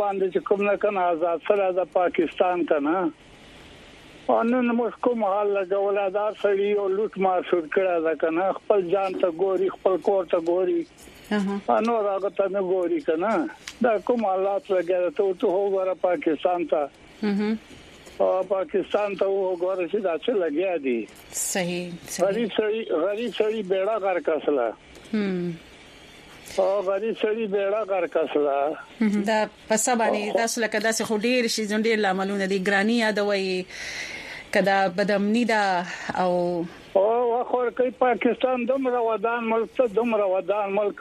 باندې کوم نه کنه آزاد سره د پاکستان کنه انن مسکو محل لګولادار سړي او لوټ مار شو کړه دا کنه خپل ځان ته ګوري خپل کور ته ګوري انو راغته نه ګوري کنه دا کوم حالات لګره ته وګوره پاکستان ته او پاکستان ته وګوره چې دا څه لګیا دي صحیح غریب سړي بیڑا کار کسلا او غریب سړي بیڑا کار کسلا دا پسابانی تاسو لکه داسې خډیر شي ځندې لاملونه دي ګرانی یادوي کدا بدامنی دا او خور کوي پاکستان دومره ودان ملک ته دومره ودان ملک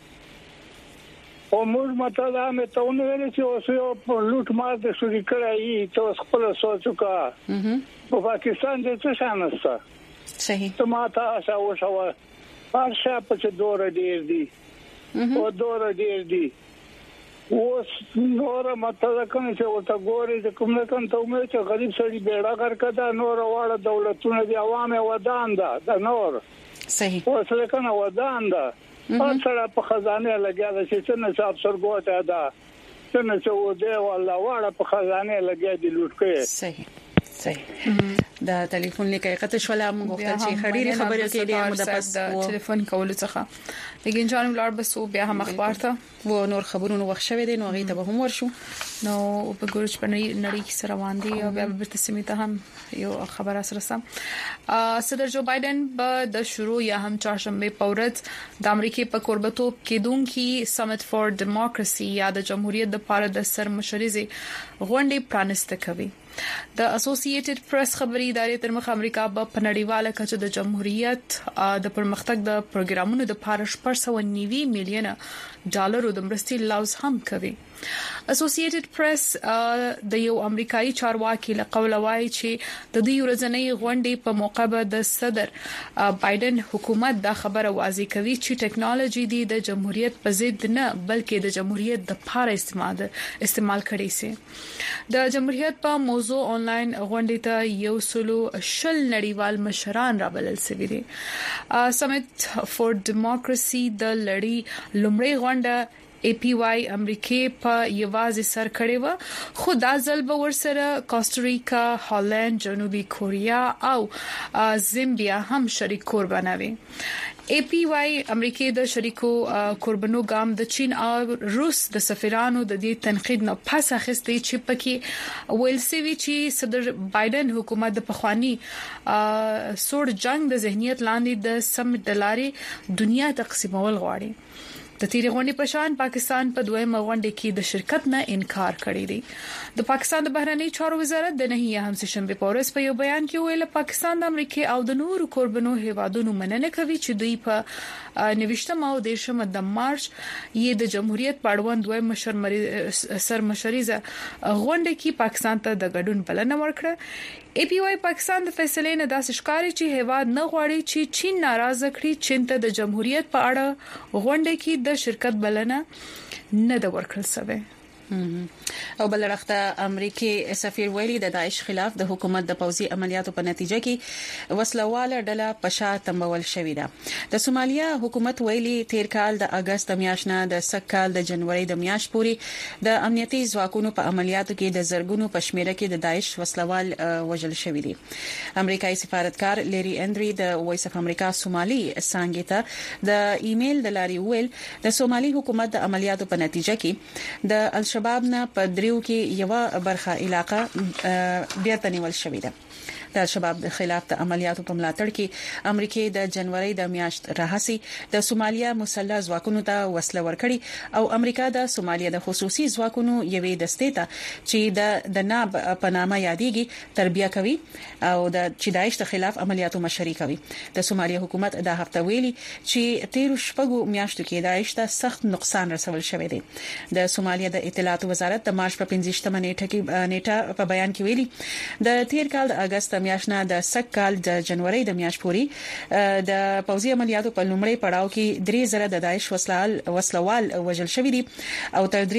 او موږ متدا مې ته ویل چې اوس یو لوټ مار د شوري کړای ته خپل سوچو کا په پاکستان د څه شان است صحیح ته ماته شاو پارشا په دور ډیر دي او دور ډیر دي اوس نور ماته کوم چې ورته ګوري چې کوم نه کوم ته مې چې غریب سړي بیڑا کار کړه نور واړه دولتونه دي عوامه ودان ده د نور صحیح اوس لکه ودان ده اصله په خزانه لګیا ده چې څنګه صاحب سرګوته ده څنګه چې و دې والله واړه په خزانه لګیا دي لوټ کړي صحیح دا ټلیفون لیکي قطع شولا موږ وختل چې خړيري خبرې کې دي موږ پس ټلیفون کول څخه لیکن جانم لار بس بیا هم اخبار ته و نور خبرونه وښ شوي دي نو غي ته به هم ورشو نو په ګورچ په نړۍ کې سره باندې او بیا به تسمې ته هم یو خبره سره سم صدر جو بایدن به د شروع یا هم چهارشنبه پورت د امریکای په قربتوب کېدونکي سمټ فور ډیموکراسي یا د جمهوریت د پاره د سرمشريزي غونډې پرانسته کوي د اسوسییټډ پریس خبري ادارې تر مخ امریکا په نړیواله کچه د جمهوریت د پرمختګ د پروګرامونو د پاره 490 میلیونه ډالرو د مرستې لوز هم کوي اسوسییټډ پریس د یو امریکایي چارواکي له قوله وايي چې د دې ورځنۍ غونډې په موقع د صدر بایدن حکومت دا خبره واضح کوي چې ټیکنالوژي د جمهوریت په ضد نه بلکې د جمهوریت د پاره استعمال کړي سي د جمهوریت په موضوع آنلاین غونډې ته یو سلو شل نړیوال مشران رابلل شوي دي سمټ فور ډیموکراسي د لړۍ لومړی غونډه APY امریکای په یوازې سر کړې و خو دا ځل به ورسره کوستاریکا، هالند، جنوبي کوریا او زیمبیا هم شریک قربانوي APY امریکای د شریکو قربانو ګام د چین او روس د سفیرانو د دې تنقید نه پس اخیستي چې پکې ویل سوي چې صدر بایدن حکومت د پخوانی سوړ جنگ د ذهنیت لاندې د سمټ دلاري دنیا تقسیمول غواړي د تیری غونډې په شان پاکستان په دویمه غونډه کې د شرکت نه انکار کړی دی د پاکستان د بهرنی چارو وزارت د نهي هم شنبه پورس په یو بیان کې ویل پاکستان د امریکای او د نورو قربانو هیوادونو مننه کوي چې دوی په 19 او 10 د مارچ یې د جمهوریت پاړوند دوی سرمشريزه غونډه کې پاکستان ته د ګډون بلنه ورکړه APY پاکستان د فیصلې نه داسې ښکاري چې هیواد نه غواړي چې چین ناراضه کړي چین ته د جمهوریت په اړه غونډه کې د شرکت بلنه نه د ورکړل شوی او بلرخته امریکای سفیر ویلي د داعش خلاف د حکومت د پوځي عملیاتو په نتیجه کې وسلواله ډله پشا تمبول شوې ده د سومالیا حکومت ویلي تیر کال د اگست میاشتې د سکهال د جنوري د میاشتې پورې د امنیتي ځواکونو په عملیاتو کې د زرګونو پښميره کې د داعش وسلوال وژل شوې دي امریکایي سفارتکار لری اندري د وایس اف امریکا سومالي څنګه ته د ایمیل د لاري ویل د سومالي حکومت د عملیاتو په نتیجه کې د شباب نه په دریو کې یو برخه علاقہ بیرته نیول شوې ده د شباب د خلاف د عملیاتو په ملاتړ کې امریکای د جنوري د میاشت راهسي د سومالیا مسلح ځواکونو ته وسله ورکړي او امریکا د سومالیا د خصوصي ځواکونو یوې دستې ته چې د ناب په نامه یادېږي تربیه کوي او د داعش د خلاف عملیاتو مشري کوي د سومالیا حکومت د هفته ویلي چې 13 شپږو میاشتو کې داعش ته سخت نقصان رسول شوی دی د سومالیا د اطلاعات وزارت د مارچ په 15 نیټه په بیان کې ویلي د تیر کال د اگست میاشتنه د سکهال د جنوري د میاشت پوري د پوځي عملیاتو په لومړی پړاو کې 3000 د داعش وسلوال وژل شوی دي او تر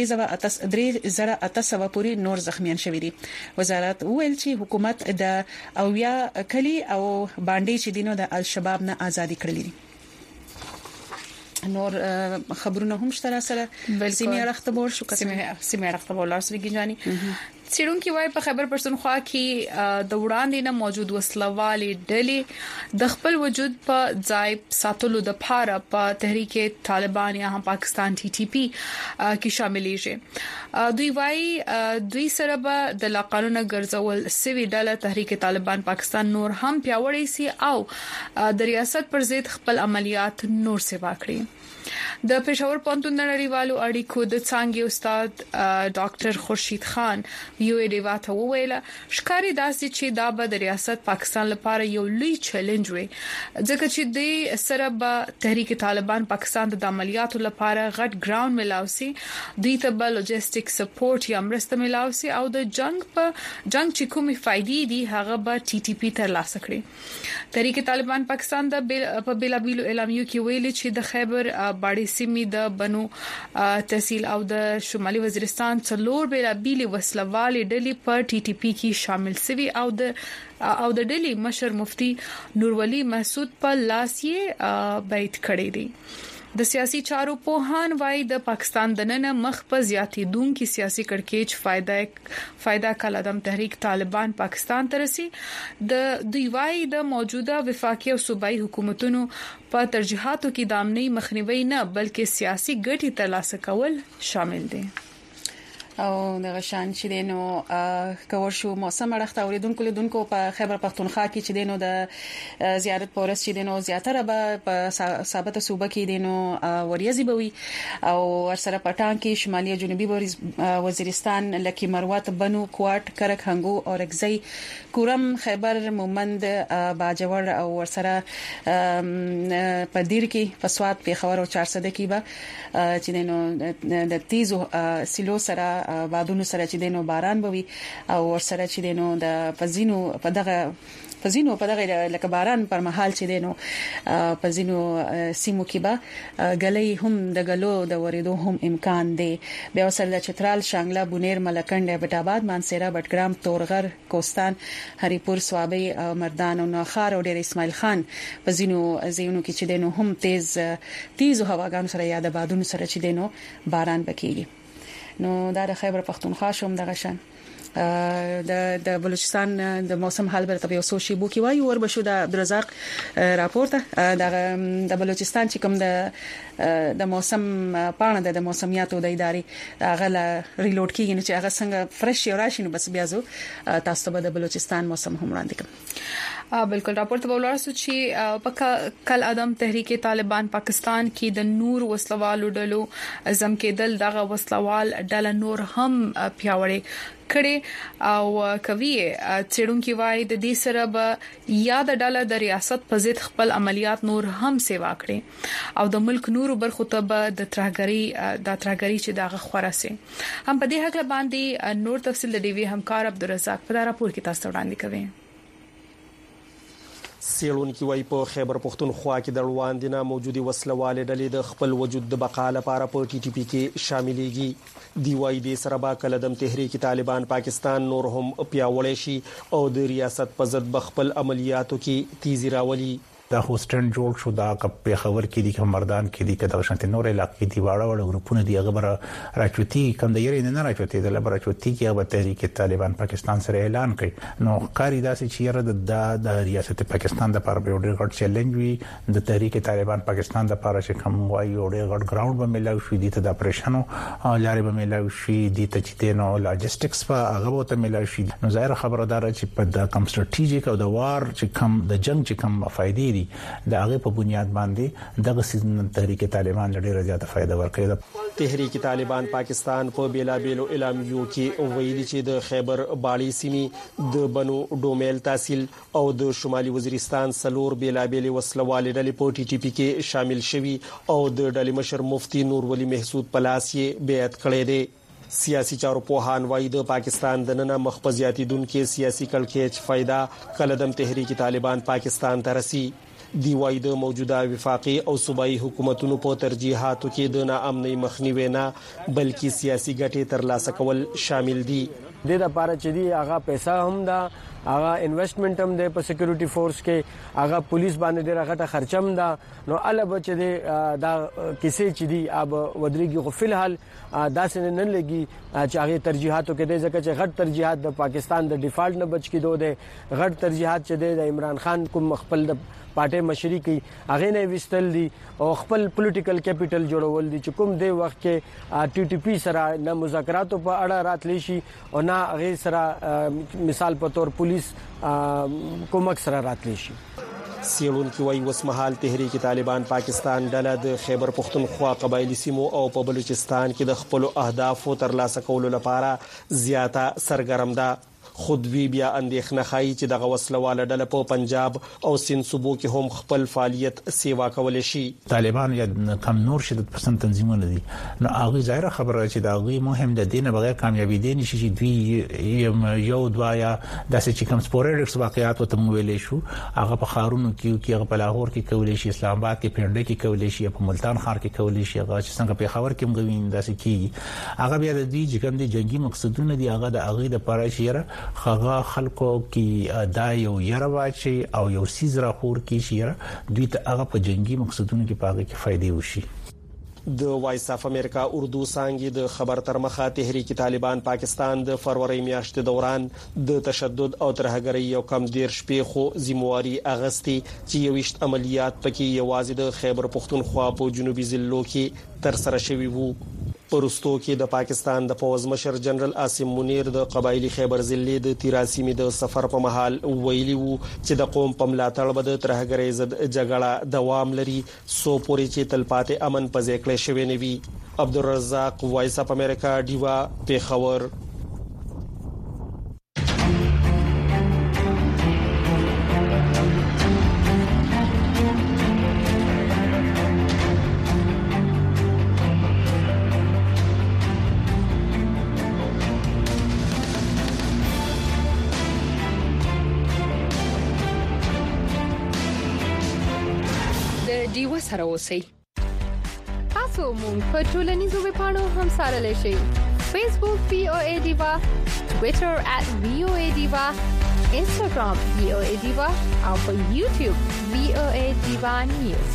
3800 پوري نور زخمیان شوی دي وزارت ویل چې حکومت د اویا کلی او باندې چې دینو د الشباب نه ازادي کړلې دي نور خبرونه هم شته سره سیمه اړخته شو سیمه اړخته ولر سره گنجاني څیړونکو وايي په خیبر پښتونخوا کې د وړاندې نه موجود وسلوالي ډلې د خپل وجود په ځای ساتلو د پاره په تحریک طالبان یا هم پاکستان TTP کې شاملېږي دوی وايي دوی سره به د قانون ګرځول سوي ډله تحریک طالبان پاکستان نور هم پیاوړی سي او د ریاست پر ضد خپل عملیات نور سیوا کړي د پېښور پونتون نړیوالو اړیکو د څنګه استاد ډاکټر خورشید خان یو ډیوا ته وویل ښکاری داسې چې دا به د ریاست پاکستان لپاره یو لوی چیلنج وي ځکه چې د سره به تحریک طالبان پاکستان د عملیاتو لپاره غټ ګراوند ملاوسي دوی ته به لوجستیک سپورټ یا مرسته ملاوسي او د جنگ چې کومي فائدې دي هغه به TTP تر لاسه کړي تحریک طالبان پاکستان د په بلابیلو اعلامیو کې ویلي چې د خیبر باړي سیمې د بنو تحصیل او د شمالي وزیرستان څلور بلابیلي وسلوالي ډلې په TTP کې شامل سوي او د ډلې مشر مفتي نورولي مسعود په لاس یې بیعت کړی دی د سیاسي چارو په وای د پاکستان د نن مخ په زیاتیدونکو سیاسي کړکېچ فائدہ کلادم تحریک طالبان پاکستان ترسي د دوی وای د موجوده وفاقي او صوبایي حکومتونو په ترجیحاتو کې د امني مخنیوي نه بلکې سیاسي ګټې ترلاسه کول شامل دي او د غشان چې دینو کور شو موسم اړخته اوریدونکو په خیبر پختونخوا کې چې دینو د زیارت پورس چې دینو زیاتره به په ثابته صوبه کې دینو وریځي بوي او ورسره پټان کې شمالي جنوبي وزیرستان لکه مروت بنو کوټ کرک هنګو او رګزي کورم خیبر مومند باجوړ او ورسره په دیر کې په سواد په خبر او 400 کې به چې دینو د تیزو سیلو سره بادونو سره چې دینو باران بوي او ورسره چې دینو د پزینو په دغه لکه باران پر مهال چې دینو پزینو سیمو کې به غلې هم د غلو د وریدو هم امکان دی بیا سره د چترال شانګلا بونیر ملکند بټاباد مانسيرا بټګرام تورغر کوستان هریپور سوابي مردان او ناخار او ډیر اسماعیل خان پزینو زینو کې چې دینو هم تیز هواګانو سره یا د بادونو سره چې دینو باران بکیږي نو دا د خیبر پختونخوا شوم دغه شان د بلوچستان د موسم حال برته یو څو شی بو کې وایي ور بشو د عبدالرزاق راپورته د بلوچستان چې کوم د موسم پاڼه د موسمیاتو د ادارې هغه ریلوډ کیږي چې هغه څنګه فرش راشي نو بس بیا زو تاسو ته د بلوچستان موسم هم وړاندې کوم بالکل راپورته ولرسو چې په کل ادم تحریک طالبان پاکستان کې د نور وسلوالو ډلو زم کېدل دغه وسلوال ډله نور هم پیاوړی کړي او کوي چېرونکو وای د دې سره به یاد ډله د ریاست په ضد خپل عملیات نور هم سیوا کړي او د ملک نور برخو ته به د ترهګری چې دغه خوراسي هم په دې حق باندې نور تفصیل د ډیوی همکار عبدالرزاق په راپور کې تاسو وړاندې کوي سیلونکو وايي په خیبر پختونخوا کې د روانډینا موجودي وسلواله ډلې د خپل وجود د بقا لپاره په TTP کې شاملېږي دی وايي د سره با کلدم تحریک طالبان پاکستان نور هم پیاوړی شي او د ریاست په ضد بخپل عملیاتو کې تیزی راولي دا هوستن جوړ شو دا په خبر کې دي کوم مردان کې دي کده شانت نور علاقې دی واړه ګروپونه دی هغه راچوتي کوم د یری نه راچوتي د لبرچوتي کې هغه تحریک طالبان پاکستان سره اعلان کړي نو قاری داسې چې د ریاست پاکستان د لپاره یو ډېر غټ چیلنج وي د تحریک طالبان پاکستان د لپاره چې کوم وایي یو ډېر غټ ګراوند به ملاوي شي د اپریشنو لارې به ملاوي شي د تجدیدونو لاجستیکس په هغه وته ملاوي شي نو ظاهر خبردار چې په د کم ستراتیژیک او د وار چې کم د جنگ چې کم فائدې د هغه په بنیاد باندې دغه سیزن تحریک طالبان لري زیاته فائدہ ورکړي تحریک طالبان پاکستان په بیلابیلو اعلامیو کې ویلي چې د خیبر باړي سیمې د بنو ډومیل تحصیل او د شمالي وزیرستان سلور بیلابیل وسلوال ډلې په TTP کې شامل شوي او د ډلې مشر مفتي نورولي محسود پلاسي بیعت کړی دی سیاسي چارو پوهان وایي د پاکستان د نن مخبزياتي دونکو سیاسي کلکېچ فائدہ کلدم تحریک طالبان پاکستان ترسي دی وای د موجوده وفاقي او صوبایي حکومتونو په ترجیحاتو کې د ناامنۍ مخنیوي نه بلکې سیاسي ګټې ترلاسه کول شامل دي د لپاره چې دی هغه پیسې هم دا هغه انویسټمنټ هم د په سکیورټي فورس کې هغه پولیس باندې ډیره غټه خرچم ده نو الله بچ دی دا کیسې چې دی اب ودرېږي خو فلحال داسې نه لګي چې هغه ترجیحاتو کې د ځکه چې غټ ترجیحات د پاکستان د ډیفالت نه بچ کېدو دي غټ ترجیحات چې د عمران خان کوم خپل د پارټي مشري کوي هغه نه وستل دي او خپل پولیټیکل کیپټل جوړول دي چې کوم دی وخت کې ټي ټي پی سره نه مذاکراتو په اړه راتلی شي او نه هغه سره مثال په تور پولیس کومک سره راتلی شي سیلون کې وای وسمحال تحریک طالبان پاکستان ډله د خیبر پختونخوا قبایلی سیمو او په بلوچستان کې د خپل اهدافو ترلاسه کولو لپاره زیاته سرګرم ده خود وی بیا اندېښنه خای چې د غوسلواله ډله په پنجاب او سند صوبو کې هم خپل فعالیت سیوا کول شي طالبان یا کم نور شدت پسند تنظیمونه دي نو هغه ظاهره خبره چې دا غي مهم د دینه بغیر کامیابی دي نشي چې دوی یو دوا یا داسې چې کوم سپوریډکس واقعیات وته ویلې شو هغه په خارونو کې هغه په لاهور کې کولې شي اسلام آباد کې پنډه کې کولې شي په ملتان ښار کې کولې شي هغه چې څنګه په خبر کې مغوین داسې کی هغه بیا د دې چې کوم دي جنگي مقصدونه دي هغه د هغه د پاره شيره خغه خلکو کې دا یو یره واچي او یو سیز راخور کې شيره دوی ته هغه په جنگي مقصدونو کې پاګه کې فائدې وشي د وایس اف امریکا اردو څنګه د خبر تر مخه تحریک طالبان پاکستان د فروری میاشتې دوران د تشدد او ترهګرۍ یو کم دیر شپې خو ذمہواری اغستی چې یوشت عملیات پکې یوازې د خیبر پختونخوا په جنوبي ضلعو کې تر سره شوي وو پرستو کې د پاکستان د پوز مشر جنرال عاصم منیر د قبایلی خیبر ضلع د تیراسیمې د سفر په محل ویلي وو چې د قوم په ملاتړ به د ترهګرۍ ضد جګړه دوام لري سو پورې چې تلپاتې امن په ځای کې شوی نوي عبدالرزاق وایس اف امریکا دیوا پیښور سره اوسئ تاسو مونږ په ټولنیزو ویبپاڼو هم سره لشي فیسبوک VOA Diva Twitter @VOA_Diva Instagram VOA Diva او په YouTube VOA Diva News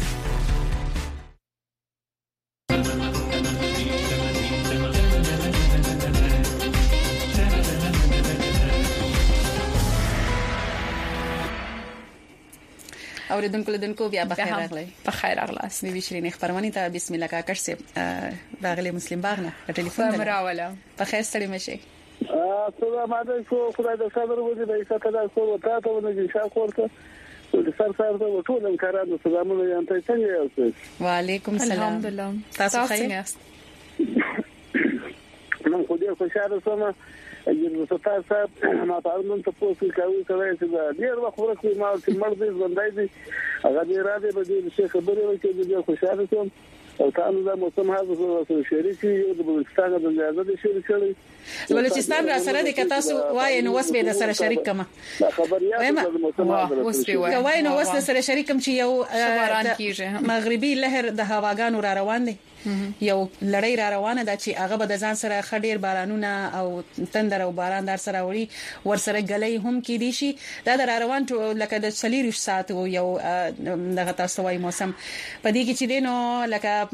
اوریدونکو لیدونکو بیا بخیر راغلی بخیر راغلاست می شیرین خبرونه ته بسم الله کاکړ سي راغلی مسلم باغ نه ټلیفون مراوله بخیر ستړي مشي السلام علیکم خدای دې صبر وکړي د ایسته دا څو وتا ته ونګي شاکورته د سر سره د ټول انکارانو سلامونه یم ته څنګه یاست وعلیکم السلام الحمدلله تاسو څنګه یاست نن خو دې خوشاله سم چې تاسو ما په اړه ته پوښتنه کوي چې دا ډیر وخت ورکوي ما چې مرضی ژوندای دي هغه دې را دي به دې خبرې وکړي چې خوشاله سم او تاسو دا موسم هغه شریکي یو د بلوچستان د اجازه دي شریک بلوچستان را سره د کتاسو وای نو وس به د سره شریک کما خبريات د موسم هغه وای نو وس سره شریک کم چې یو مغربي لهر د هواګانو را روان دي یو لړۍ را روانه ده چې هغه به د ځان سره خډیر بارانونه او تندر او باران در سره وړي ورسره غلې هم کې دي شي دا د روان لکه د سلیریش سات او یو دغه تاسو وای موسم په دې کې چې دینو لکه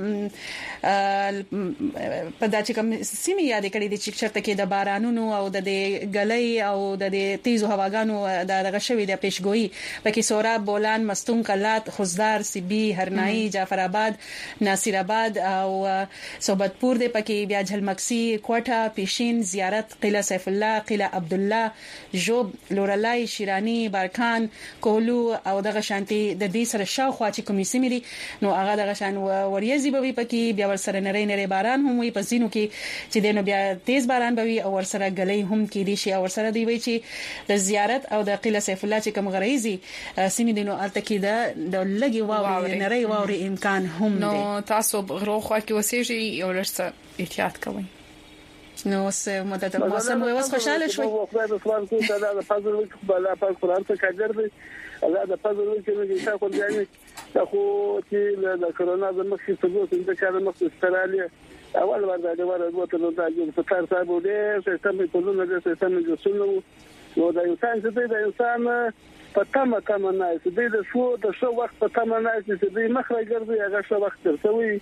په دا چې کوم سیمه یاد کړی د چکچرته کې د بارانونو او د غلې او د تیزو هواګانو دغه شوی د پیشګوئی پکې سوراب بولان مستون قلات خوزدار سیبی هرنائی جعفر آباد ناصر آباد او صوبتپور د پکې بیا جلمکسي کوټه پیشین زیارت قلعه سیف الله قلعه عبد الله جوب لورلای شیرانی بارکان کولو او دغه شانتي د دې سره شاوخوا چې کومې سیمې دي نو هغه دغه شان وریځي به پکې بیا ورسره نری باران هم وي پسینو کې چې دنه بیا تیز باران به وي او ورسره غلې هم کې دي شي او ورسره دی وي چې د زیارت او د قلعه سیف الله چې کوم غریزي سیمې دي نو الته کې د لګي واوري نری واوري امکان هم دي نو تاسو غروخ کې وسیږي یو لږ احتیاط کوئ نو سه مدته موسم وي وس خوشاله شوي خدای د سوال کو ته دا فضل وکړه بلا پاک قرآن ته کاجر دی الله د فضل وکړي چې تاسو کوم ځای ته خو چې د کرونا د مخکې څه د کار مخ استرالیا اول ورته د ورته نو د فتر صاحب دې سیستم په لونه د سیستم د سنو نو د انسان چې د انسان په تمه نه چې د شو وخت په تمه نه چې د مخرج ګرځي هغه شو وخت ترسوي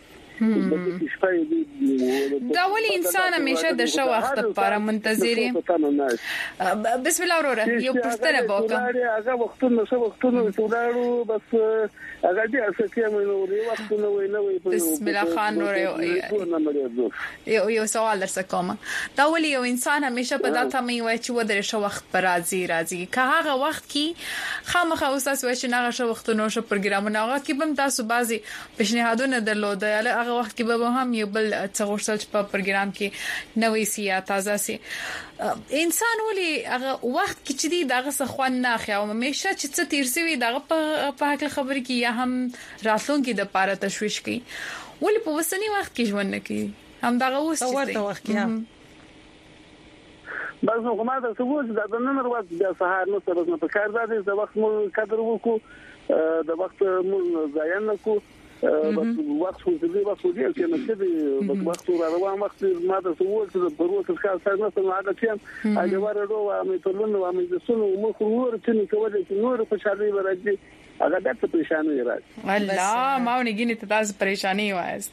دا ولې انسان همیشه د شو وخت لپاره منتظر دی بسم الله وروره یو پښتنه وکړه هغه وختونه ټولارو بس هغه دې اساسي مې نو وختونه وینوي بسم الله خان وروره یو سوال درڅ کوم دا ولې یو انسان همیشه په داته مې وای چې و د شو وخت پر راځي که هغه وخت کې خامخا اوساس وای چې هغه شو وختونو شو پروګرامونه هغه کې بم تاسو بازي پښنهادونه درلودل هغه وخت کې به هم یو بل څغورسل په پروګرام کې نوې سیا تازه سي انسان ولي هغه وخت کې چې دی دغه څخه نه خو همیشه چې څه تیرسي دغه په حق خبر کې یا هم راتلون کې د پاره تشويش کوي ولي په وسنی وخت کې ژوند نه کوي هم دغه ورته وخت کې بس نو کومه د څه د نن ورځ د سهار نو سره په کار ده د وخت مو قدر وکړو د وخت مو ځای نه کو بس وخت خو دې وخت دې چې نه دې بس وخت روان وخت ما د څه ول چې په وروسته ښه سره نه سم هغه چې هغه ورته مې ټولنه و مې د سونو مو خو ورته چې کولای چې نور په شاله ورځي هغه د پریشانی راځي الله ما ونګینه ته تاسو پریشانی وایست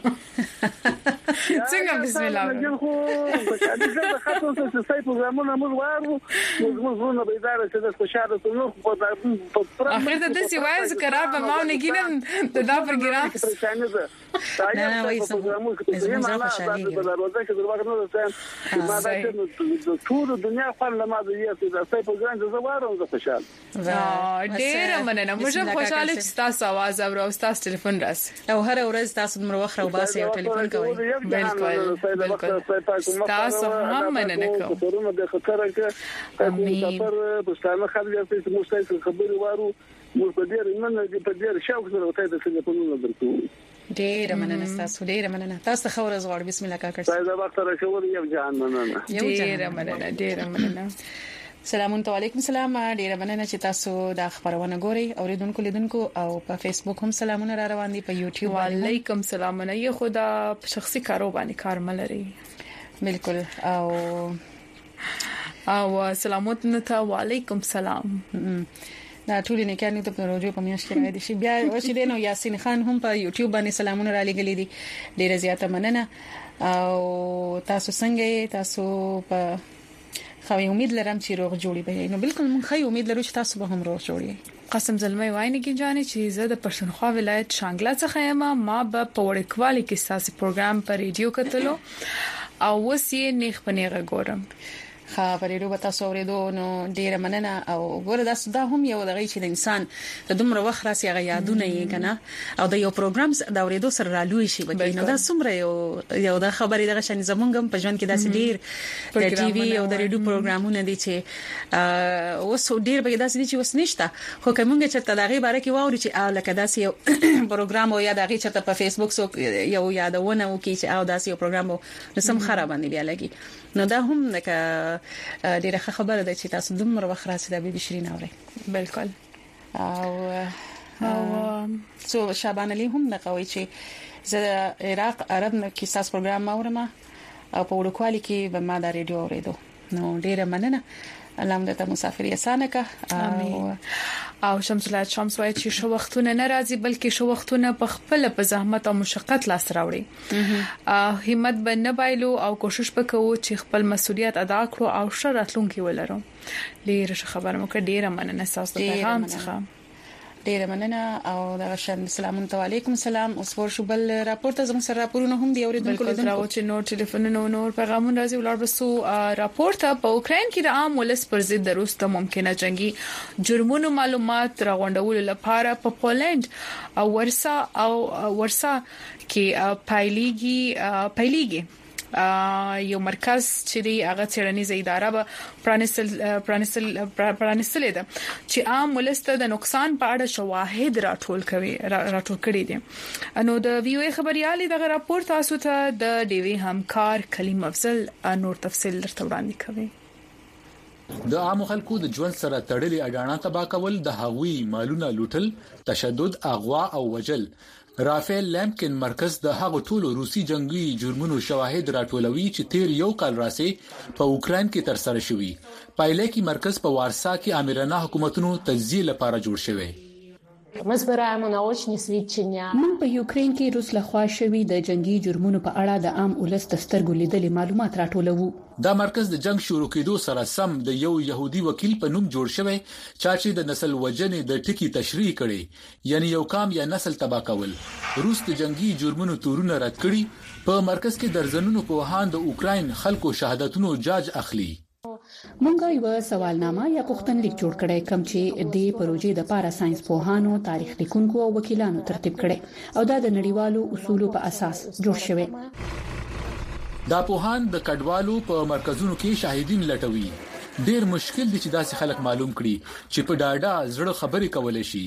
څنګه بسم الله خو په شاده کې خاطر څه څه پروګرامونه موږ وایو موږ نو به اداره چې د خوشاله څنو په اخر ته د سیوایز قرار به ما ونګینه د دا پروګرام پریشانی ده نه وایي زموږ خوشالي په دروازه کې دروازه نه ده ما دا چې ټول دنیا خپل لمازه یې چې د سې پروګرام د زوارو د خوشاله ډېر مننه موږ خوشاله چې تاسو आवाज اورو او تاسو ټلیفون راس او هر ورځ تاسو مر وخت او باسي او ټلیفون کوي بالکل تاسو هم مننه کوم ورونه د خطر کې سفر پښتانه خلک چې موږ تاسو خبري وارو موږ په دې نه په دې شاو سره وته د ټلیفونونو درکو ډېر مننه تاسو ډېر مننه تاسو خبره زغړ بسم الله کاکړ دا وخت راکول یو جهان مننه ډېر مننه سلام علیکم سلام ډیره مننه چې تاسو د خبرونه ګوري اوریدونکو لیدونکو او په فیسبوک هم سلامونه را روان دي په یوټیوب وعلیکم سلام نه یو خدا شخصي کارو باندې کار ملري بالکل او سلامات نته وعلیکم سلام دا ټول نه کانو ته پروژه په میاشت کې راځي بیا وشي دینو یاسین خان هم په یوټیوب باندې سلامونه را لګلې دي ډیره زیاته مننه او تاسو څنګه تاسو په خو امید لرم چې روغ جوړي به نو بالکل مونږ خو امید لرو چې تاسو به هم روغ جوړي قسم زلمې وای نه کی جانې چې زه د پښتونخوا ولایت شانګلا څخه یم ما به په وړکوالي کې ساسي پروګرام په ریډیو کتلو او وسې نیخ پنیغه ګورم خبرې وروته سوریدو نو ډیره مننه او ګوره دا هم یو دغه چې د انسان د دومره وخت راسي هغه یادونه یې کنه او د یو پروګرام د اوریدو سره رالوي شي بګی نو دا څومره یو د خبرې دغه شان زمونږ په ژوند کې داسې ډیر د ټي وي او د ریډیو پروګرامونه دي چې اوس ډیر به داسې دي چې وس نشته خو کومه چې ته دغه باره کې واوري چې او لکه داسې یو پروګرام او یا دغه چې ته په فیسبوک سو یو یادونه وکي چې او داسې یو پروګرام نو سم خراب باندې بیا لګي نو دا هم لکه ډیره خبره ده چې تاسو دومره وخت راسي د بیبي شیرین اوري بالکل او سو شعبان علي هم نقوي چې زه عراق عرب نه کې تاسو پروګرام اورم او په وړوکوالي کې به ما د ریډیو اوریدو نو ډیره مننه الله دې ته مسافر اسانه کا او شمس الله شمس وایي چې شو وختونه نه راځي بلکې شو وختونه په خپل په زحمت او مشقت لاس راوړي همت به نه بایلو او کوشش وکړو چې خپل مسولیت ادا کړو او شرطلونکي ولرو ډیره خبره مو کې ډیره مننه تاسو ته پیغام څخه ډیره مننه او دا شان سلام علیکم سلام اوس ورشو بل راپورته زموږ سره راپورونه هم دی اوریدونکو لیدونکو چې نور ټلیفونونه نور پیغامونه راځي ولر بسو راپورته په اوکرين کې د عام ولس پر ضد د روس ته ممکنه جنگي جرمونو معلومات راغونډول لپاره په پولند او ورسا کې پایلیږي یو مرکز چې دی هغه څېړنیزه اداره به پرانستل ده چې عام ولست د نقصان په اړه شواهد راټول کړي دي نو د وی او ای خبريالي د راپور تاسو ته د ډي وی همکار کلیم افضل نور تفصیل درته وړاندې کوي د عام خلکو د ژوند سره تړلې اګاڼه تبا کول د هغوی مالونه لوټل تشدد اغوا او وجل رافیل لامکن مرکز د هغو ټولو روسي جنگي جرمونو شواهد راټولوي چې تیر یو کال راسي په اوکرين کې تر سره شوی. پایله کې مرکز په وارسا کې آمرانه حکومتونو تجزیه لپاره جوړ شوی. Ми збираємо наочні свідчення. من په یوکرين کې روس لخوا شوی د جنگي جرمونو په اړه د عام ولس د سترګو لیدلې معلومات راټولوو. دا مرکز د جنگ شروع کېدو سره سم د یو يهودي وکیل په نوم جوړ شوی چې د نسل وجنې د ټکی تشریح کړي، یعنی یو قام یا نسل تباہ کول. روس د جنگي جرمونو تورونه رد کړي. په مرکز کې درزنونو په وهان د اوکرين خلکو شهادتونو جاج اخلي. مونږه یو سوالنامه یا پوښتنلیک جوړ کړی کوم چې د پروژې د پارا ساينس پوهانو، تاریخ لیکونکو او وکیلانو ترتیب کړي او دا د نړیوالو اصولو په اساس جوړ شوی. دا پوهان د کډوالو په مرکزونو کې شاهدین لټوي. ډیر مشکل دي چې داسې خلک معلوم کړي چې په ډاډه زړه خبرې کولای شي.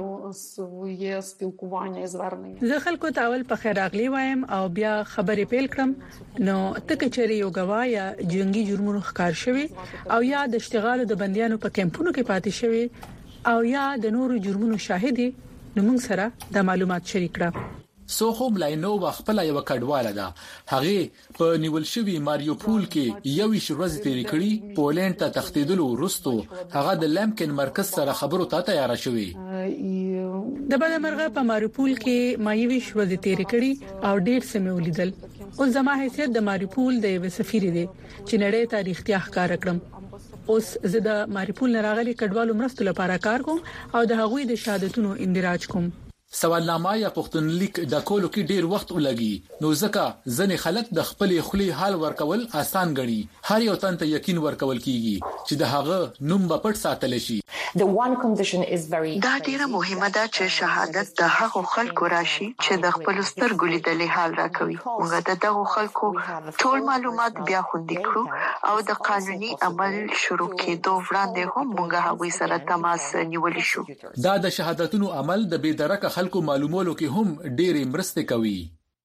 زه خلکو ته اول په خیر راغلی وایم او بیا خبرې پیل کړم. نو تک چېرې یو غوا یا جنگي جرمونو ښکار شوی او یا د اشتغال د بنديانو په کمپونو کې پاتې شوی او یا د نورو جرمونو شاهدي، نو موږ سره د معلومات شریک کړه. سوخو ملاینووا خپل یو کډواله ده. هغه په نیول شوی ماریوپول کې یو ورځ تیری کړي. پولند ته تښتیدلو وروسته هغه د لامکن مرکز سره خبرو ته تیار شوی. د بل مرغه په ماریوپول کې ما یو ورځ تیری کړي او ډیر سمې ولیدل. اوس زما حیثیت د ماریوپول د یو سفیر دی چې نړۍ ته اړتیا ښکار کړم. اوس زه د ماریوپول راغلي کډوالو مرستو لپاره کار کوم او د هغوی د شهادتونو اندراج کوم. سوالنامه یا پښتونلیک د کولو کې ډیر وخت ولګي، نو ځکه ځنې خلک د خپل خولي حال ورکول آسان غني. هر یو تن ته یقین ورکول کیږي چې د هغه نوم په پټ ساتل شي. دا ډیره مهمه ده چې شهادت د هغو خلکو راشي چې د خپل سترګو لیدلې حال راکوي. موږ د دغو خلکو ټول معلومات بیا خوندي کړو او د قانوني عمل شروع کېدو وړاندې هم موږ هغوی سره تماس نیولی شو. دا د شهادتونو عمل د بيدرکه خلکو معلومولو کې هم ډېرې مرسته کوي.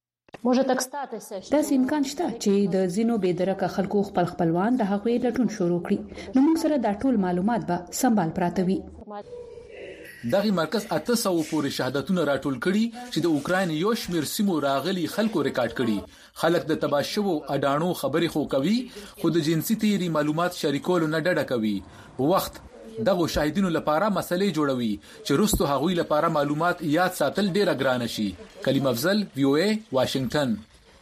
داسې امکان شته چې د زینو بيدرکه خلکو خپل خپلوان د هغوی لټون شروع کړي، نو موږ سره دا ټول معلومات به سمبال پراته وي. دغه مرکز 800 پورې شهادتونه راټول کړي چې د اوکرين یو شمیر سیمو راغلي خلکو ریکارډ کړي. خلک د تباشو اډانو خبرې خو کوي، خو د جنسي تیری معلومات شریکولو نه ډډه کوي. وخت دغه شاهدینو لپاره مسلې جوړوي چې رستو هغوی لپاره معلومات یاد ساتل ډیر ګران شي. کلیم افضل، VOA، واشنگټن.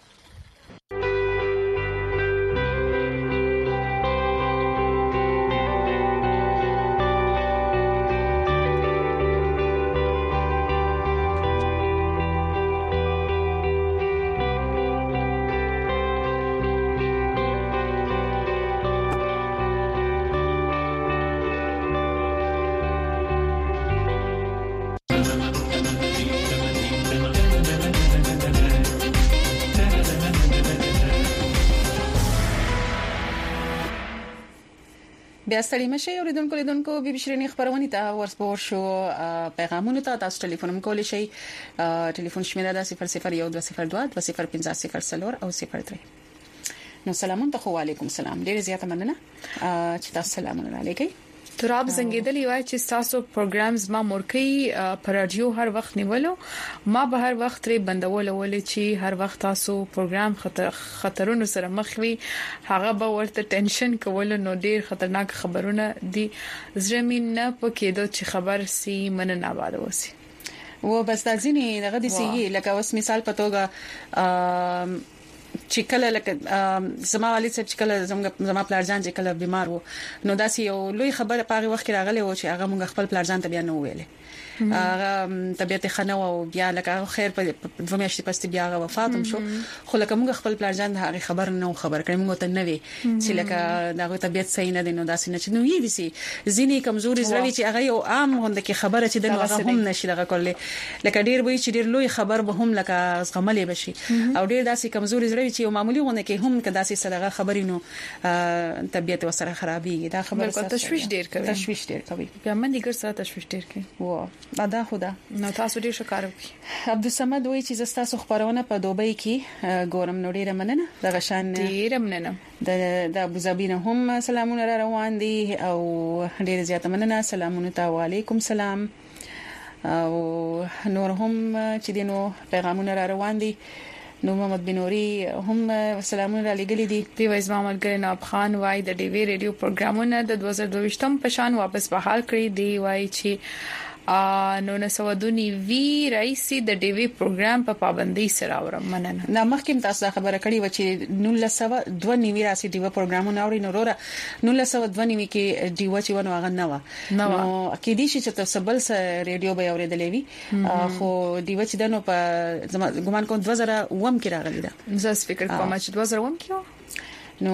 بیا ستړي مشه اوریدونکو بي بي شيرين خبرونه ته ورسپور شو. پیغامونه ته تاسو ټلیفون کول شي. ټلیفون شمیره ده 001202 2050 او 03. نو سلامون ته وعلیکم السلام. ډیر زیاته مننه چې تاسو سلامونه علیکم. تراب زنګیدلی وای چې تاسو پروګرامز ما مورکی پر رادیو هر وخت نیولو، ما به هر وخت ری بندول ولې چې هر وخت تاسو پروګرام خطرونو سره مخ وي، هغه به ورته ټینشن کول. نو ډیر خطرناک خبرونه دي، زمين نه پکېدو چې خبر سي من نه آباد وسی و بس د ځینې دغه دي سي لکه اوس مثال پتوګه چې کله لکه زما والد صاحب چې کله زما پلارجان چې کله بیمار وو، نو داسې یو لوی خبره پاغه وخت کې راغله و چې هغه مونږ خپل پلارجان ته بیا نه ویلې. هغه طبيعت خنه او بیا لکه خیر په دوه میاشتې پس بیا هغه وفات هم شو، خو لکه مونږ خپل پلارجان هغه خبر نه خبر کړم، مونږ ته نه وی چې لکه دغه طبيعت صحیح نه دي. نو داسې نه چې نو یې وسی ځینې کمزوري زړوي چې هغه یو عام غونډه کې خبره چې دغه هم نشي لغه کولې، لکه ډیر وی چې ډیر لوی خبر به هم لکه زغملې بشي، او ډیر داسې کمزوري زړوي چې یو معمولی غونډه کې هم کدا سي صدقه خبرې نو طبيعت وسره خرابيږي. دا خبره تشويش ډیر کوي بیا من دیګر سره تشويش ډیر کوي. و دا خدا نو تاسو ډیر شکر وکړئ. عبدالصمد وایي چې زستا خبرونه په دوبۍ کې ګورم نو ډیره مننه. د غشان ډیره مننه. د ابوظبي نه هم سلامونه را روان دي او ډیره زیاته مننه. سلامونه ته وعليكم السلام. او نور هم چې دینو پیغامونه را روان دي. نو محمد بنوري هم سلامونه لګلې دي. دی وایي محمد ګرین اب خان وای د ډي وی ریډیو پروګرامونه د 2022م په شان واپس بحال کړی دی. وای چې 902 وی رئیس د ډي وی پروګرام په پابندۍ سره اورم مننه. نو مخکې تاسو خبره کړې و چې 1902 راسي ډي وی پروګرامونه اوري نو وروره 1902 کې ډي وی چې ونه هغه نو اکیدي چې تاسو بل سره ریډیو به اورېدلې وي خو ډي وی چې دنو په ګمان کوم 2001 کې راغلی دا. زه فکر کوم چې 2001 کې نو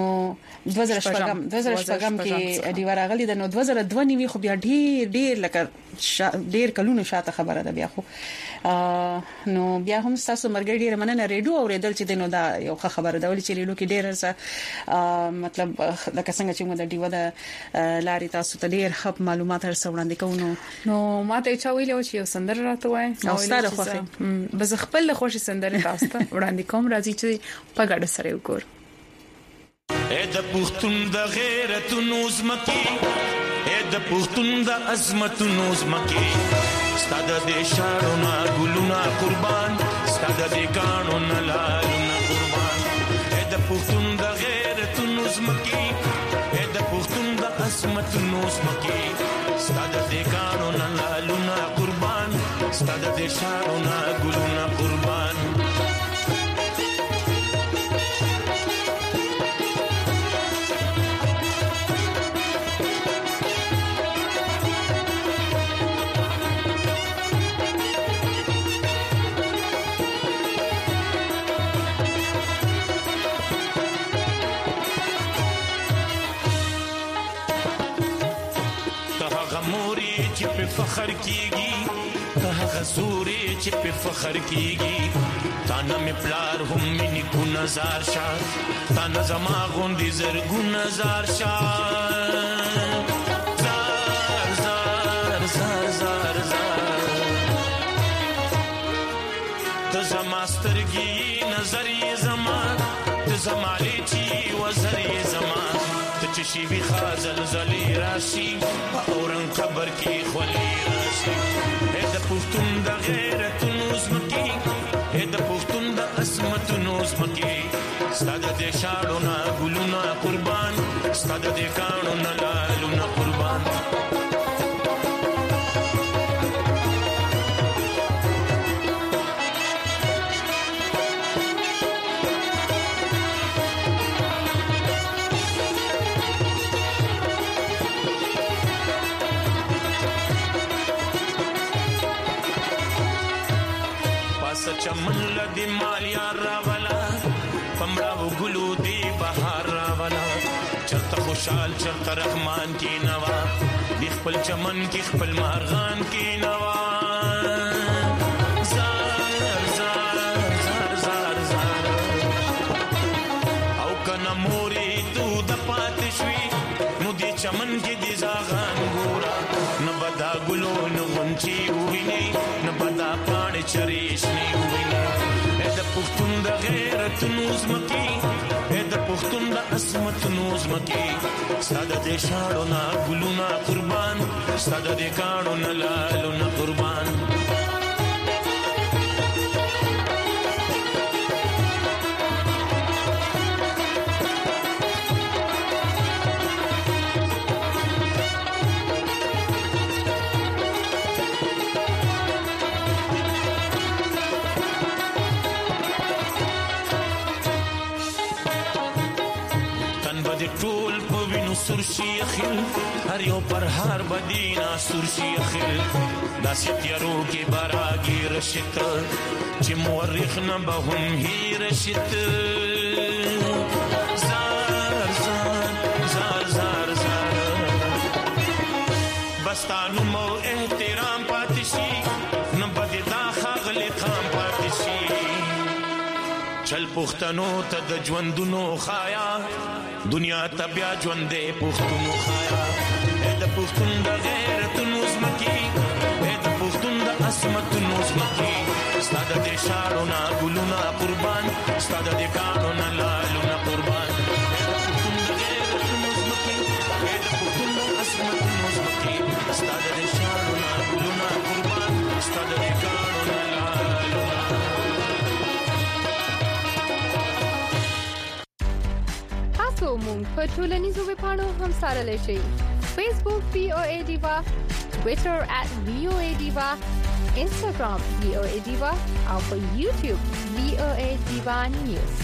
2000 کې دی ورغلی د 2002 خو بیا ډیر لکه ډیر کلونه شاته خبره ده بیا خو نو بیا هم تاسو مرګ ډیر مننه ریډیو اوریدل چې دنو دا یو خبره ده ولې چې ریډیو کې ډیر څه مطلب لکه څنګه چې موږ د دیو د لاري تاسو ته ډیر خپ معلومات سره وړاندې کوو. نو ماته چا ویلو چې یو سندر راته وای او ستاره خوخه بس خپل خوشي سندر تاسو ته وړاندې کوم راځي چې په ګډه سره وګور. اے د پښتون د غیرت نوز مکی اے د پښتون د عظمت نوز مکی ستاد د شاړو نا ګلونا قربان ستاد د کانو نا لالونا قربان اے د پښتون د غیرت نوز مکی اے د پښتون د عظمت نوز مکی ستاد د کانو نا لالونا قربان ستاد د شاړو نا ګلونا قربان. فخر کیږي ته غزوري چې په فخر کیږي تانه می پلار هم منی کو نظر شاه تانه زما غوندي زرګون نظر شاه زار زار زار زار زار ته زما سترګي نظر زما ته زما لچی وزر زما چې شي وی خازل زلی راشي اورن خبر کې خولي راشي اې د پښتون د غیرت نوز مکی اې د پښتون د عظمت نوز مکی ستاد د شاړو نا ګلونا قربان ستاد د کانو نا لالونا قربان. چمن لدی مالیا راولا پمړاو ګلو دی بهار راولا چرته خوشحال چرته رحمان کی نوا دی خپل چمن کی خپل مارغان کی نوا زار زار زار زار زار او کنا موري تو د پاتشوي نو دی چمن کی دی زاغان ګورا نه بدا ګلو نو غنچي ویني نه بدا پان چریشنی پښتون د غیرت نوز مکی اے د پښتون د عظمت نوز مکی ستاد د شاړو نا ګلونا قربان ستاد د کانو نا لالونا قربان. ټول په وینو سرشي اخل هر یو پر هر بدینا سرشي اخل داسې تیارو کې باراګي رشت چې مورخ نه به هم هي رشت زار زار زار زار زار بستانو مو احترام پاتشي نه بد دا خغل خام پاتشي چل پښتنو ته د ژوندونو خایا دنیا ته بیا ژوندې پښتون خایا اې د پښتون د غیرت نوز مکی اې د پښتون د عظمت نوز مکی ستاد د شاړو نا ګلونا قربان ستاد د کانو نا لالونا قربان اې د پښتون د غیرت نوز مکی اې د پښتون د عظمت نوز مکی ستاد د شاړو نا ګلونا قربان په ټولنیزو ویبپاڼو هم سره شي. Facebook VOA Diva, Twitter @VOA Diva, Instagram VOA Diva او په YouTube VOA Diva News.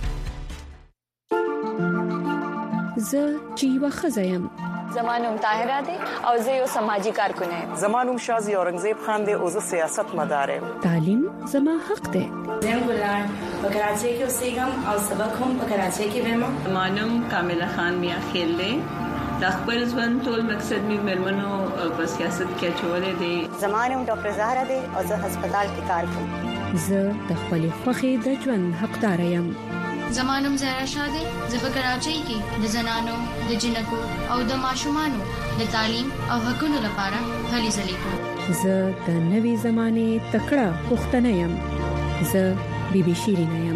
زه جیوا خزایم. زمانوم طاهره دی او زه یو سماجی کارکونه یم. زمانوم شازی اورنګزیب خان دی او زه سیاست مدار یم. تعلیم زما حق دی. زم ګلان په کراچۍ کې اوسېږم او سبق هم په کراچۍ کې وایم. زمانوم کامله خان میا خیل دی. د خپل ژوند ټول مقصد می مرمنو په سیاست کې چولې دي. زمانوم ډاکټر زهرا دی او زه هسپتال کې کار کوم. زه د خپل خوخي د ژوند حقدار یم. زمانوم زهرا شاده زه په کراچۍ کې د زنانو د جنکو او د ماشومانو د تعلیم او حقوقو لپاره هلې ځلې کوم. زه د نوې زمانه تکړه پښتنه یم. زه بیبي شیرینه یم.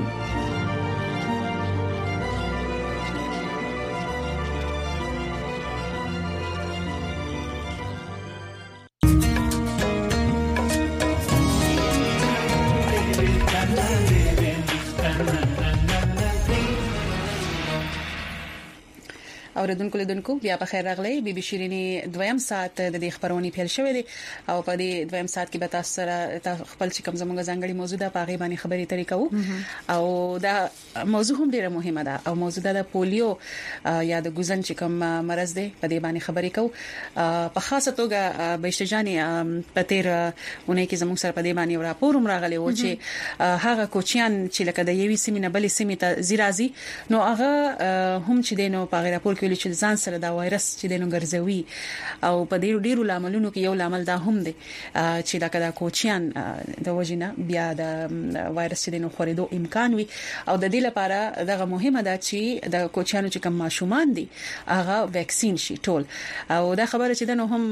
اوریدونکو لیدونکو بیا په خیر راغلی. بیبي شیرینی دویم ساعت د دې خبرونه پیل شوې دي او په دې دویم ساعت کې به تاسو سره خپل چې کوم زموږ ځانګړي موضوع ده په غیبانی خبرې طریقو او دا موضوع هم ډیره مهمه ده او موضوع ده د پولیو یا د ګوزن چې کوم مرز دی په دې باندې خبرې کوو. په خاصه توګه بهشتجانی په تیر اونۍ کې زموږ سره په دې باندې راپور هم راغلی و چې هغه کوچیان چې لکه د یوې سیمې نه بلې سیمې ته زیرازي نو هغه هم چې دینو په راپور کې چې ځان سره دا وایرس چې دینو ګرځوي او په ډیرو لاملونو کې یو لامل دا هم دی چې دا کدا کوچیان د وژنه بیا د وایرس چې دینو خورېدو امکان وي او د دې لپاره دغه مهمه ده چې د کوچیانو چې کوم ماشومان دي هغه ویکسین شي ټول او دا خبره چې دنو هم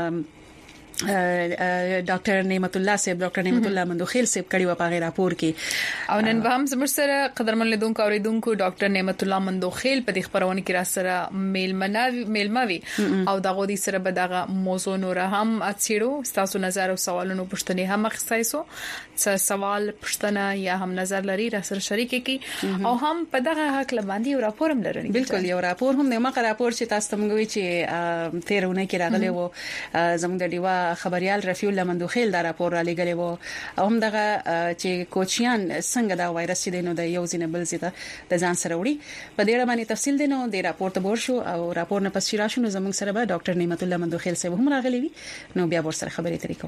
ډاکټر نعمت الله صاحب ډاکټر نعمت الله مندوخیل صاحب کړي و په غیر راپور کې او نن به هم زموږ سره قدرمن لیدونکو اوریدونکو ډاکټر نعمت الله مندوخیل په دې خبرونه کې را سره میلموي او دغه دي سره به دغه موضوع نور هم اڅیرو تاسو نظر او سوالونو پوښتنې هم اخستایسو سوال پوښتنه یا هم نظر لري را سره شریک کی او هم په دغه حق لباندي یو راپور هم لري. بالکل یو راپور هم نه مخه راپور چې تاسو ته موږ چې تیرونه کې راغلی وو زموږ د دیوا خبريال رفیع الله مندوخیل دا راپور را لګلې وو او هم دغه چې کوچیان څنګه دا وایرس دینو د یو ځینې بل ځای ته د ځان سره وړي په دې اړه باندې تفصیل دینو د راپور ته ورشو او راپور نه پس راشو نو زموږ سره به ډاکټر نعمت الله مندوخیل صاحب هم راغلي وي نو بیا ور سره خبرې طریقو.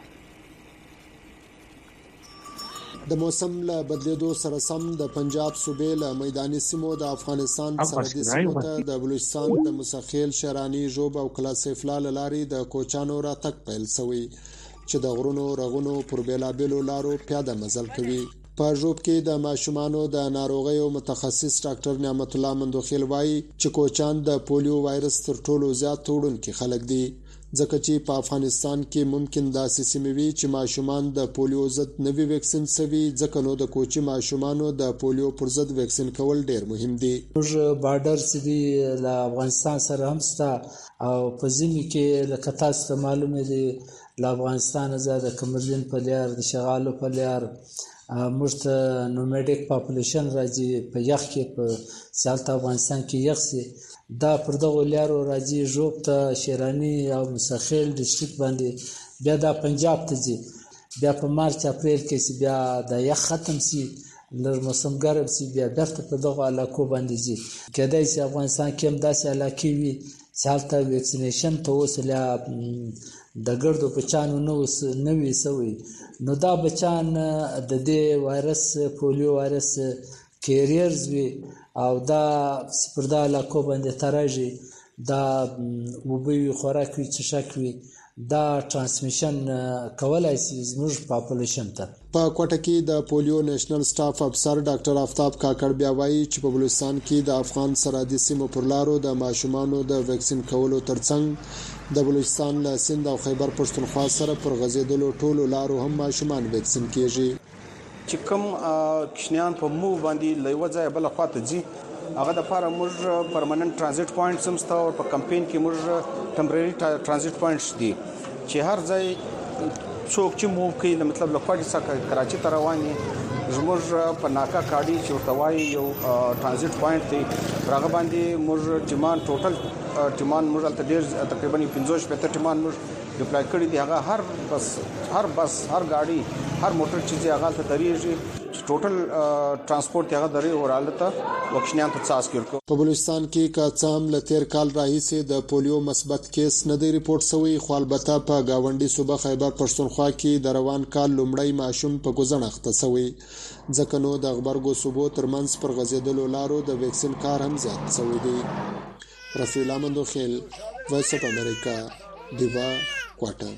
د موسم له بدلیدو سره سم د پنجاب صوبې له میداني سیمو د افغانستان سرحدي سیمو ته د بلوچستان د مسخیل شرانی جوب او کلاسیفلا لاري د کوچانو راتګ پیل شوی چې د غرونو رغونو پر بیلابلو لارو پیاده مزل کوي. په جوب کې د ماشومانو د ناروغیو متخصص ډاکټر نعمت الله مندوخیل وایي چې کوچان د پولیو وایرس تر ټولو زیات وړونکي خلک دي ځکه چې په افغانستان کې ممکن داسې سیمې وي چې ماشومان د پولیو ضد نوي ویکسین سوي ځکه نو د کوچي ماشومانو د پولیو پر ضد ویکسین کول ډیر مهم دي. موږ بارډر سدي له افغانستان سره هم ستا او په ځینې کې لکه تاسو ته معلومه دي له افغانستان زاد کمرلین په لار د شغالو په لار موږ ته نومډیک پاپولیشن راځي په یخ کې په سالت افغانستان کې یخ سي دا پر دغه لارو راځي جوب ته شیرانی او مسخیل ډیسټریکټ باندې بیا د پنجاب ته ځي بیا په مارچ اپریل کې سي بیا د یخ ختم سي لږ موسم ګرم سي بیا بیرته په دغه علاقو باندې ځي کېدای سي افغانستان کې هم داسې علاقې وي چې هلته ویکسینیشن ته وسله د ګردو بچانو نو وی سوي نو دا بچان د دې وایرس پولیو وایرس کیریرز وي او دا سپردا علاقو باندې ترایي دا وبوي خوراک وي چشک وي دا ترانسمیشن کولای شي زموږ پاپولیشن ته. په کوټه کې د پولیو نېشنل سټاف افسر ډاکټر آفتاب کاکړ بیا وایي چې په بلوچستان کې د افغان سرحدي سیمو پر لارو د ماشومانو د ویکسین کولو ترڅنګ د بلوچستان له سند او خیبر پښتونخوا سره پر غځېدلو ټولو لارو هم ماشومان ویکسین کیږي. چې کوم کشنیان په مو باندې لایو ځای بل خواته ځي هغه د لپاره موږ پرمننت ترانزیت پوینټس هم ستو په کمپاین کې موږ ټمپرری ترانزیت پوینټس دي چې هر ځای څوک چې موو کوي مطلب لکه څنګه کراچي ته رواني زموږ په ناکا کاډي چورتوای یو ترانزیت پوینټ دی راغ باندې موږ ټیمان ټوټل ټیمان موږ تل ډیر تقریبا 15 ټیمان موږ ډپلای کړی دی. هغه هر بس هر گاډي هر موټر چې هغه ته دریږي ټوټل ترانسپورت هغه درې ورالته وکشنیان ته تاسو کړو. په بلوچستان کې کاڅام لتیر کال راهیسه د پولیو مثبت کیس نه دی ریپورت شوی، خو البته په گاونډي صوبه خیبر پښتونخوا کې د روان کال لومړی ماشوم په ګوزن اخته شوی، ځکه نو د خبرګو صوبو ترمنځ پر غزیدلو لارو د ویکسین کار هم زیات شوی دی. رفیع الله مندوخیل، وایس اف امریکا، دیوا کوټه.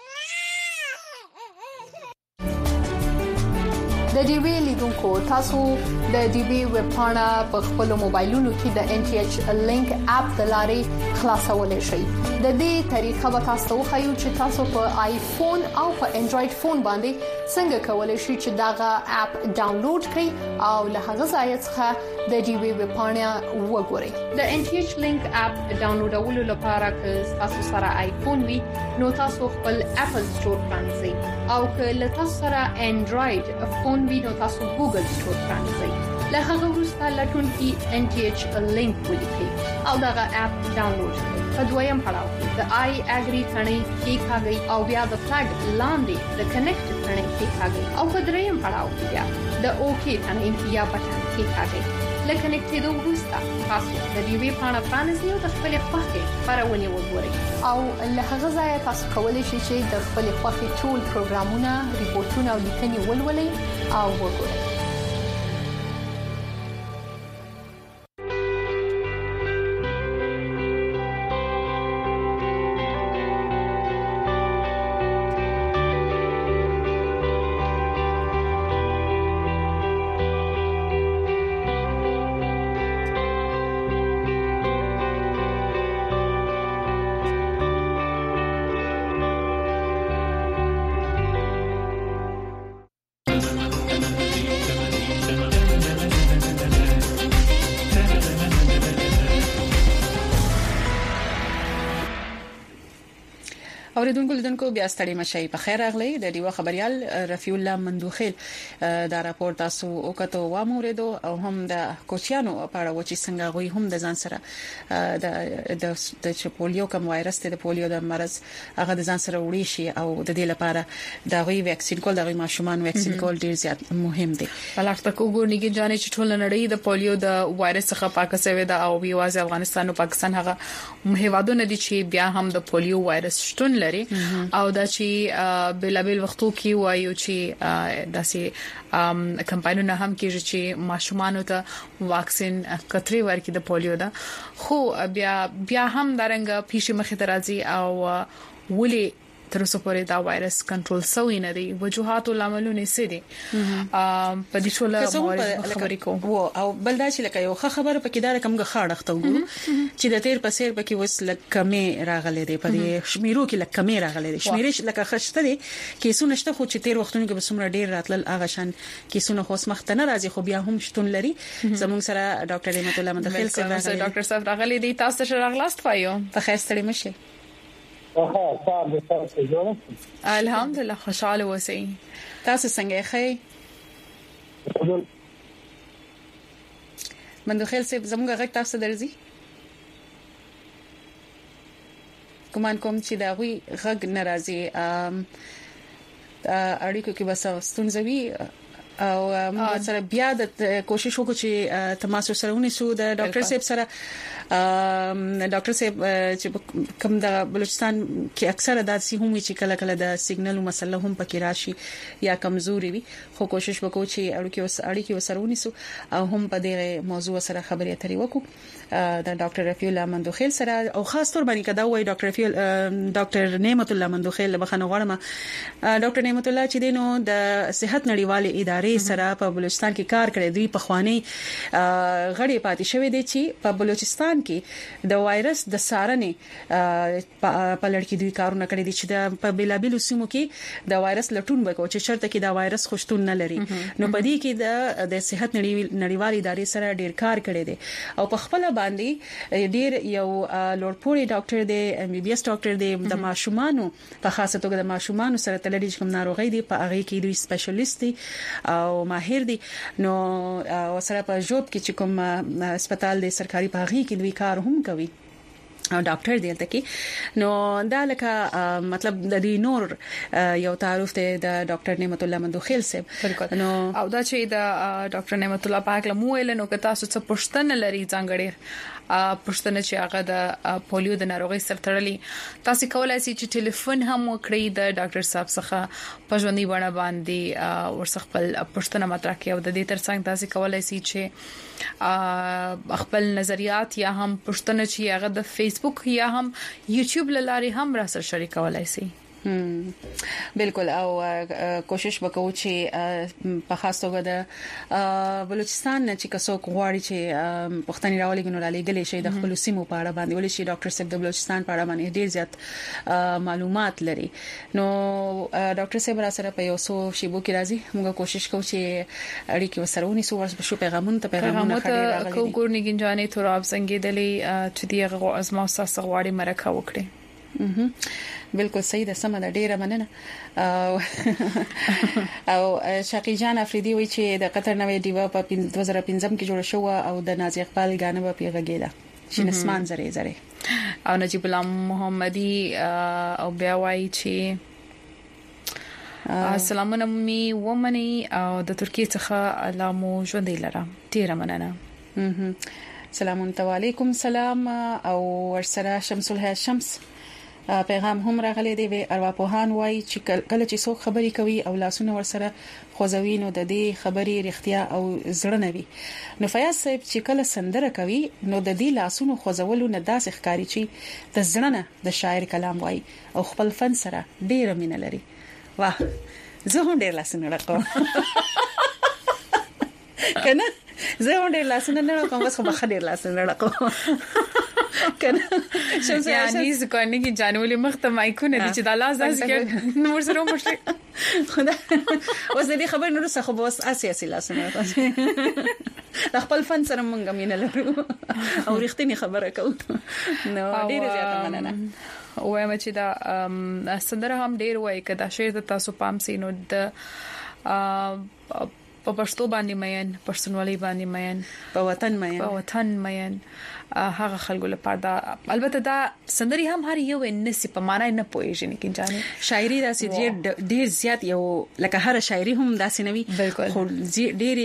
د ډیوی لیدونکو تاسو د ډیوی ویب پاڼه په خپل موبایلونو کې د ان ټي ایچ لینک اپ د لارې خلاصولای شئ. د دې طریقه به تاسو خو چې تاسو په آیفون او په انډراید فون باندې څنګه کولای شئ چې داغه اپ ډاونلوډ کړئ او له هغه ځای څخه د ډیوی ویب پاڼه وګورئ. د ان ټي ایچ لینک اپ ډاونلوډولو لپاره که تاسو سره آیفون وي نو تاسو خپل اپل سٹور پرانځئ او که له تاسو سره انډراید فون وي نو تاسو ګوګل سٹور پرانځئ. له هغه وروسته لټون کې ان ټي ایچ لینک ولیکئ او دغه اپ ډاونلوډ کړئ. په دویم پړاو کې د آی اګری ثنې کې کاږئ او بیا د فلګ لاندې د کنیکټ ثنې کې کاږئ او په دریم پړاو کې بیا د اوکی ثنې یا بټن کې کاږئ. لکه کنیکټېدو وروسته تاسو د ډیوی پاڼه پرانیزئ او د خپل خوښې خبرونه وګورئ او له هغه ځای تاسو کولی شئ چې د خپل خوښې ټول پروګرامونه، ریپورتونه او لیکنې ولولئ او وګورئ. اوریدونکو لیدونکو بیا ستړي مشي په خیر راغلی. د دیو خبريال رفیع الله مندوخیل دا راپور تاسو وکړو و موریدو او هم د کوچیانو په اړه و چې څنګه غوي هم د ځان سره د پولیو کوم وایرس ته د پولیو د مرز هغه د ځان سره وړي شي او د دې لپاره د غوي ویکسین کول د غوي ماشومان ویکسین کول ډیر زیات مهم دي. ولکه کوګورنیږي جانې چې ټول نړۍ د پولیو د وایرس څخه پاکه شوی دا او یوازې افغانستان او پاکستان هغه هیوادونه دي چې بیا هم د پولیو وایرس شتون لري او دا چې بلابل وختو کې وایو چې داسې کمپاینونه هم کېږي چې ماشومان ته واکسین کتري ورکړي د پولیو دا، خو بیا هم درنګ پیښې مخې ته راځي او ولې تر اوسه پورې دا وایرس کنټرول شوی نه دی. وجوهات او لاملونه څه دي په دې ټول خبرې کوم او بل دا چې لکه یو خبره پکې دا کومه خاړخته وګورو چې د تیر پسیر پکې وس لکمه راغلي دی په دې شمیرو کې لکمه راغلي دی. شمیرې لکه خشته دي کیسونه شته خو چې تیر وختونو کې بسمره ډیر راتل اغه شان کیسونه خو سمخته نه راځي خو بیا هم شتون لري. زموږ سره ډاکټر نعمت الله مندخیل صاحب راغلي. ډاکټر صاحب راغلي دي، تاسو ته راغلاست پایو په خیر ستړي مشه. الحمدلله خوشاله اوسئ. تاسو څنګه ښه؟ مندوخیل صاحب زموږ غږ تاسو درځي؟ کومان کوم چې دا غوي غږ ناراضي اړیکو کې بس ستونزوي او موږ سره بیا د کوشش وکړو چې تماس سره ونیسو د ډاکټر صاحب سره. ډاکټر صاحب چې کوم د بلوچستان کې اکثره داسې هم چې کله کله د سیګنل مسله هم پکې راشي یا کمزوري وي، خو کوشش وکړو چې اړیکې وسره ونیسو او هم په دې موضوع سره خبرې اترې وکړو د ډاکټر رفیع الله مندوخیل سره او خاص تور باندې کدا وای ډاکټر نعمت الله مندوخیل بخنه غواړم. ډاکټر نعمت الله چې دینو د صحت نړیوالې ادارې سره په بلوچستان کې کار کړی دی، په خواني غړي پاتې شوی دی چې په بلوچستان افغانستان کې د وایرس د سارنې په لړ کې دوی کارونه کړی دي چې په بلابل سیمو کې د وایرس لټون وکړي چې شرط کې د وایرس خوشتون نه لري. نو په دې کې د صحت نړیوالې ادارې سره ډیر کار کړی دی او په خپل باندې ډیر یو لوړپوړی ډاکټر دی MBBS ډاکټر دی د ماشومانو په خاصه توګه د ماشومانو سره تللي کوم ناروغي دي په هغه کې دوی سپیشلیست دي او ماهر دي. نو سره په جوب کې چې کوم هسپتال د سرکاري په هغه کې دوی کار هم کوي او ډاکټر دی تلته. نو دا لکه مطلب د دې نور یو تعارف ته د ډاکټر نعمت الله مندوخیل صاحب. نو او دا چې د ډاکټر نعمت الله پاک له مویل نو که تاسو څه پښتنه لري ځانګړي پښتنه چې هغه د پولیو د ناروغي سره تړلي تاسو کولای شئ چې ټلیفون هم وکړئ د ډاکټر صاحب څخه په ژوندۍ بڼه باندې ورڅ خپل پښتنه مطرح کوي او د دې ترڅنګ تاسو کولای شئ چې خپل نظریات یا هم پښتنه چې هغه د فیسبوک یا هم یوټیوب لارې هم را سره شریکولای شئ. بالکل او کوشش وکړو چې په خاص توګه د بلوچستان چې کسو غواړي چې پښتني راولي ګنو را لګلې شي د خپل سیمو په اړه باندې ولې شي ډاکټر صاحب د بلوچستان په اړه باندې ډیر زیات معلومات لري. نو ډاکټر صاحب را سره په یو څو شیبو کې راځي موږ کوشش کوو چې اړیکې وسرونی سو ورس بشو پیغامونه خړې راغلي کو ګورنګین جانې تراب څنګه دلی چې دیغه ازما ساسه غواړي مرکه وکړي. بالکل صحیح ده سم ده ډیره مننه. او شقی جان افریدی وی چې د قطر نوې دیوا په 2015 کې جوړ شو او د نازي اقبال غانه په پیغګیله چې نسمان زری زری او نجیب الله محمدي او بیا وای چې السلام علیکم ومني او د ترکیه څخه علامو ژوندې لره ډیره مننه. سلام علیکم سلام او ورسره شمس الحیا شمس پیغام هم راغلی دی. ارواپوهان وایي چې کله چې څوک خبري کوي او لاسونه ورسره خوځوي نو د دې خبري رښتیا او زړه نه وي. نو فیاض صاحب چې کله سندره کوي نو د دې لاسونو خوځولو نه داسې ښکاری چې د زړه نه د شاعر کلام وایي او خپل فن سره ډیره مینه لري. واه زه هم ډیر لاسونه راکوم کنه زه هم ډیر لاسونه نه راکوم بس خو بخډیر لاسونه راکوم کنه شمس یعنی ځکه چې جانولې مخته مایکونه دي چې د الله ځکه کې نور سره مشکل خدا اوس دې خبر نور څه خو بس اساسي لاسونه د خپل فن سره مونږ مینه لرو او رښتینی خبره کوو. نو ډیر زیاته مننه. وایم چې دا سندره هم ډیر وای کدا شعر د تاسو پام سینو د په پښتو باندې مېن پښتونولي باندې مېن په وطن مېن هغه خلکو لپاره دا البته دا سندري هم هر یو نسی په معنی نه پوهیږي نه کینځانه شاعري دا سې ډیر زیات یو لکه هر شاعري هم داسې نوي خو ډیر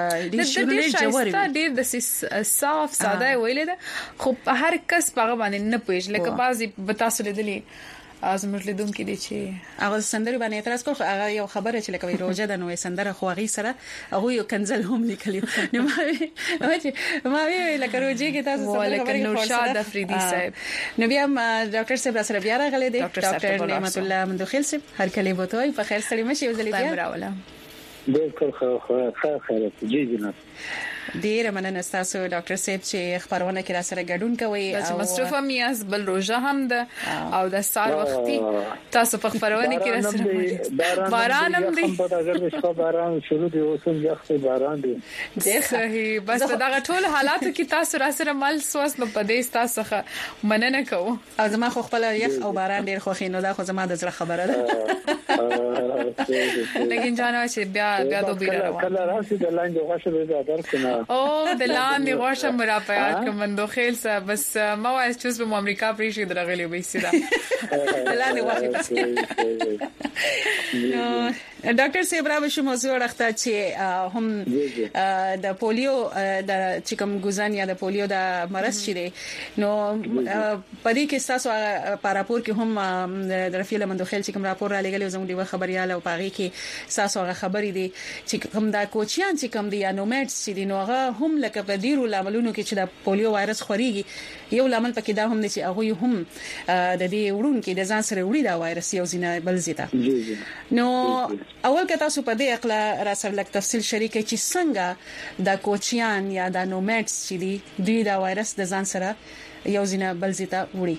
ډیر د صاف ساده ویل ده خو هر کس په باندې نه پوهیږي لکه بعضي بتاسو لیدلی ازمر لیدون کې دي چې هغه سندري باندې اعتراض کوي هغه یو خبره چې لکه روزه د نوې سندره خو هغه سره هغه یو کنزل هم لیکلی نو ما وی لکه روزه کې تاسو سره لکه نورشاد افریدی صاحب نو بیا ډاکټر صاحب سره بیا راغلی دی ډاکټر نعمت الله مندوخیل صاحب هر کله بوتوي په خیر سره مشي وزلی بیا راولا بالکل خیر جی جناب ډیر مننه تاسو ډاکټر صاحب چې خبرونه کې را سره ګډون کوي او مصرفه میاس بل روزه هم ده او د سار وختي تاسو په خبرونه کې را سره باران هم دي په اگر د باران شروع دی اوس هم یخ باران دی صحیح بس دا ټول حالات کې تاسو را سره مل سوس نو پدې تاسو څخه مننه کوم او زما خو خپل یخ او باران ډیر خوښ نو دا خو زما د زړه خبره ده لکه جانو چې بیا دوه بیره کله راشي د لاندې غوښه به درکنه او د لاندې غوښه مرافعات کوم مندوخیل صاحب بس ما وایي چې په امریکا پریشي درغلي وې سیده د لاندې غوښه ډاکټر صاحب را بشو موضوع راخته چې هم د پولیو د چکم ګوزن یا د پولیو د مرض شری نو پدې کې تاسو پاراپور کې هم د رفیع مندوخیل چې کوم راپور را لګل زموږ د خبريال او پاغي کې تاسو هغه خبرې دي چې کوم دا کوچیان چې کوم دي یا نومټس چې دي نو هغه هم لکه په ډیرو لاملونو کې چې د پولیو وایرس خوريږي یو لامل پکې دا هم دی چې هغه هم د دې وړون کې د ځان سره وړي دا وایرس یو ځینه بل زیاته نو اول که تاسو په دې اقلا را سره لک تفصیل شریکه چې څنګه د کوچیان یا د نومټس چې دی دوی دا وایرس د ځان سره یو ځینه بل زیاته وړي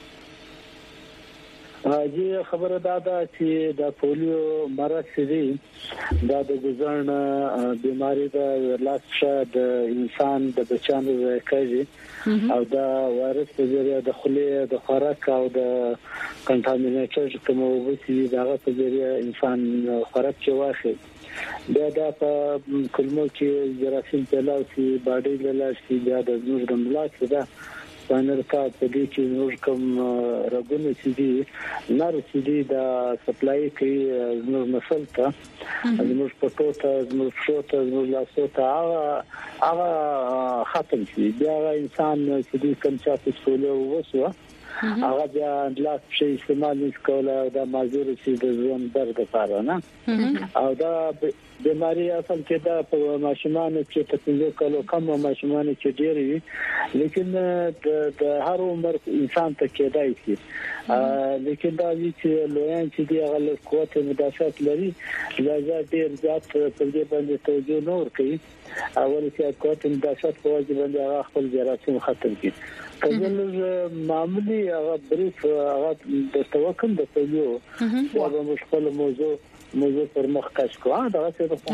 جی خبره دا چې د پولیو مرض دی دا د ګزارن بیماری د لاشه د انسان د بچانو راکړي او دا وایرس په ذریعہ د خولې د خوراک او د کنټامینیټر کوم وبسي دا په ذریعہ انسان خوراک کې واخلي دا په کلمو کې جراثیم پیلاوي باډي لاسي بیا د زور د ملاک ده څنګه په دې کې نور کوم رګونه چې دي نار چې دي دا سپلای کوي نور مسل ته نور پټوته نور شوته نور لاسوته هغه ختم شي بیا انسان چې دې کوم څه په سولو وسوه هغه بیا لاس شي استعمال نکوله دا مازور چې د ژوند درد لپاره نه او دا بیماری اصل کې دا په ماشومان کې تکلیف کولو کم ماشومان کې ډېر وي لیکن د هر عمر انسان ته کېدای شي لیکن دا چې لویان چې دی هغه قوت مدافعت لري لږه ډېر زیات په دې باندې توجه نور کوي اول چې قوت مدافعت په وجه باندې هغه خپل جراثیم ختم کړي کله معمولی هغه بریف هغه د توکل د پولیو هغه مشکل موضوع پر مخ کش کو دا څه په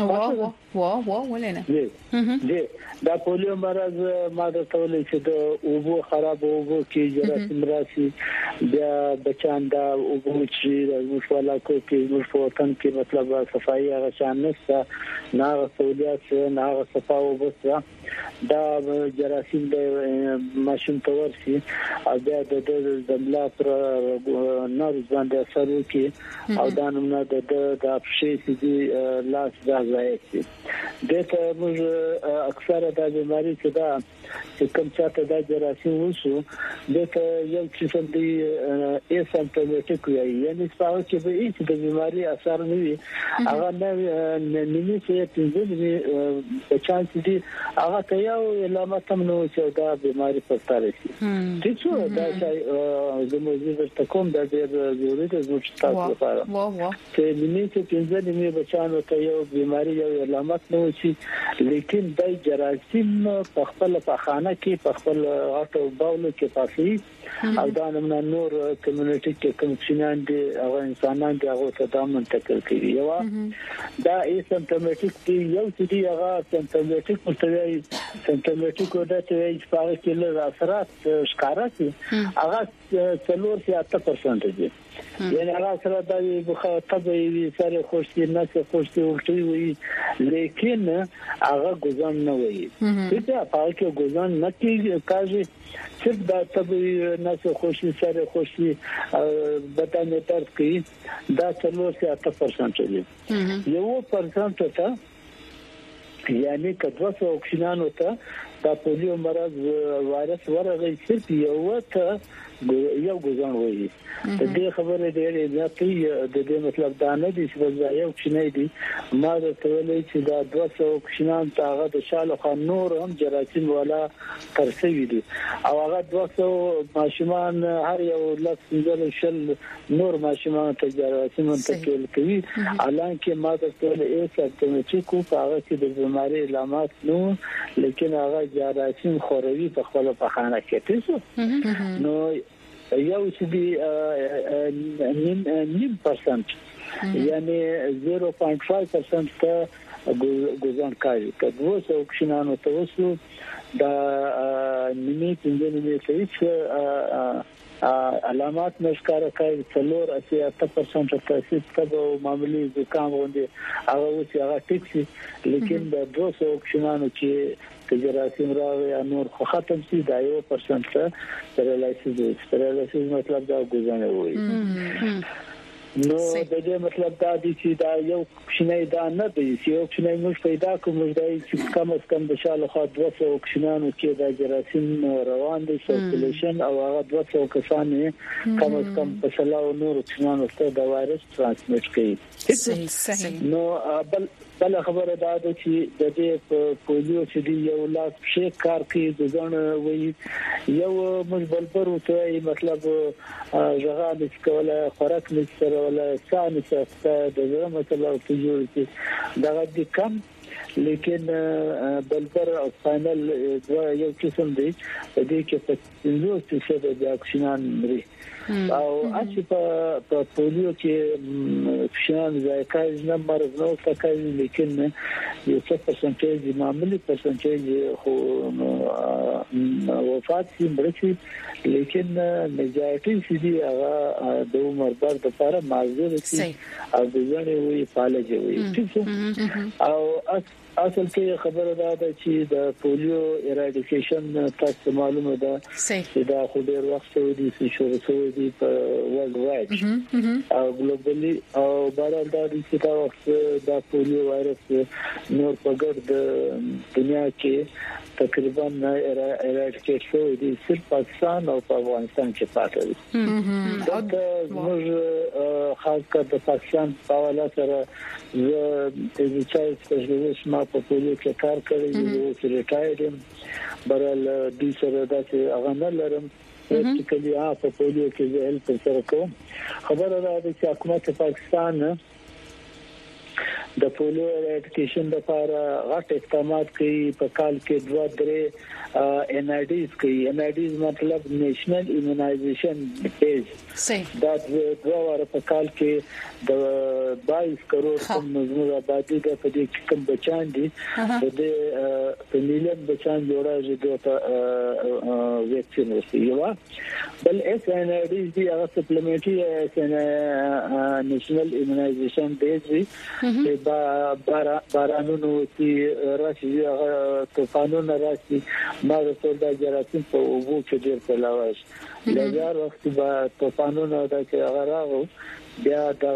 وا ولنه دي دا پولیو مرض ماده تولې چې د اوبو خراب اوبو کې جراثیم راشي بیا بچان دا اوبو چې د مشوالا کو کې مشوتن کې مطلب صفایي هغه شان نشته نه سہولیت نه صفاو بس دا جراثیم د ماشوم تور شي او بیا د دملا پر نار باندې اثر وکي او دا نومونه د شي چې لاس راځي دته موږ اکثره د بیماری چې دا کوم چاته د جراثیم وشو دته یو څه دی اسمپټومټیک وي یعنی څنګه چې به هیڅ د بیماری اثر نه وي هغه نه چې تنظیم چانس دي هغه ته یو علامه تم نو چې دا بیماری پرتاره شي چې دا زموږ د کوم د ضروري د تاسو لپاره چې چې پنځه نیمه بچانو ته یو بیماری یو علامت نه وشي لیکن د جراثیم په خپل خانه کې په خپل غټو باولو کې پاسي او دا نور کمیونټي کې کوم څنګه دي او انسانان دي هغه ته دا منتقل کوي یو دا ایسمپټومټیک دی یو چې دی هغه سمپټومټیک مستوي سمپټومټیک ودته یې په کې له اثرات ښکارا شي هغه 4% دي یعنی هغه سره د طبيعي سره خوشي نه خوشي ورته وي لیکن هغه ګزن نه وي چې په کې ګزن نه کیږي صرف د طبيعي نه خوشي سره خوشي بدن تر کې دا 4% دي یو پرسنټ ته یعنی کدوه اکسیجن وته دا پولیو مرض وایرس ورغی صرف یو ته یو ګزن وایي د دې خبره ډېرې ځاتې د دې مطلب دا نه دي چې یو کښنه دي ما د تولې چې دا 200 کښنان تاغه د شاله خان نور هم جراثیم ولا ترسوي دي او هغه 200 ماشومان هر یو لږ شل نور ماشومان ته جراثیم منتقل کوي الان کې ما د تولې ایسمپټومټیک په هغه کې د بیماری علامات نو لیکن هغه جراثیم خوروي په خپل په خانه کې تاسو نو یو چې دی 9% یعنی 0.5% ته ګزن کوي کله چې اکسیجن توسو دا نیمه څنګه چې علامات نشکاره کوي 4% تاسیس کبه معمولی زکام غوندي هغه چې هغه ټیک شي لیکن د 200 اکسیجن کې جراثیم راوي نور ختم شي دا 1% پرالایسیس مطلب دا ګزنه وي نو د دې مطلب دا دی چې دا یو کښنه دا نه دی چې یو کښنه موږ پیدا کوم دا چې کم از کم د شاله خو 200 کښنانو کې د جراثیم روان دي سرکولیشن او هغه 200 کسان کم از کم په سلاو نور کښنانو ته د وایرس ترانسمیټ کوي صحیح نو بل خبره دا ده چې د دې پولیو چې دی یو لاس شي کار کوي د ځان وی یو مجبل ته مطلب ژغال کوله خوراک نشره ولا ثاني څه د زړه مثلا ته جوړ کی دا د کم لیکن بلبر او فاینل یو قسم دی د دې کې په 50% د اکسیجن لري او اسی په پولیو کې فشان ځکه نه مرض نو تکای لیکن یو څه پرسنټیج معمولی پرسنټیج خو وفات مرشي لیکن میجارټي سړي هغه د عمر بر د لپاره معذور دي او د ځنې وی فالجه وي او اصل کې خبره ده چې د پولیو ایراډیکیشن تاسو معلومه ده چې دا خو ډیر وخت ودی چې شروع شوی دی په ورلد وایډ او ګلوبالي او بهر دا چې دا وخت د پولیو وایرس نور په ګرد دنیا کې تقریبا ایراډیکیټ شوی دی صرف پاکستان او افغانستان کې پاتې دي دا موږ خاص کر د پاکستان په حواله سره د چای سپیشلیست ما په پولیو کې کار کړی دی چې ریټایر برل د سره داسې هغه نه لرم چې کله په پولیو کې زه هیلپ سره کوم خبره ده چې حکومت پاکستان د پولیو ایراډیکیشن لپاره غټ اقدامات کوي په کال کې 2-3 NIDs کوي NIDs مطلب نېشنل ایمونایزیشن پیج دا دوه په کال کې د 22 کروڑ کم نظم آبادی د پدې کم بچان دي د میلیون بچان جوړه جوړه ویکسین وسیله بل NIDs دي هغه سپلیمنټري نېشنل ایمونایزیشن پیج دي بارانونو چې راشي طوفانونه راشي ما ټول د جراثیم په وګو کې ډېر پلاوي لږه وخت به طوفانونه د غراغو بیا دا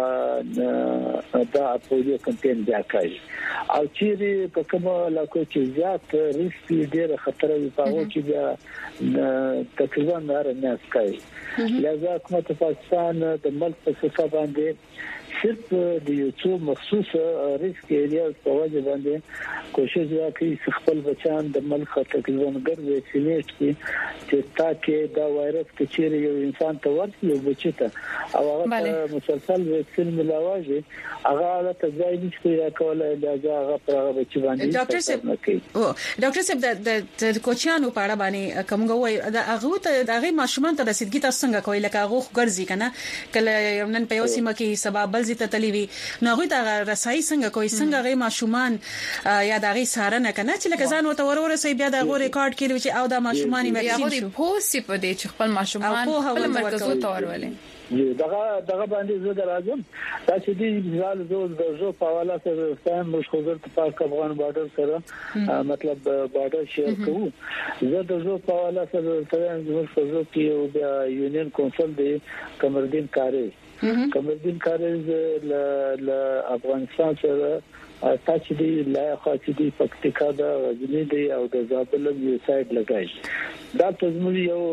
پولیو کمپاین بیا کوي او چې په کومه علاقو کې زیات ریسک ډېر خطر وي په هغه کې بیا تقریبا نه کوي لږه حکومت پاکستان د ملک په څیر باندې صرف د یو څو مخصوص ریسک ایریاز په وجه باندې کوشش وکړي چې خپل بچان د ملک تقریبا ګرځي ویکسینیټ کړي چې تاکي دا وایرس کې یو انسان ته ورسي او بچته او هغه مسلسل ویکسین ملاوي هغه حالت ځای نشي راکولای دا هغه پر هغه بچی باندې ډاکټر صاحب د کوچیانو په اړه باندې کومه وایي دا هغه ته دغه ماشومان ته رسیدګي تاسو څنګه کوي لکه هغه ګرځي کنه کله نن په یو سیمه کې سبب بل ته تلوي نو هغه ته رسای څنګه کوي څنګه غي ماشومان یا دغه سارنه کنه چې لکه ځان وته ورسې بیا دغه ریکارډ کړي چې او د ماشومان ویکسین شو پوسټ په دې چې خپل ماشومان خپل مرکزو ته ورولې دغه باندې زه درازم دا چې دی ځال زو په حواله سره ستاسو مشخصر پاک افغان بارډر سره مطلب بارډر شیر کوو زه د زو په حواله سره ستاسو مشخصر کې یونین کونسل دی کمردین کارز ل افغانستان سره تاسو دی لا خاص دی پکتیکا دا غزنی دی او د زابل یو سایډ لګای دا تاسو یو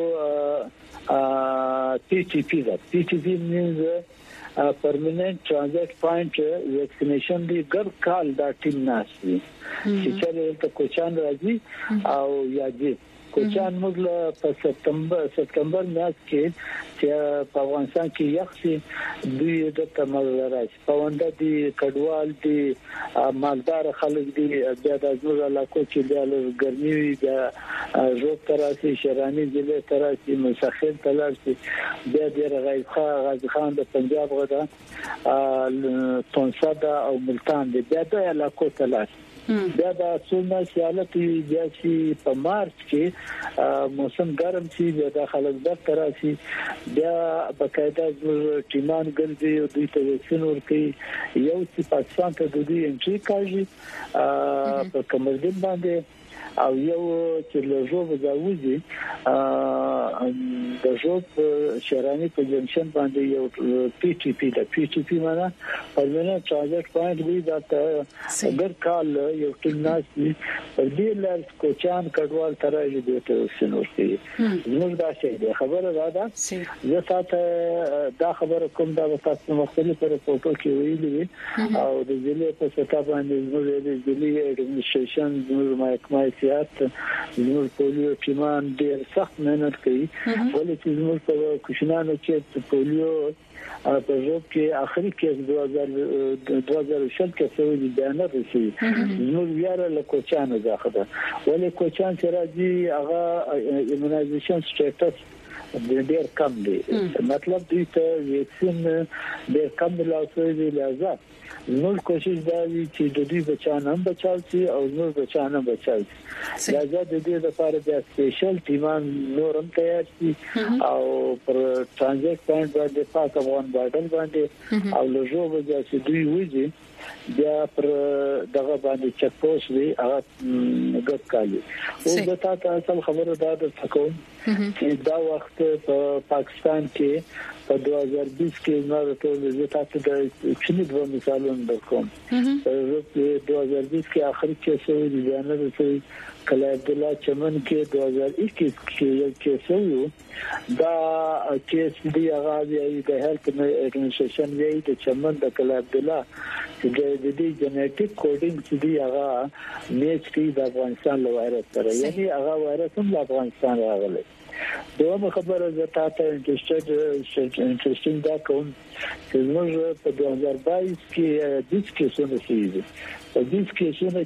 PTP means permanent transit point vaccination دی ګر کال دا ټیم ناشي چې ته کوچان راځي او یاځي کوچان موږ په سپتمبر میاشت کې چې په افغانستان کې یخسي دوی د تمررات پونده دي کډوال دي مالدار خلک دي بیا د زور علاقو چې بیا ګرمي وي بیا زوب تراسي شرانی ضلع تراسي مسخر تلاسي بیا د غازی خان د پنجاب غدا تونسا او ملتان دي بیا د علاقو تلاسي بیا د سونه سیالت بیا چې په مارچ کې موسم ګرم شي بیا د خلک د تراسي بیا بقاعده ټیمان ګرځي او دوی ته ویکسین ورکړي یو چې پاکستان ته د دوی انټری کوي په کمردین باندې او یو چې له جوب زاوځي د جوب شهراني په جنشن باندې یو پی ټی پی معنا پرمنه ټارګټ پوینټ وی دا اگر کال یو ټیناس په دې لار کوچان کډوال ترایي د سنورتي نو دا شی خبره ده زه تاسو دا خبره کوم دا تاسو مختلف رپورټو کې ویلي او د ضلع په سطح باندې زموږ د ضلع اډمنسټریشن زموږ محکمه سیاست زموږ پولیو ټیمان ډېر سخت مهنت کوي ولې چې زموږ په کوشنانو کې پولیو په ژوند کې اخري کې 2000 کې سوي بیان رسېږي نو یاره له کوچانو ځخه ولې کوچان چې راځي هغه ایمونایزیشن سټیټس ډېر کم دی مطلب دې ته ویکسین ډېر کم لاسوي لازم نو کوشش دا وی چې د دې بچانه هم بچاو شي او نور بچانه هم بچاو شي لازم د دې لپاره د سپیشل ټیمان نورم تیار شي او پر ټرانزیټ پوینټ باندې پاک افغان بارډر باندې او له جوړ چې دوی وځي بیا پر دغه باندې چک پوسټ وی هغه ګټ کالي او دا تاسو خبره ده تکوم چې دا وخت په پاکستان کې په 2020 کې نور ټول د تاسو د چینی د مثالونو درکوم په 2020 کې اخر کې سوي دي بیان راځي کله عبدالله چمن کې 2021 کې یو کیس وو دا کیس دی هغه د هیلث اډمنسټریشن دی د چمن د کله عبدالله چې د دې جنیټیک کوډینګ چې دی هغه میچ کې د افغانستان له وایرس سره یعنی هغه وایرس هم د افغانستان راغلی دوه خبره زه تاسو انټرېسټینګ دا کوم چې موږ په 2022 کې د کیسونو سیدي په دې کیسونو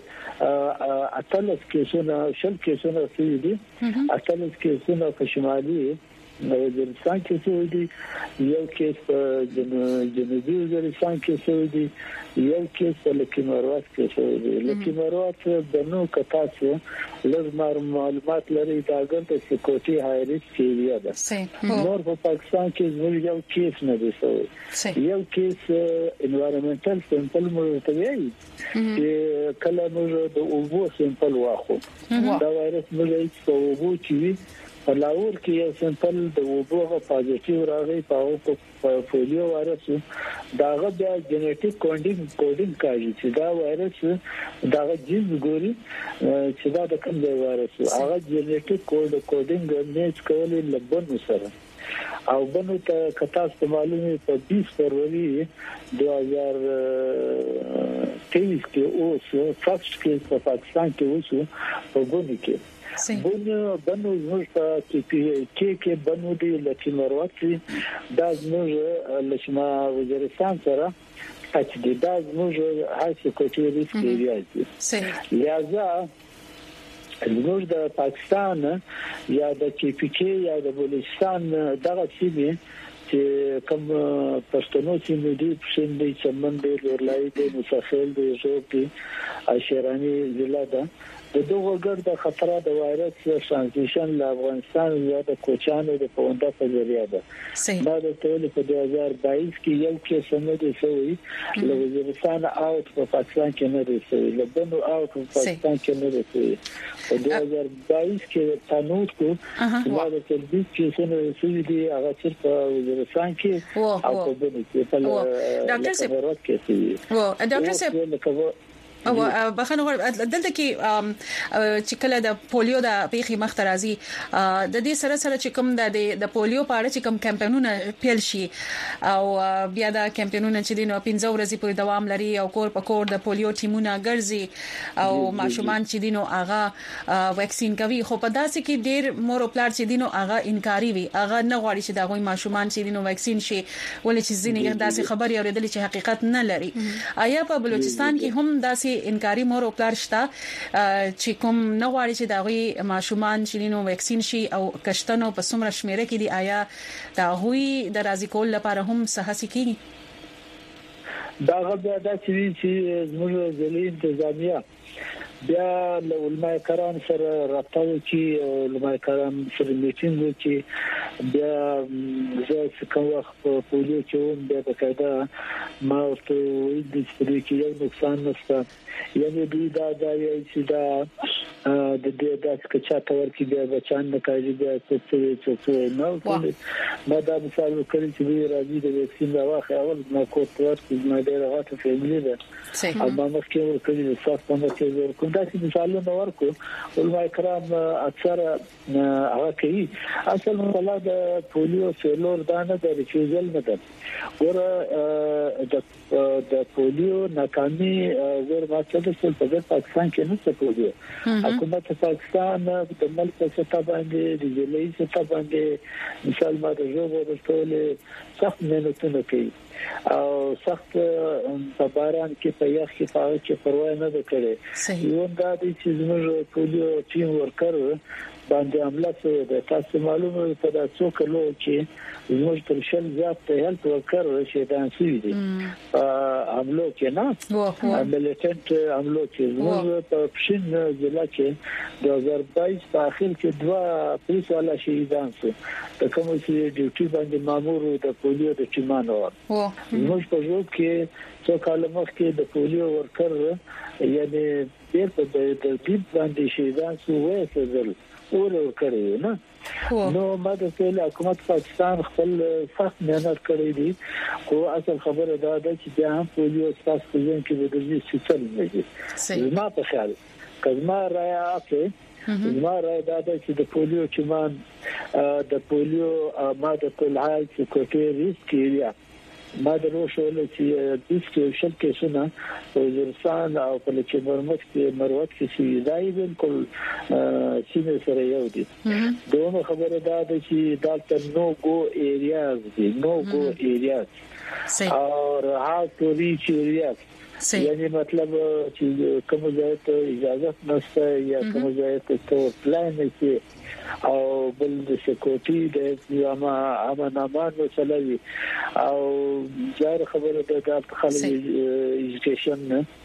کې اتلس کیسونه شل کیسونه سیدي اتلس کیسونه په شمالي وزیرستان کې سوي یو کیس په جنوبي وزیرستان کې سوي یو کیس په لکیمروات کې سوي لکیمروات د نو کتاسو لږ معلومات لري دا ګټه سکوټي های ریسک ایریا ده نور په پاکستان کې زموږ یو کیس نه دی سوي یو کیس انوایرنمنټل سیمپل مرتبه چې کله موږ د اوبو سیمپل واخو دا وایرس موږ په اوبو کې په لاور کې یو سیمپل د اوبو پازیټیو راغی په پولیو وایرس داغه بیا جنیټیک کوډینګ کوي چې دا وایرس داغه جینز ګوري چې دا د کوم ځای وایرس هغه جنیټیک کوډینګ میچ کوي لبن سره او بنو ته کتاس په معلومه په 20 فروری 2023 کې اوس فرست کې په پاکستان کې اوس په ګونی کې بنو زموږ په کې بنو دی لکه مروت دا زموږ لشما وزیرستان سره چې دا زموږ هڅه کوي ریسک ایریا دي لہذا زموږ د پاکستان یا د کې یا د بلوچستان دغه سیمه چې کوم پښتنو سیمه دي پښندې چمن دی لورلای دی مسافل دی ژوبي اشرانی ضلع ده د دوه ګرد خطر د وایرس ترانزیشن له افغانستان یا د کوچانو د پونده په ذریعہ ده دا د ټول په 2022 کې یو کې سمې شوی له وزیرستان اوټ په پاکستان کې نه رسېږي له بنو اوټ په پاکستان کې نه رسېږي په 2022 کې تنوت کو دا د تلبیس کې څنګه رسېږي دی هغه چې په وزیرستان کې او په بنو کې په ډاکټر صاحب ډاکټر صاحب او بخنه دلته کې چې کله د پولیو د پیخي مخترازي د دې سره چې کوم د پولیو په اړه چې کوم کمپاینونه پیل شي او بیا د کمپاینونه چې دینو 15 ورځې پورې دوام لري او کور په کور د پولیو ټیمونه ګرځي او ماشومان چې دینو هغه ویکسین کوي خو په داسې کې ډیر مور او پلار چې دینو هغه انکاري وي هغه نه غواړي چې دا غوي ماشومان چې دینو ویکسین شي ولې چې ځینې داسې خبري اوریدل چې حقیقت نه لري آیا په بلوچستان کې هم داسې انکاري مور او پلار شته چې کوم نه غواړي چې داغوي ماشومان چې نو ویکسین شي او کشتنو په څومره شمیره کې دی آیا دا غوي د راضي کول لپاره هم صحاسي کیږي دا غوډه چې زموږ ځلې انتظامیه بیا علماء کرام سره رابطه وکړي او علماء کرام سره میټینګ وکړي بیا زه کوم وخت په پولیو کې وم بیا د قاعده ما ورته وایي د سپریکي یو نقصان نشته یعنی دوی دا چې دا د دې د څخه ورکی بیا بچان نه کوي بیا څه نو ما دا مثال وکړم چې وی راځي د ویکسین دا واخه اول ما کوټ ورته ما ډېر راته فهملی ده او ما مخکې ورکړي د صف په مکه زور کوم دا چې مثالونه ورکو علماء کرام اکثر هغه کوي اصل مسله د پولیو فیلور دانه د ریفیوزل نه ده ور د پولیو ناکامي ور ماته د پاکستان کې نه څه پولیو حکومت پاکستان د ملک په سطح باندې د ځلې سطح باندې مثال ما د جوړ ورته سخت مهنتونه کوي او سخت په باران کې په یخ کې فعال کې پروا نه وکړي یو دا د چې زموږ پولیو ټیم ورکر باندې عمله شوې ده تاسو معلومه په تاسو کلو چې زموږ تر شل زیات هلت ورکر شهیدان شوي دي عملو کې نه ملیټنټ عملو کې زموږ په پښین ضلع کې 2022 په اخر کې 2 پولیس والا شهیدان شو د کوم چې ډیوټي باندې مامور د پولیو د ټیمانو زموږ په ژوند کې څو کال مخکې د پولیو ورکر یعنی په د دې باندې شهیدان شو وایي ور کړی نه نو ماده ټول حکومت پاکستان خپل سخت مهنت کړی دی خو اصل خبره دا ده چې بیا هم پولیو اساس کوي چې د دې سیستم نه دي ما په خیال کله راي اخلي ما راي دا ده چې د پولیو چمان د پولیو ماده ټول حال چې کوټه ریسک ایریا ما درو شول چې د سټیشن کې شنه وزیرستان او په لکه مرمت کې مروت کې شي دای بالکل سینه سره یو دي دوه خبره ده چې دالته نو ګو ایریاز دي نو ګو ایریاز او هاو ټو ریچ ایریاز یعنی مطلب چې کوم ځای ته اجازه نشته یا کوم ځای ته پلان کې او بل د سکیورټي د امانات مسلوي او ځای خبره ده د خلک ایجوکیشن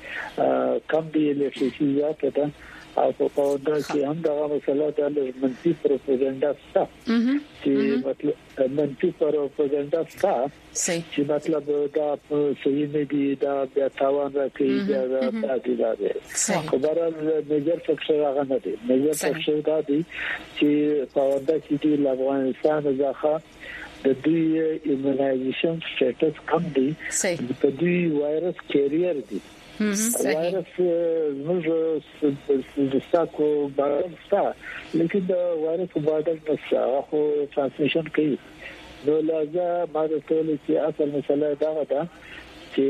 کم دی لشيات ده او په پاوډر کې هم دا مسله د منفي پروپاګاندا ستا چې مطلب منفي پروپاګاندا ستا چې مطلب دا صحیح نه دی دا بیا تاوان راکړي دا ده خبره میجر فکر هغه نه دی میجر فکر دا دی چې پاوډر کې د افغانستان ځخه د دوی ایمونایزیشن سټیټس کم دی په دوی وایرس کیریئر دی وایرس موږ د ساکو بارستا لیکن د وایرس بارډر نشته خو ترانسمیشن کوي نو لازم ما د ټول چې اصل مسله دا ده چې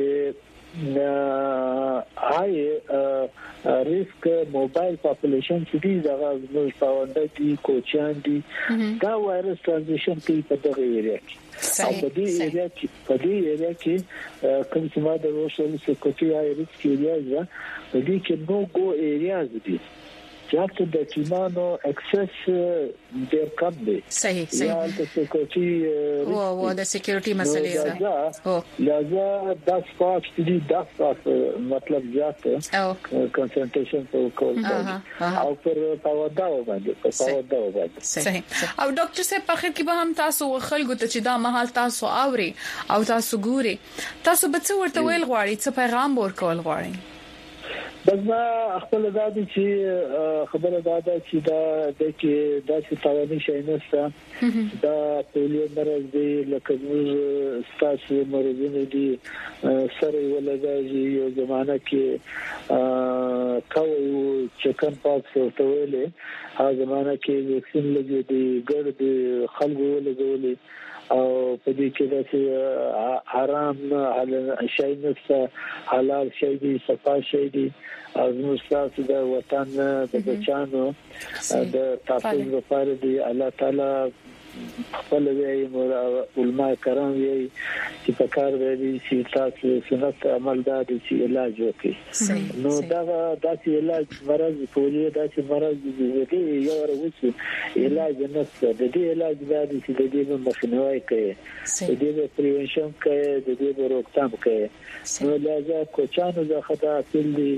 ریسک موبایل پاپولیشن چې دی دا موږ پاوند دي کوچان دي دا وایرس ترانزیشن کوي په دغه ایریا کې په دې ایریا کې کوم چې ما د روشن سکوټي ریسک ایریا ده په دې کې نو ګو ایریا دي چې د ټیمانو اکسس ډېر کم دی صحیح یا د سکیورټي او د سکیورټي مسلې ده لازم د سپاک دي د مطلب زیات کنسنټریشن په کول او پر پاوډا باندې صحیح او ډاکټر صاحب په اخر کې به هم تاسو خلکو ته چې دا مهال تاسو اوري او تاسو ګوري تاسو به څه ورته ویل غواړئ څه پیغام ورکول غواړئ بس ما خپل دا دي چې خبره دا ده چې دا د چې دا چې تاواني شي نشته دا پولیو مرض دی لکه موږ ستاسو مرزونه دي سره ولګي یو زمانہ کې کوي چې کم پاک ورته ویلې هغه زمانہ کې ویکسین لګي دي ګرد خلکو ولګولې او په دې کې د حرام شي نشته حلال شي دي صفا شي دي او مستاسو د وطن د بچانو د تاسو لپاره دی الله تعالی خپل وی علماء کرام وی چې په کار دی چې تاسو سنت عمل دا دي چې علاج وکړي نو دا چې علاج مرض پولیو دا چې مرض دی یو ورته علاج نه څه د دې علاج دا دي چې د دې مخنیوي کوي د دې پریونشن کوي د دې روکثام کوي نو لازم کوچانو د خطا اصل دي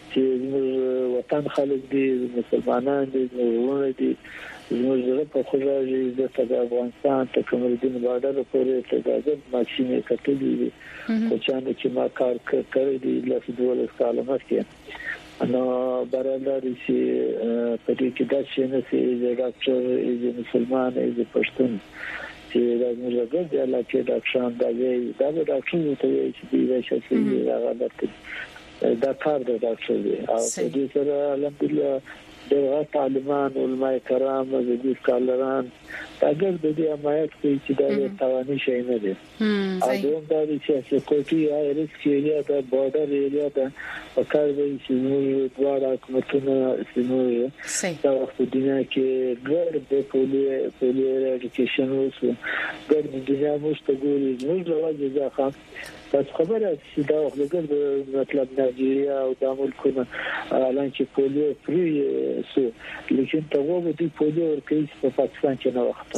چې موږ وطن خلک دي مسلمانان دي ورونه دي زموږ په خوځاږي د افغانستان ته کمرودین بارډر پورې ته د ماشینه کتلې دي خو چې ما کار کړی دی لکه 12 کال مخکې نو برابر شي په دې کې د شنه سي د ډاکټر د مسلمان د پښتون چې د موږ د علاقې ډاکټران دا ډاکټر ته چې دی شي هغه دا کار د ډاکټر دی او دې سره الحمدلله دغه طالبان علماء کرام د دې کالران اگر د دې حمایت کوي چې دا تواني شي نه دي او دا د سیاسي کوټي یا ریسکي د بارډر ایریا د وکړ د چې دوه حکومتونه سموي دا وخت د دنیا کې ګر د پولیو ایجوکیشن وسو ګر د دنیا مستګوري موږ لوځي ځکه بس خبره چې دا وخت د مطلب نایجیریا او د ملکونو اعلان چې پولیو فری سو لیکن ته وو د پولیو ورکوي په پاکستان کې نو وخت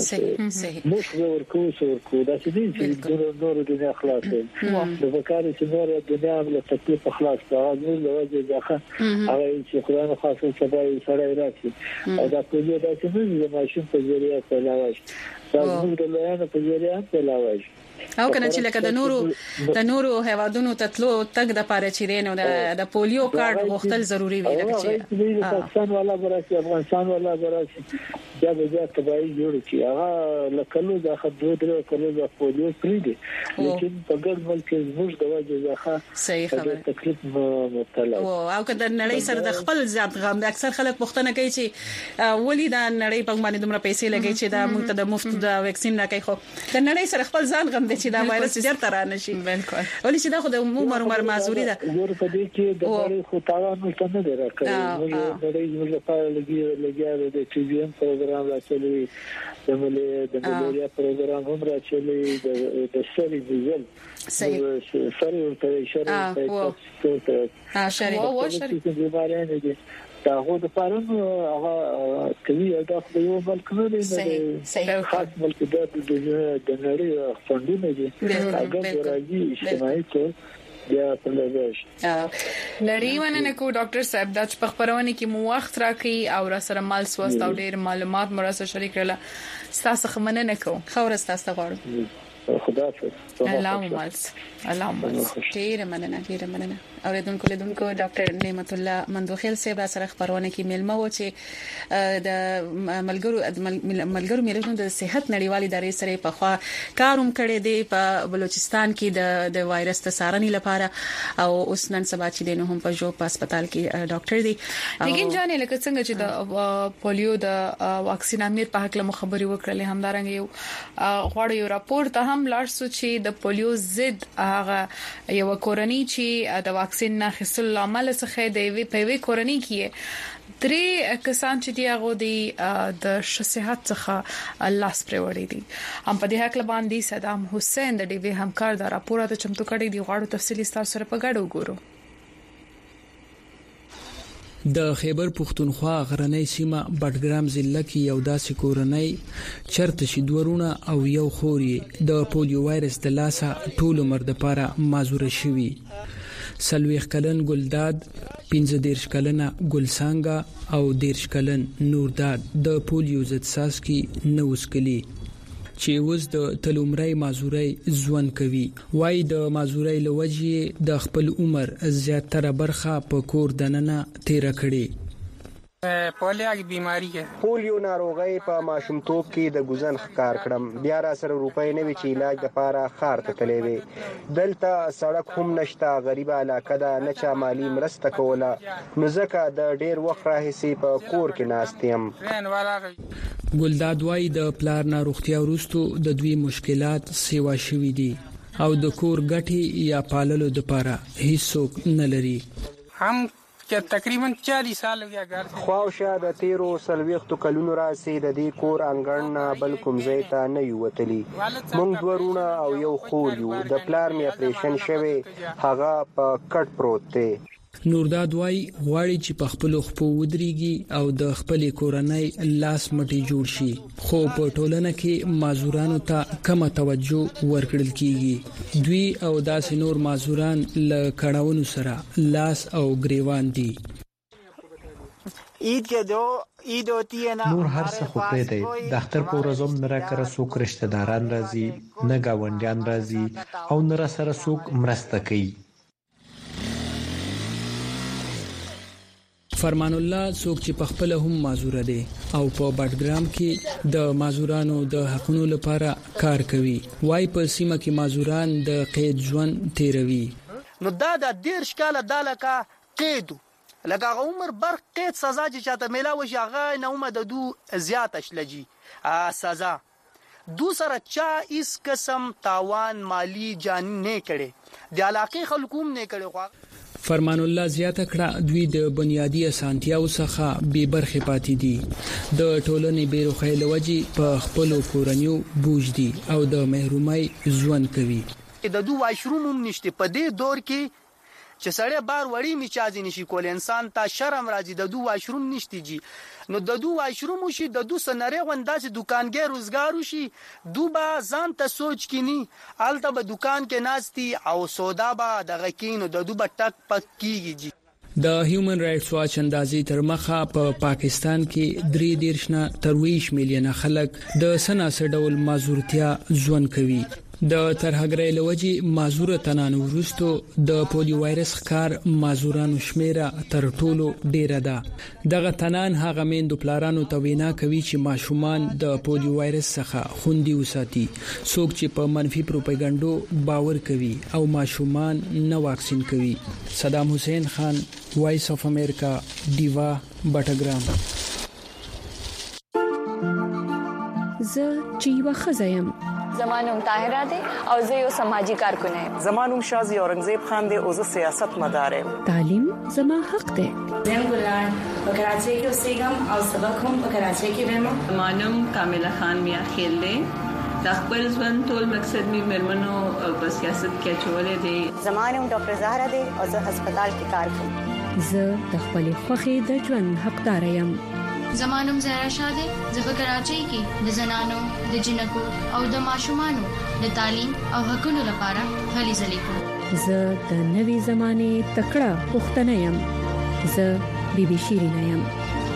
موږ ورکوو دا چې نور د اخلاق د وکاله چې نور د دنیا له تکلیف خلاص راځي لوځي ځکه هغه چې قرآن خاصه سبا سره راځي دا پولیو د چې د ماشين په ذریعہ تلاوش دا د لایانو په ذریعہ تلاوش او کنه چې لکه د نورو هوادونو تطلو تک د پاره چیرې نو د پولیو کارت غوښتل ضروری وي لکه چې پاکستان والا براسي افغانستان والا براسي دا به تبعي جوړ کی هغه لکه د خدو درو کله د پولیو پری دي لیکن په ګډ ملک زموږ د وجه ځخه صحیح خبره تکلیف مبتلا او کله نړۍ سره د خپل ذات غم د اکثر خلک پښتنه کوي چې ولی دا نړۍ په باندې دومره پیسې لګي چې دا موږ ته د مفت د ویکسین نه کوي خو د نړۍ سره خپل ځان غم دي چې دا وایرس ډیر تر نه شي بالکل ولې چې دا خو د عمر معذوري ده ور په دې کې د نړۍ خو تاوان څه نه درکړي موږ د نړۍ لپاره لګي د ټي وي ام پروګرام راځي د ملاریا پروګرام هم راځي د سری دیزل صحیح سری ورته اشاره شری بیمارانه دي دا هو د پاره هغه کوي دا خو یو بلک نه دی خاص بلک د نړۍ فندونه دي هغه راځي اجتماعي ته بیا په لږ لري ونه کو ډاکټر صاحب د خبرونه کې مو وخت راکې او را سره مال سوست او ډیر معلومات مو را سره شریک کړل تاسو خمنه نه کو خور تاسو غواړم خدا حافظ اللهم ډیر مننه اوریدونکو لیدونکو ډاکټر نعمت الله مندوخیل صاحب سره خبرونه کې ملمه و چې د ملګرو ملتونو د صحت نړیوالې ادارې سره په خوا کاروم کړي دي په بلوچستان کې د وایرس تسارنې لپاره او اوس نن سبا چې دینو هم په جو په هسپتال کې ډاکټر دي لیکن جانې لکه څنګه چې د پولیو د واکسین امیر په حق له مخبري وکړلې همدارنګ یو غوړ یو راپور ته هم لاړ سو چې د پولیو ضد هغه یو کورنۍ چې د واکسین نه خصل عمل څخه دی په وی کورنۍ کې درې کسان چې دی هغه د صحت څخه الله سپری وړي دي هم په دې حق باندې صدام حسین د ډي وی همکار دا راپور ته چمتو کړی دی غواړو تفصیلی ستاسو سره په ګډو ګورو د خیبر پختونخوا غرنۍ سیمه بټګرام ضلع کې یو داسې کورنۍ چرته شي دورونه او یو خوري د پولیو وایرس د لاسه ټول عمر د پاره معذور شوی سلويخ کلن ګلداد 15 کلنه ګلسانګا او 10 کلن نورداد د پولیو ضد ساسکی نوسکلی چې اوس د تلومرای مازوري ځوان کوي وای د مازوري لوجې د خپل عمر زیاتره برخه په کور دننه تیر کړي پولیو بیماری ہے پولیو ناروغي په ماشومتوب کې د ګوزن ښکار کړم بیا را سره روپۍ نه وی چې علاج لپاره خار ته تلې وي دلته سړک هم نشتا غریب علاقه ده نه چا مالی مرسته کوله نو ځکه د ډیر وخت راهیسي په کور کې ناستیم ګلداد وای د پلار ناروغتیا وروسته د دوی مشکلات سیوا شوې دي او د کور ګټي یا پاللو لپاره هیڅوک نه لري هم چې تقریبا 40 سال ویا غار خواوشه د 13 کلونو راسي د دې کور انګړ نه بل کوم ځای ته نه یوتلی مونږ ورونه او یو خور یو د پلار می اپریشن شوه هغه په کټ پروت دی نورداد وای غواړي چې په خپل خپو ودرېږي او د خپل کورنۍ لاس مټي جوړ شي خو په ټولنه کې معذورانو ته کم توجه ورکړل کیږي دوی او داسې نور معذوران له کړهونو سره لاس او گریوان دي عید کې دو عید ہوتی ہے نا نور هر څه خو پرې دی د اختر په ورځوم نه راکره څوک رشتہ داران راځي نه گاونډیان راځي او نه سره څوک مرسته کوي فرمان الله څوک چې په خپل هم معذور دي او په بټګرام کې د معذورانو د حقوقو لپاره کار کوي وای په سیمه کې معذوران د قید ژوند تیروي نو دا د 10 کاله دالکا قید لکه عمر بر قید سزا چې چاته ملاوي هغه نه اومد دو زیاتش لجی سزا دو سره چا اس قسم تاوان مالی جانی نه کړي د علاقې خلکوم نه کړي فرمان الله زیاته کړه دوی د بنیادی اسانتیاو څخه بے برخه پاتې دي د ټولنې بیروخی لوجي په خپل کورنیو بوج دي او د محرومۍ ژوند کوي د دوه واشروم نشته په دې دور کې چې سړی بار وړي میچازي نشي کول انسان ته شرم راځي د دوه واشروم نشته جی نو د دوه واشروم شي د دوه سنره ونداسي دکانګر روزګار شي دوبا ځان ته سوچ کینی الته به دکان کې ناشتي او سودا به دغه کینو د دوه ټک پک کیږي د هیومن رائټس واچ اندازې تر مخه په پاکستان کې 3.3 تر 20 میلیونه خلک د سناسه ډول معذورتیا ژوند کوي د ترهګرۍ لوجي معذور تنانو ورستو د پولیو وایرس ښکار معذورانو شمیره تر ټولو ډیره ده دغه تنان هغه میندو پلارانو ته وینا کوي چې ماشومان د پولیو وایرس څخه خوندي وساتي څوک چې په منفي پروپاګاندا باور کوي او ماشومان نه واکسین کوي صدام حسین خان وایس اف امریکا دیوا بټګرام زه چې وخزایم زمانوم طاهره ده او زه یو سماجی کارکون یم زمانوم شازی اورنګزیب خان ده او زه سیاست مدار یم تعلیم زما حق ده زم ګلان په کراچۍ کې اوسېږم او سبق هم په کراچۍ کې وایم زمانوم کامله خان میا خیل ده د خپل ژوند ټول مقصد می مرمنو په سیاست کې چولې دي زمانوم ډاکټر زهرا ده او زه هسپتال کې کار کوم زه د خپل خوخي د ژوند حقدار یم زمانوم زهرا شاده زه په کراچۍ کې د زنانو د جنکو او د ماشومانو د تعلیم او حقوقو لپاره هلي ځلې کوم زه د نوي زمانه تکړه پښتنه یم زه بیبي شیرینه یم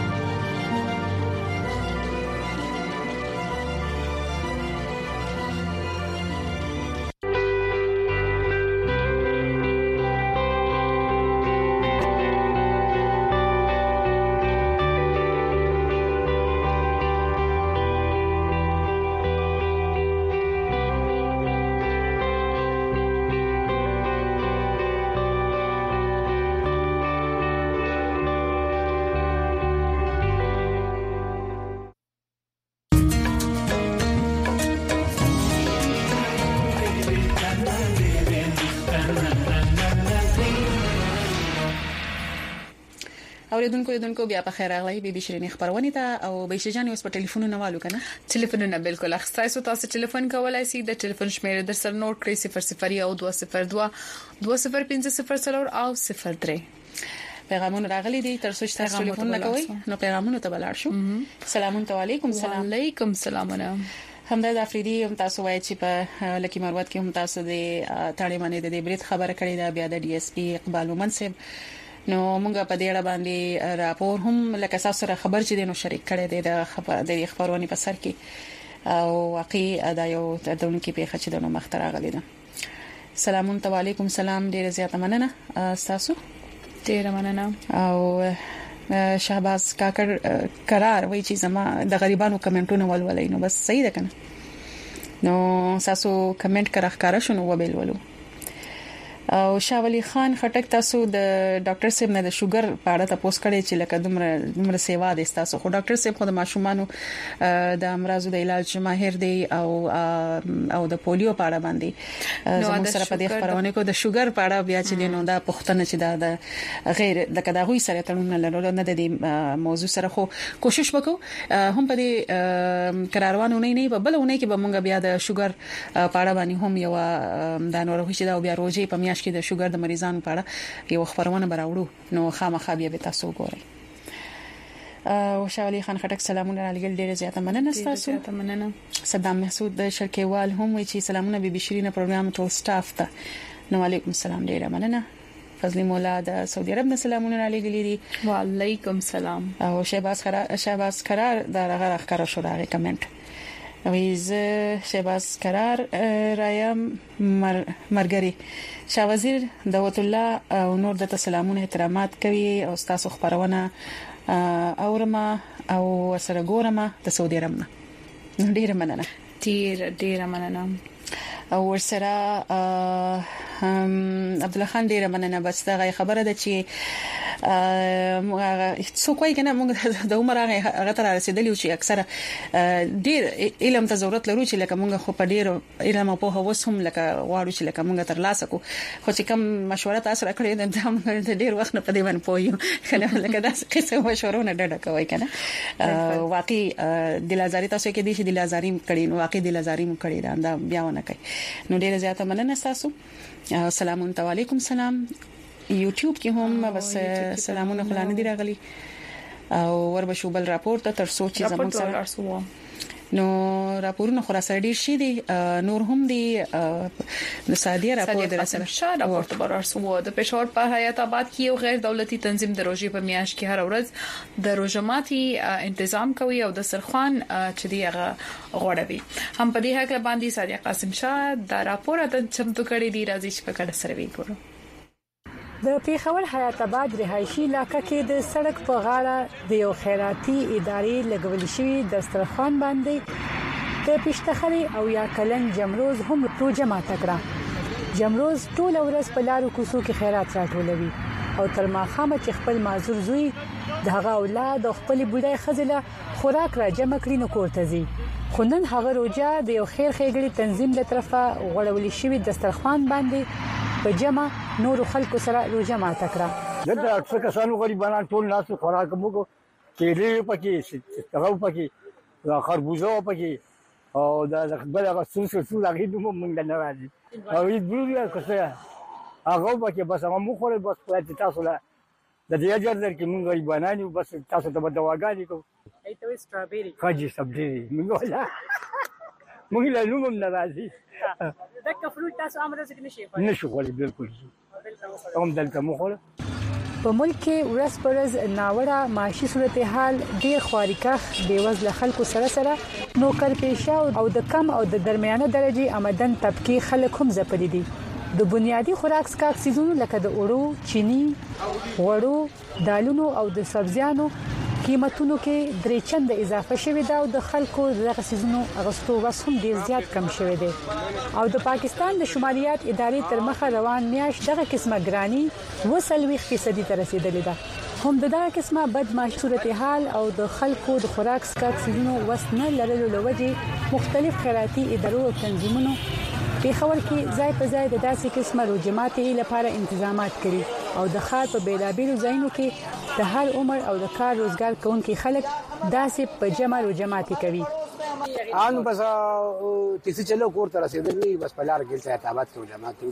اوریدونکو بیا په خیر راغلی بیبي شیرینی خبرونه ته او بیشه جان اوس په ټلیفون نه والو کنه ټلیفون نه بالکل اخستای تاسو ټلیفون کولای شئ د ټلیفون شمیره در سره نوٹ کړئ 00 او 202 2050 او 03 پیغامونه راغلي دي تر څو تاسو ټلیفون نه کوئ نو پیغامونه ته بلار شو سلام علیکم سلام علیکم سلامونه همدارد افریدي هم تاسو وایي چې په لکی مروت کې هم تاسو د تاړې باندې د بریټ خبره کړې ده بیا د ډي اس پی اقبال منصب نو موږ په دې اړه باندې راپور هم لکه تاسو سره خبر چې دینو شریک کړی دی د خبرونه په سر کې او واقعي دا یو تدونکو په خچ د نو مختار غلی ده سلام علیکم سلام ډیر زیاته مننه تاسو ډیر مننه او شهباز کاکر قرار وایي چې زما د غریبانو کمنټونه ولولای نو بس صحیح ده کنه نو تاسو کمنټ کړه شنو وبېل ولو او شاه ولی خان خټک تاسو د ډاکټر صاحب نه د شوګر په اړه تاسو کړی چې لکه دومره سیوا دي تاسو خو ډاکټر صاحب خو د ماشومانو د امراضو د علاج ماهر دی او د پولیو په اړه باندې زموږ سره په دې خبرونه کو د شوګر په اړه بیا چې نو دا پښتنه چې دا د غیر لکه دا غوي سره تړون لرل نه د موضوع سره خو کوشش وکړو هم په دې قراروانو نه بلونه کې به مونږ بیا د شوګر په اړه باندې هم یو د نور هیڅ دا بیا روزي په میاشت میاشت کې د شوګر د مریضانو په اړه یو خبرونه براوړو نو خامخا بیا به تاسو ګورئ. او شاولي خان خټک سلامونه علیګل ډیره زیاته مننه تاسو. صدام محسود د شرکیوال هم وی چې سلامونه بي بي شيرين پروګرام ټول سټاف ته. نو علیکم السلام ډیره مننه. فضلی مولا د سعودي عرب نه سلامونه علیګل دي. وعلیکم السلام. او شهباز قرار دا راغره کار شو راغی کمنټ. ویز شهباز قرار رایم مرګري شاه وزیر دعوت الله او نور د سلامونه احترامات کوي او تاسو خبرونه اورما او سره ګورما د سعودي عرب نه ډیره مننه. ډیره مننه. او ورسره عبد الله خان ډیره مننه. بس دا خبره ده چې څو کوی کنه موږ د عمر هغه تر رسیدلی چې اکثره ډیر علم ته ضرورت لرو چې لکه موږ خو په ډیر علم په هوس هم لکه واړو چې لکه موږ تر لاسه کو خو چې کوم مشوره تاسو راکړې ده د ډیر وخت نه پدې باندې پویو کنه لکه دا څه مشورونه ډډه کوي کنه واقعي دلازاري تاسو کې دي چې دلازاري کړي نو واقعي دلازاري مو کړي دا بیا ونه کوي. نو ډیر زیاته مننه تاسو. السلام علیکم. سلام یوټیوب کې هم بس سلامونه خلانه دي راغلي او وربشو بل راپورټ تر سوچ زمون سره نو راپورونه خلاص ډیر شي دي نور هم دي د سعودي راپور درسره شاه راپورټ برارسو د پېښور په حیات آباد کې یو غیر دولتي تنظیم د روزي په میاشت کې هر ورځ د روزماتي تنظیم کوي او د سرخوان چې دی هغه غوړوي هم په دې حق باندې صادق قاسم شاه د راپور د چمتو کړي دی راځي چې په کډه سره وګورو. د پیښور حیات آباد رهایشي علاقې کې د سړک په غاړه د یو خیراتي ادارې لګول شوی دسترخوان باندې د پښتخري او یا کلن جمروز هم روزه ماته کړه. جمروز ټول ورځ په لارو کوڅو کې خیرات راټولوي او تر ماخامه چې خپل معذور زوی دغه اولاد او خپل بډای خزله خوراک را جمع کړي نو کوړه ځي. خو نن هغه روزه د یو خیر خیګړي تنظیم له طرفه غوړول شوی دسترخوان باندې په جمع نور خلکو سره روزه ماته کړه. دغه اکثر کسانو غریبانو ټول ناس خوراک موږ کېلې پکې ستغو پکې خربوزه پکې او دا بل هغه څه لاګې نو موږ نه راځي او دې بلوري کوڅه هغه پکې بس موږ خو بس پاتې تاسو لا د دې اجر درکې موږ غریبانو بس تاسو ته دواګانې کو ایته سترابيري خاجي سبزي موږ له نوم نه راځي دغه فروټ تاسو امره څه نشي خولي بالکل هم دلته مخوله. په ملک کې ورځ پر ورځ ناوړه معاشي صورتحال ډېر خواریکاخ بیوزله خلکو سره نوکر پیشه او د کم او د درمیانه درجه آمدن طبقه خلک هم زپلي دي. د بنیادی خوراک سکاک سيزونو لکه د اوړو، چینی، غوړو، دالونو او د سبزیانو قیمتونو کې درې چنده اضافه شوې ده او د خلکو دغه سيزونو اغستو وس هم ډیر زیات کم شوې ده او د پاکستان د شمالیات ادارې تر مخه روان میاش دغه قسمه ګرانی 20% ته رسیدلې ده. هم دغه قسمه بد معاشي صورتحال او د خلکو د خوراک سکاک سيزونو وس نه لرلو لوجه مختلف خیراتي ادارو او تنظیمونو پیښور کې ځای په ځای د داسې قسمه روجماتي لپاره تنظیمات کړي او د ښار په بیلابیلو ځایونو کې د هر عمر او د کار روزګار کوونکي خلک داسې په جمع روجماتي کوي. ان بس تیسي چلو کور تر رسیدلی بس په لار کې اعتماد روجماتي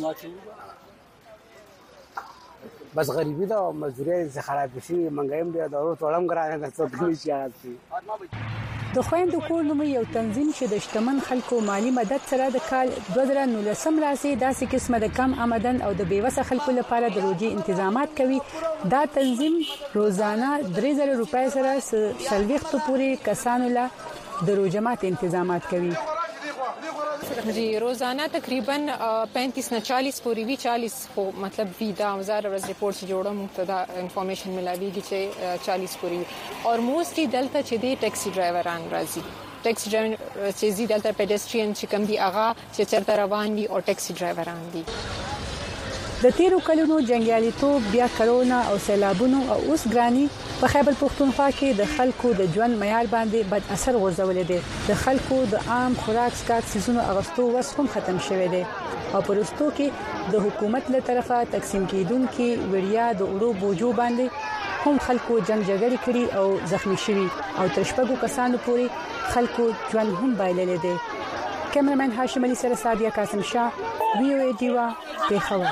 بس غریبی دا مزدوري خراب شي منګایم دی دا ټولم ګرانه د څه په شي. د خويندو کور نوم یو تنظیم چې د شتمن خلکو مالی مدد سره د کال 2019 راسي داسې قسمه د کم آمدن او د بیوسه خلکو لپاره د روزي تنظیمات کوي. دا تنظیم روزانه 3000 روپۍ سره سلويخت پورې کسانو له د روزمات تنظیمات کوي. जी रोजाना तकरीबन 35 न 40 पूरी भी 40 हो मतलब वीदा हजार रोज रिपोर्ट से जोड़ा मुक्तदा इंफॉर्मेशन मिलावीगी चे 40 पूरी और मोस्टली दलता चे दे टैक्सी ड्राइवर आन राजी टैक्सी ड्राइवर चे जी दलता पेडेस्ट्रियन चे कम दी आगा चे चरता روان دي او टैक्सी ड्राइवर आन دي. د تیرو کلونو جنگیالیتوب بیا کرونا او سیلابونو او اوس ګرانی په خیبر پختونخوا کې د خلکو د ژوند معیار باندې بد اثر غورځولې دي. د خلکو د عام خوراک سکاک سيزونو اغستو وس هم ختم شوه دي او پرستو کې د حکومت له طرفه تقسیم کیدونکو وړیا د اورو بوجو باندې هم خلکو جنگ جګړې کړي او زخمی شوي او تر شپږو کسانو پورې خلکو ژوند هم بایللې دي. کیمرمن هاشم علي سره سادیا قاسم شاه وی ډیوا پیښور.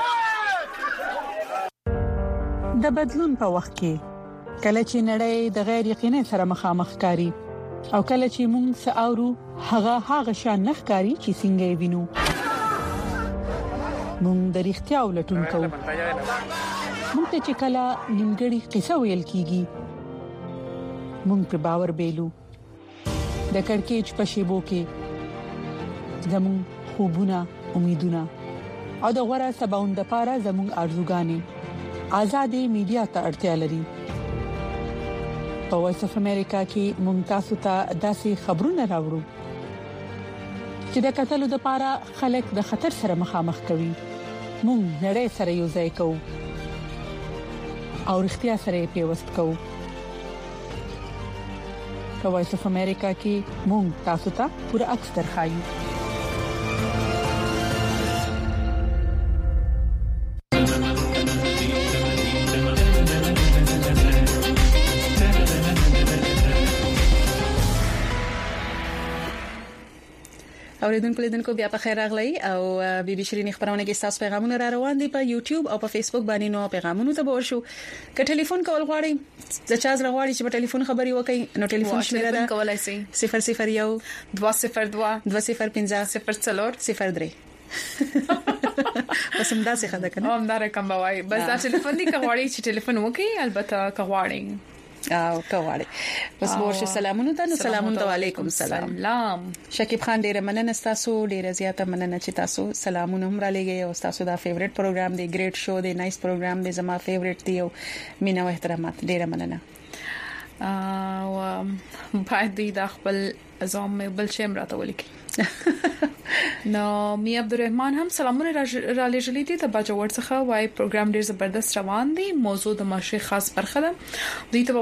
د بدلون په وخت کې کله چې نړۍ د غیر یقیني سره مخامخ کاری او کله چې موږ ساورو هغه شان نخکاری چې څنګه وینو موږ د اړتیا ولټون کوو. موږ ته چې کله نیمګړی قصه ویل کیږي موږ په باور بیلو. د کڑکېچ په شیبو کې زموږ خوبونه امیدونه او د غوړه سباوند لپاره زموږ ارزوګانې آزادې میډیا ته اړتیا لري. په وایس اف امریکا کې ممتاز ته داسې خبرونه راوړو چې د قتلو لپاره خلک د خطر سره مخامخ کوي. موږ نړۍ سره یو ځای کوو او اړتیا سره پیوست کوو. په وایس اف امریکا کې موږ تاسو ته پوره عکس درخایو. اوریدونکو بیا په خیر راغلی او بي بي شيرين خبرونه کې تاسو پیغامونه را روان دي په یوټیوب او په فیسبوک باندې. نو پیغامونه ته ورشو ک ټلیفون کول غواړئ د چا زره غواړئ چې په ټلیفون خبري وکړي نو ټلیفون شمیره ده کولای شي 001 202 205 03 بس هم دا څه خده کنه هم دا رقم بوای بس دا ټلیفون دی کغواړي چې ټلیفون وکړي البته کغواړي او کوالي بس ورشه سلامونه ته سلامونه علیکم سلام شکیب خان ډیره مننه تاسو ډیره زیاته مننه چې تاسو سلامونه هم را لګي او تاسو دا فیورټ پروګرام دی ګریټ شو دی نایس پروګرام دی زما فیورټ دی او مینا او احترامات ډیره مننه او باید د خپل ځام بل شیم راته ولیکي. نو می عبدالرحمن هم سلامونه را لېږلي دي ته باجوړ څخه وای پروګرام ډیر زبردست روان دي. موضوع د معاشري خاص برخه ده دوی ته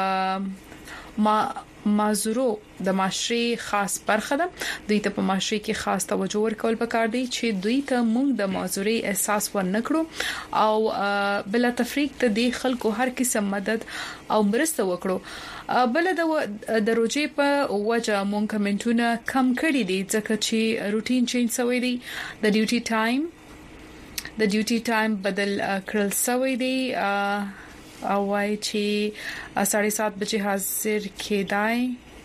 مازورو د معاشري خاص برخه ده دوی ته په معاشري کې خاص توجه ورکول پکار دي چې دوی ته موږ د مازوري احساس ورنکړو او بل تفریق ته د خلکو هر قسم مدد او مرسته وکړو. بل د روجې په وجه مونږ کمنټونه کم کړی دي ځکه چې روټین چینج شوی دی. د ډیوټي ټایم بدل کړل شوی دی او وای چې 7:30 بجې حاضر کېدای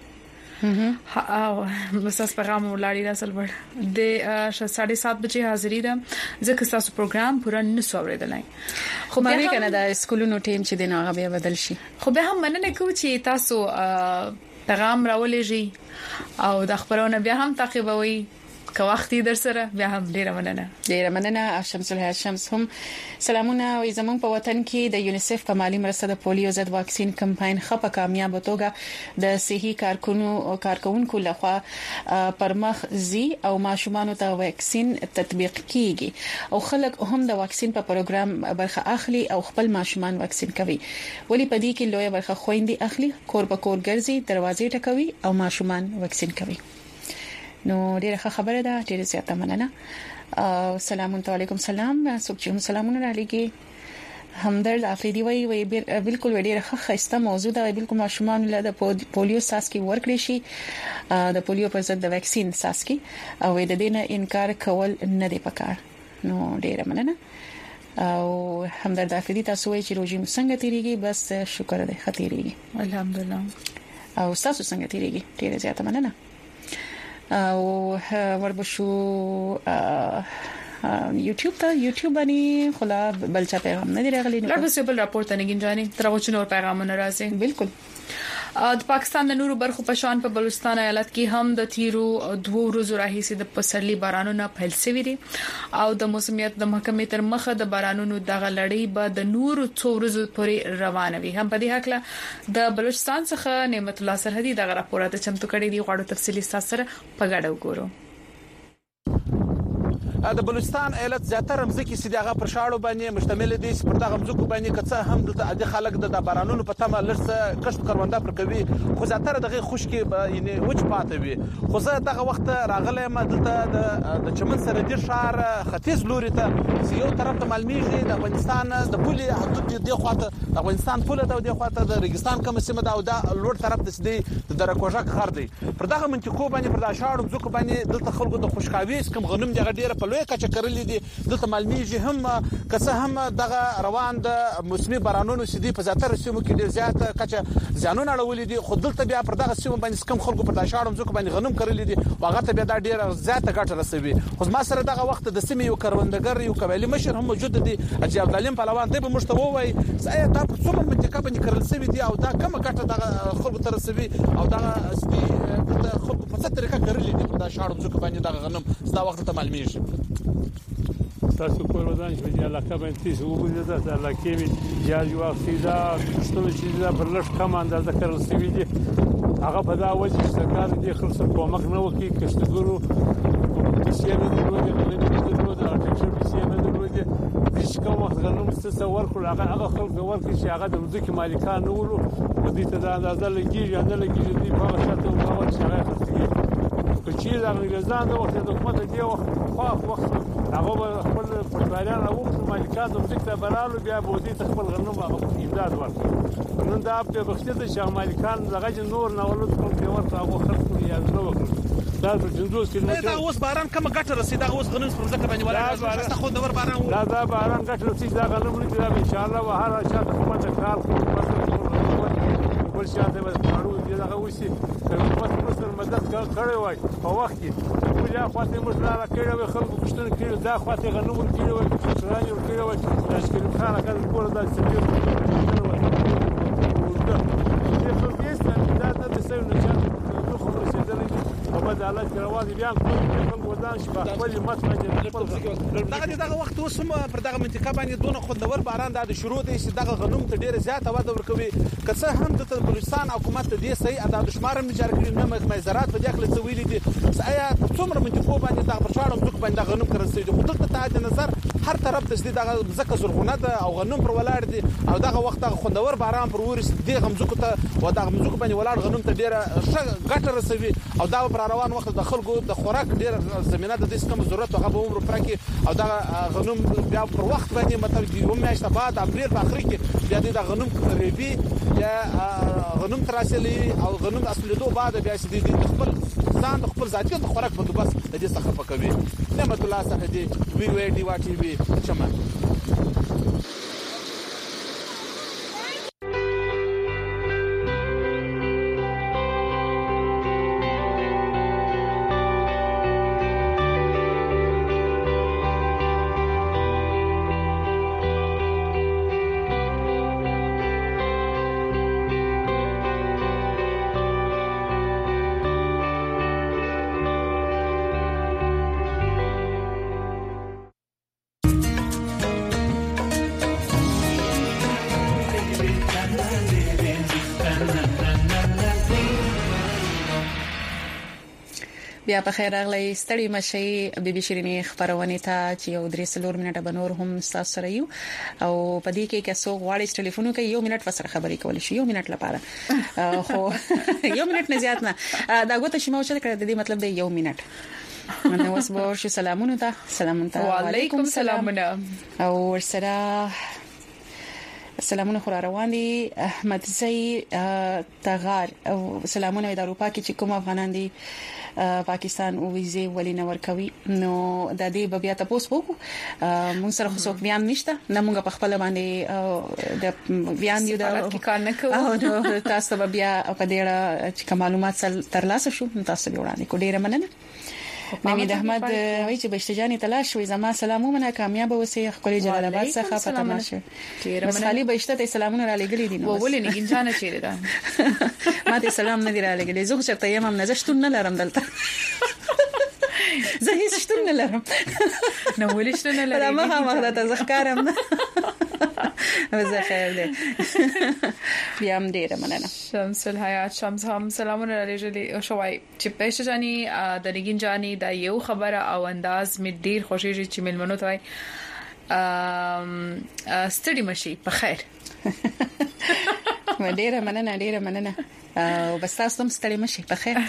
او مساس پیغام ولاړی راسل ور د 7:30 بجې حاضری ده ځکه تاسو پروګرام پورا نه سوریدلای. خو به کنه د سکولونو ټیم چې دغه بیا بدل شي خو به هم مننه کوم چې تاسو پیغام راولېږي او د خبرونه بیا هم تعقیبوي که وخت در سره بیا هم ډیره مننه. شمس الحیا شمس هم سلامونه او زمون په وطن کې د یونیسف په مالی مرسته د پولیو ضد واکسین کمپاین خپه کامیاب توګه د صحي کارکونکو لخوا پرمخ زی او ماشومان ته واکسین تطبیق کیږي او خلک هم د واکسین په پروګرام برخه اخلي او خپل ماشومان واکسین کوي. ولی په دې کې لوی برخه خويندې اخلي کور په کور ګرځي دروازې ټکوي او ماشومان واکسین کوي. نو ډیره خبره ده ډیره زیاته مننه. السلام علیکم سلام سوچم سلامونه را لګي همدرد افریدي وای بالکل ډیره خسته موضوع ده بالکل ماشومان له پولیو ساسکی ورکړي شي د پولیو پر ضد د واکسین ساسکی او د دې نه انکار کول نه دی پکار. نو ډیره مننه او همدرد افریدي تاسو وایي چې روزي څنګه تیریږي بس شکر ده خطرېږي الحمدلله او تاسو څنګه تیریږي ډیره زیاته مننه. او وربشو یوټیوب باندې خلا بلچا پیغام نه دی راغلی. لږ بل راپورټ نه گنجاني ترغه نور پیغامونه راځي. بالکل د پاکستان د نورو برخو په شان په بلوچستان ایالت کې هم د تیرو 2 ورځو راهیسې د پسرلي بارانونو پیل شوی دي او د موسمیات د محکمې تر مخه د بارانونو دغه لړۍ به د نورو 2 ورځو پورې روانه وي. هم په دې حق د بلوچستان څخه نعمت الله سرحدي دغه راپورات چمتو کړي دي غواړو تفصیلی سره په ګډه وګورو. د بلوچستان ایالت زیاتره مزکی سیداغه پر شاړو باندې مشتمل دي چې پر دغه مزکو باندې کڅه هم د خلک د بارانونو په تمه لرسه کښت کرونده پر کوي خو زیاتره دغه خشکي یعنی وچ پاتې وي خو زه دغه وخت راغلی ما دلته د چمن سره د شهر ختیځ لوري ته یو طرف ته ملمیږي د افغانستان د پولي حدود دی خواته د افغانستان پوله د خواته د ریګستان کوم سیمه دا او د لوړ طرف ته سدي د درکوژک خر دی پر دغه منطقو باندې پر د شاړو مزکو باندې دلته خلکو د خوشخاوي کم غنم دغه ډیره په لوی کچه کړلې دي دلته ملمیږي هم کڅه هم دغه روان د موسمي بارانونو سدي په زیاتره سیمو کې ډیر زیات کچه ځانونه اړولې دي خو دلته بیا پر دغه سیمو باندې کم خلکو پر د شاړو مزکو باندې غنم کړلې دي واغه ته بیا د ډیره زیات ګټه رسوي خو ما سره دغه وخت د سیمې یو کروندګر یو قبایلی مشر هم موجود دي اجي عبدالیم پهلوان دی به مشته وای زه تا په څومره منطقه باندې کړل سوي دي او دا کومه ګټه دغه خلکو ته رسوي او دغه سدي د خلکو په څه طریقه کړلې دي په دا شاړو مزکو باندې دغه غنم دا وخت ته معلومیږي تاسو کول ودان چې د علاقه باندې تاسو وګورئ د علاقې می یا یو اقتصاد شتون چې دا پر لږ کم اندازه کړل سوي دي هغه په دا وجه چې سرکار دې خلک کومک نه وکړي کښتګرو پیسې نه درلودي غلطي نه درلودي ارتفیشل پیسې نه درلودي هیڅ کوم وخت غنم ستاسو ورکول هغه خلک ورکړي چې هغه د مځکې مالکان نه ولو په دې ته دا اندازه لګیږي یا نه لګیږي دې په هغه شرط او هغه شرایط خرڅېږي چې دا انګلیزان د وخت د حکومت دی وخت هغه خپل پټوالان او مالکان د مځکې برالو بیا بودی خپل غنم هغه امداد ورکړي نن دا په بخښته د شاه مالکان دغه نور نه ولود کوم دی ورته هغه خرڅ یا نه وکړي دا په 50 کیلومتر دا اوس باران کوم ګټه رسیدا اوس غنم پر ځکه باندې ولا دا خو د باران دا باران ګټه رسیدا غنم لري دا ان شاء الله وهر شاته حکومت کار کوي بل شاته به پاړو دي دا وسی حکومت مصر مدد کړی وای په وخت کې ټول یا خاطر مشرانه کړی وي خلکو پښتون کړي دا خاطر غنم کړي وي شرانی کړي وي تشکیل خان کړي کور دا سړي دا خو دې ستاسو د سوي نه خو رسیدلې او په عدالت کې روان دي بیا خپل ودان شپه خپل متفق دغه وخت اوس پر دغه منطقه باندې دونه خوندور باران د شروع دي چې دغه غنم ته ډیره زیاته وده ورکوي که هم د بلوچستان حکومت دې صحیح ادا د شمار مجار کړی نه مې زراعت په داخله سویل دي آیا څومره منطقو باندې دغه پرشاړو مزک باندې غنم کړی دي خو دلته ته نظر هر طرف ته دغه زکه زرغونه ده او غنم پر ولاړ دي او دغه وخت خوندور باران پر ورس دي غمزکو ته و دغه مزک باندې ولاړ غنم ته ډیره ګټه رسوي او دا پر روان وخت د خلکو د خوراک ډیره زمينه د دې کوم ضرورت هغه به عمر پرکې او دا غنم بیا پر وخت باندې مطلب یو میاشت بعد اپریل په اخر کې بیا د غنم ریبي یا غنم تراسلي او غنم اصلي بعد بیا چې د خپل ځان د خپل ذاتي د خوراک بندوبست د دې څخه پکوي نعمت الله صاحب دی وی ډی وا ټي وی چمن بیا په خیر راغلی ستړي مشي بیبي شيرینی خبرونه ته چې یو 3 منټه بنور هم تاسو سره یو او په دې کې کیسو غواړي ټلیفون کوي یو منټ وسره خبرې کول شي یو منټ لپاره خو یو منټ نه زیات نه دا غوته شمو چې کړه د دې مطلب دی یو منټ نو اوس به شو سلامونه ته وعلیکم سلامونه او سره سلامونه خو روان دي احمد زئی تغار او سلامونه د اروپا کې چې کوم افغانان دي پاکستان او ویزه ولینه ورکوي نو د دې بیا تاسو وکړو مون سره خو څوک بیان نشته نه مونږ په خپل باندې د بیان یو د کار نه کوو نو تاسو بیا په دې چې معلومات ترلاسه شو تاسو به وړاندې کو ډیره مننه نوید احمد وای چې بشتجانی تلاش وي زما سلامونه کامیاب اوسئ خپل جلال آباد څخه پته مشه بس خالي بشته سلامونه را لګلی دي نو ولې نه انسان چیرې ده ما ته سلام نه دی را لګلی زه چرته یم نه زشتون نه لرم دلته زه هیڅ شتون نه لرم نو ولې شتون نه لرم ما هم غلطه ځخکارم زه خیر دی بیا هم ډیره مننه. شمس الحیات شمس هم سلامونه لري شوای چې پېښه جاني د نگین جاني د یو خبره او انداز می ډیر خوشی چې ملمنو ته ستړي مشي په خیر. ډیره مننه او بس تاسو هم ستړي مشي په خیر.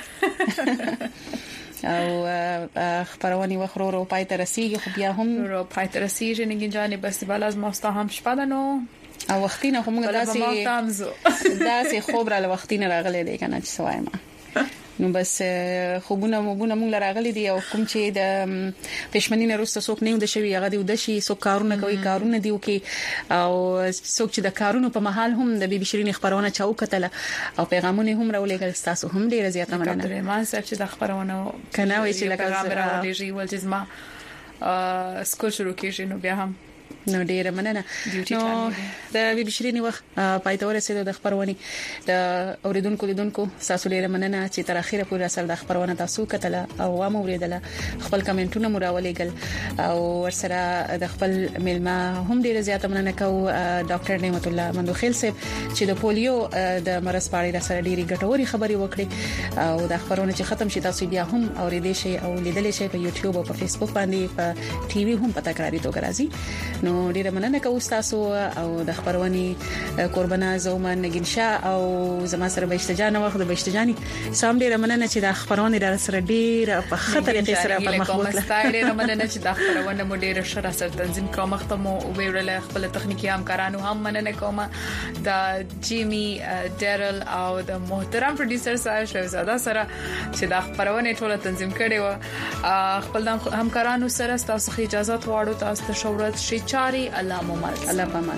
او خبرونه وخرو پای ته رسیدي خو بیا هم پای ته رسیدي نگین جاني بس بل از ماستا هم شپدنو او وختینه هم داسې خوب را لوختینه راغلي دي کنه چې سوایم نو بس خوبونه مونږ راغلي دي او کوم چې د پښمنینه روسته څوک نه د شوی هغه دی د شي څوک کارونه کوي کارونه دی او څوک چې د کارونو په محل هم د بي شيرين خبرونه چاو کتل او پیغامونه هم راولېګل تاسو هم ډیر زیاته مننه. ما صاحب چې د خبرونه کنه وای چې لکه راولېږي ول چې ما سکول شروع کیږي نو بیا هم نو ډیره مننه. نو د بي شيرين وخت پایته ورسېدو د خبرونه د اوریدونکو لیدونکو تاسو ډیره مننه چې تر اخره پورې سره د خبرونه تاسو کتل او وامه اوریدله خپل کمنټونه مو راولېګل او ورسره د خپل ملما هم ډیره زیاته مننه کو ډاکټر نعمت الله مندوخیل صاحب چې د پولیو د مرز پاړې سره ډیره ګټوري خبري وکړي او د خبرونه چې ختم شي تاسو بیا هم اوریدئ شي او لیدل شي په یوټیوب او په فیسبوک باندې په ټي وي هم پتا کړی توګه راځي. نو ډیره مننه کوم تاسو او د خبرونی قربانه زومن نگین شاه او زما سره بهشتجان وخت د بهشتجانی سم ډیره مننه چې د خبرونی در سره ډیره په خطر کې سره په مخ وکړه. ډیره مننه چې د خبرونه مو ډیره شره سره تنظیم کوم وخت مو ویل خپل تخنیکی همکارانو هم مننه کوم د جیمی ډیرل او د محترم پروډوسر صاحب شهزاده سره چې د خبرونه ټوله تنظیم کړي و خپل همکارانو سره تاسو اجازه غواړو تاسو ته شهرت شي چاري الله ممل الله پامان.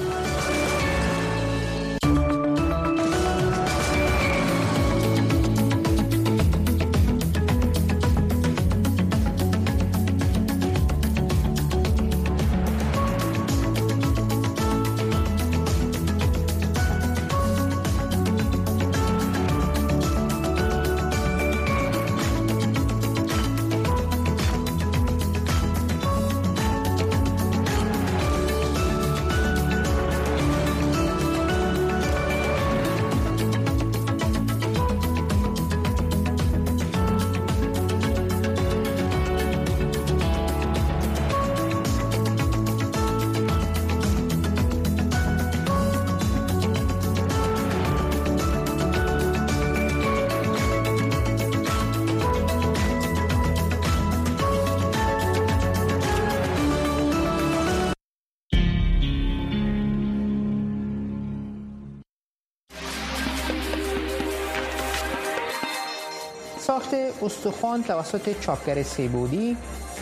ساخت استخوان توسط چاپگر سه‌بعدی،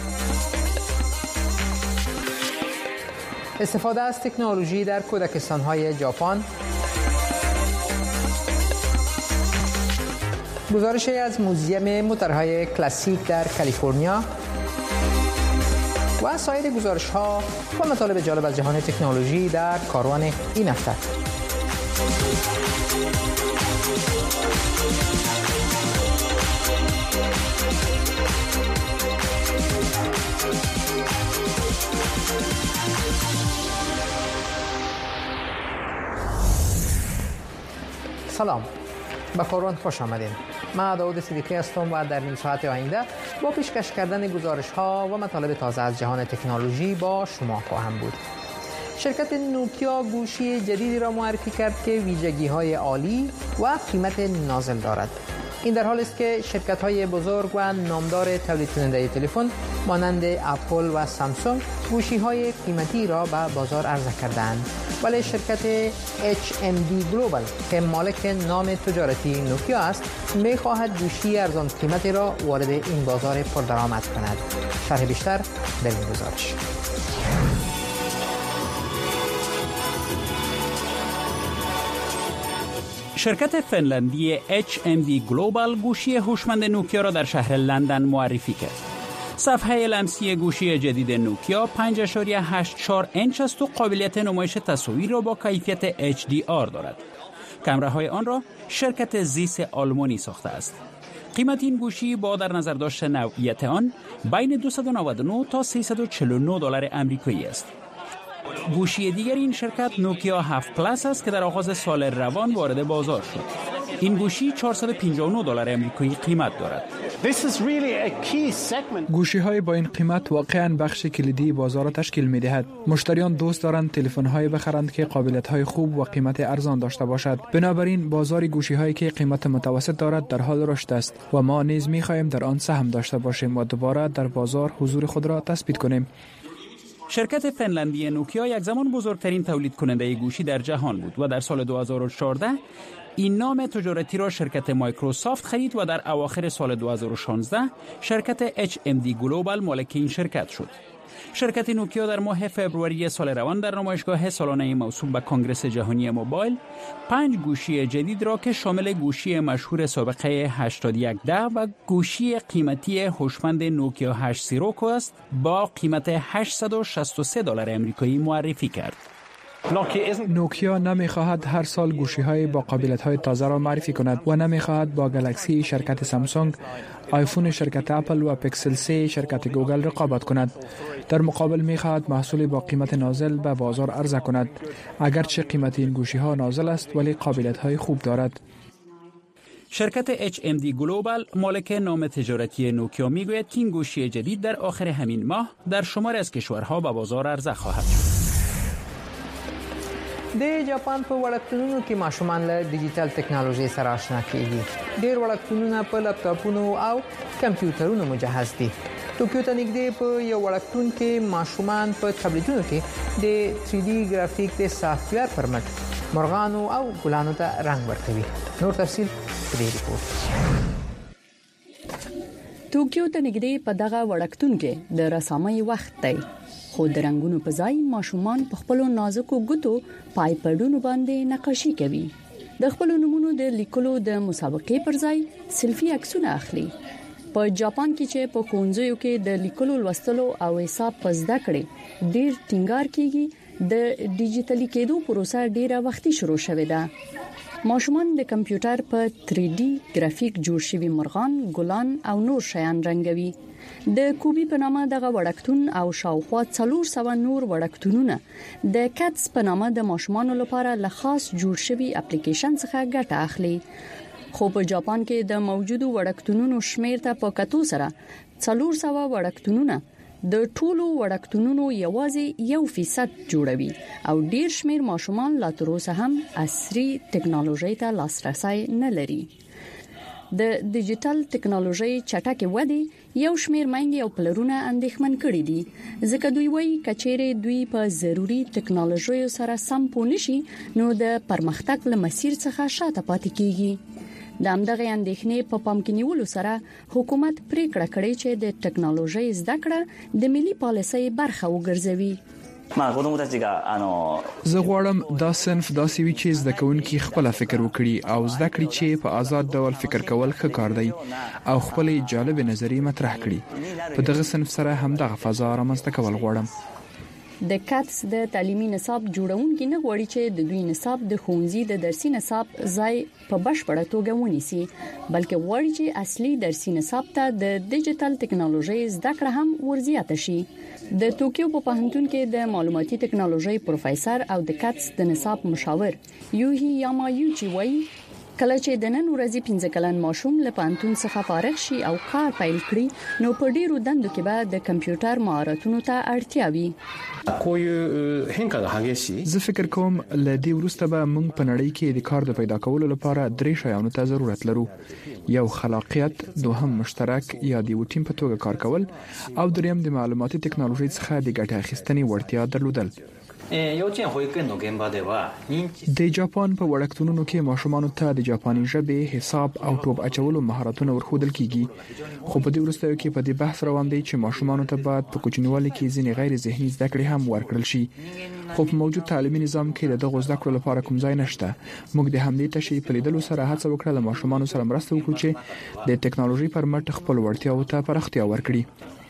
استفاده از تکنولوژی در کودکستان‌های ژاپن، گزارشی از موزیم موتورهای کلاسیک در کالیفرنیا و سایر گزارش‌ها و مطالب جالب از جهان تکنولوژی در کاروان این هفته. سلام، به کاروان خوش آمدین. من داود صدیقی هستم و در نیم ساعت آینده با پیشکش کردن گزارش‌ها و مطالب تازه از جهان تکنولوژی با شما خواهم بود. شرکت نوکیا گوشی جدیدی را معرفی کرد که ویژگی‌های عالی و قیمت نازل دارد. این در حالی است که شرکت‌های بزرگ و نامدار تولید کننده تلفن مانند اپل و سامسونگ گوشی‌های قیمتی را به بازار عرضه کردند، ولی شرکت HMD گلوبال که مالک نام تجارتی نوکیا است می‌خواهد گوشی ارزان قیمتی را وارد این بازار پردرآمد کند. شرح بیشتر در این گزارش. شرکت فنلندی HMD گلوبال گوشی هوشمند نوکیا را در شهر لندن معرفی کرد. صفحه لمسی گوشی جدید نوکیا 5.84 اینچ است و قابلیت نمایش تصویر را با کیفیت HDR دارد. کامراهای آن را شرکت زیس آلمانی ساخته است. قیمت این گوشی با در نظر داشتن نوعیت آن بین $299 تا $349 آمریکایی است. گوشی دیگر این شرکت نوکیا 7 پلاس است که در آغاز سال روان وارد بازار شد. این گوشی $459 آمریکایی قیمت دارد. گوشی‌های با این قیمت واقعاً بخش کلیدی بازار را تشکیل می‌دهد. مشتریان دوست دارند تلفن‌های بخرند که قابلیت‌های خوب و قیمت ارزان داشته باشد. بنابراین بازار گوشی‌هایی که قیمت متوسط دارد در حال رشد است و ما نیز می‌خواهیم در آن سهم داشته باشیم و دوباره در بازار حضور خود را تثبیت کنیم. شرکت فنلندی نوکیا یک زمان بزرگترین تولید کننده گوشی در جهان بود و در سال 2014 این نام تجارتی را شرکت مایکروسافت خرید و در اواخر سال 2016 شرکت HMD گلوبال مالک این شرکت شد. شرکت نوکیا در ماه فوریه سال روان در نمایشگاه سالانه موسوم به کنگره جهانی موبایل 5 گوشی جدید را که شامل گوشی مشهور سابقه 8110 و گوشی قیمتی هوشمند نوکیا 8 روکو است با قیمت $863 آمریکایی معرفی کرد. نوکیا نمی‌خواهد هر سال گوشی‌های با قابلیت‌های تازه را معرفی کند و نمی‌خواهد با گلکسی شرکت سامسونگ، آیفون شرکت اپل و پیکسل 3 شرکت گوگل رقابت کند. در مقابل می‌خواهد محصول با قیمت نازل به بازار عرضه کند. اگرچه قیمت این گوشی‌ها نازل است ولی قابلیت‌های خوب دارد. شرکت HMD گلوبال مالک نام تجارتی نوکیا میگوید که این گوشی جدید در آخر همین ماه در شمار از کشورها به بازار عرضه خواهد شد. د جاپان په وړکتونونو کې ماشومان له ډیجیټل ټکنالوژي سره آشنا کیږي. ډېر وړکتونونه په لپټاپونو او کمپیوټرونو مجهز دي. ټوکیو ته نږدې په یو وړکتون کې ماشومان په ټابلیټونو کې د 3D ګرافیک د سافټویر پر مټ مرغانو او ګلانو ته رنگ ورکوي. نور تفصیل په دې ریپورت. ټوکیو ته نږدې په دغه وړکتون کې د رسامۍ وخت دی. خو د رنگونو په ځای ماشومان په خپل نازکو ګوتو پایپډونو باندې نقاشي کوي. د خپل نمونو د لیکلو د مسابقې پر ځای سلفي عکسونه اخلي. په جاپان کې چې په ښوونځیو کې د لیکلو لوستلو او حساب په زده کړې ډیر ټینګار کیږي، د ډیجیټلي کېدو پروسه ډیره وختي شروع شوې ده. ماشومان د کمپیوټر په 3D ګرافیک جوړ شوی مرغان، ګلان او نور شیان رنګوي. د کوبي په نامه دغه وړکتون او شاوخوا 400 نور وړکتونونه د کټس په نامه د ماشومانو لپاره له خاص جوړ شوی اپلیکیشن څخه ګټه اخلي. خو په جاپان کې د موجودو وړکتونونو شمیر ته په کتو سره 400 وړکتونونه د ټولو وړکتونونو یوازې 1% جوړوي او ډیر شمیر ماشومان لا تر اوسه هم عصري ټکنالوژي ته لاسرسي نه لري. د ډیجیټل ټکنالوژي چټکه ودی یو شمیر مایندې او پلرونه اندېښمن کړي دي، ځکه دوی وایي کچېره دوی په ضروری ټکنالوژي سره سم پونشي نو د پرمختګ له مسیر څخه شاته پاتې کیږي. د همدغه اندېښنې په پام کې نیولو سره حکومت پریکړه کړې چې د ټکنالوژي زده کړه د ملي پالیسۍ برخه وګرځوي. زه غواړم دا صنف داسې وي چې زده کوونکي خپل فکر وکړي او زده کړي چې په آزاد ډول فکر کول ښه کار دی او خپل جالب نظریې مطرح کړي. په دغه صنف سره هم دغه فضا رامنځته کول غواړم. د کټس د تعلیمي نصاب جوړونکي نه غواړي چې د دوی نصاب د ښوونځي د درسي نصاب ځای په بشپړه توګه ونیسي، بلکې غواړي چې اصلي درسي نصاب ته د ډیجیټل ټکنالوژي زده کړه هم ورزیاته شي. د ټوکیو په پوهنتون کې د معلوماتي ټکنالوژي پروفیسور او د کټس د نصاب مشاور یوهی یامایوچی وایي کله چې د نن ورځې 15 کلن ماشوم له پوهنتون څخه فارغ شي او کار پیل کړي نو په ډیرو دندو کې به د کمپیوټر مهارتونو ته اړتیا وي. زه فکر کوم لدی ورسته به موږ په نړۍ کې د کار د پیدا کولو لپاره درې شیانو ته ضرورت لرو. یو خلاقیت، دوهم مشترک یا د یو ټیم په توګه کار کول او دریم د معلوماتي ټکنالوژي څخه د ګټه اخیستنې وړتیا درلودل. د جاپان په وړکتونونو کې ماشومانو ته د جاپاني ژبې، حساب او ټوپ اچولو مهارتونه ورښودل کیږي. خو په دې وروستیو کې په دې بحث روان دی چې ماشومانو ته باید په کوچنیوالي کې ځینې غیر ذهني زده کړې هم ورکړل شي. خو په موجود تعلیمي نظام کې دغه زده کړو لپاره کوم ځای نشته. موږ د همدې تشریح په لیدلو سره هڅه وکړه له ماشومانو سره مرسته وکړو چې د ټکنالوژي پر مټ خپل وړتیاو ته پراختیا ورکړي.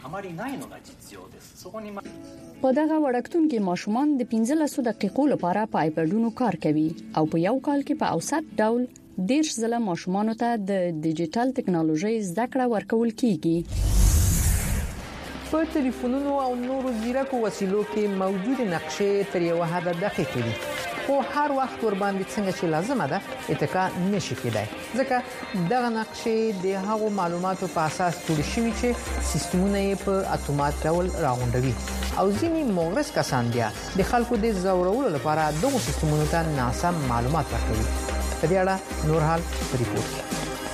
په دغه وړکتون کې ماشومان د 15 دقیقو لپاره په آیپډونو کار کوي او په یو کال کې په اوسط ډول 10 ځله ماشومانو ته د ډیجیټل ټکنالوژي زده کړه ورکول کیږي. په ټلیفونونو او نورو ځیرکو وسیلو کې موجود نقشې تر یو حد دقیق دي، خو هر وخت ور باندې څنګه چې لازمه ده اتکا نشي کېدای، ځکه دغه نقشې د هغو معلوماتو په اساس جوړ شوي چې سیستمونه یې په اتومات ډول راغونډوي او ځینې مغرض کسان بیا د خلکو د زورولو لپاره دغه سیستمونو ته ناسم معلومات ورکوي. په دې اړه نور حال په ریپورت کې.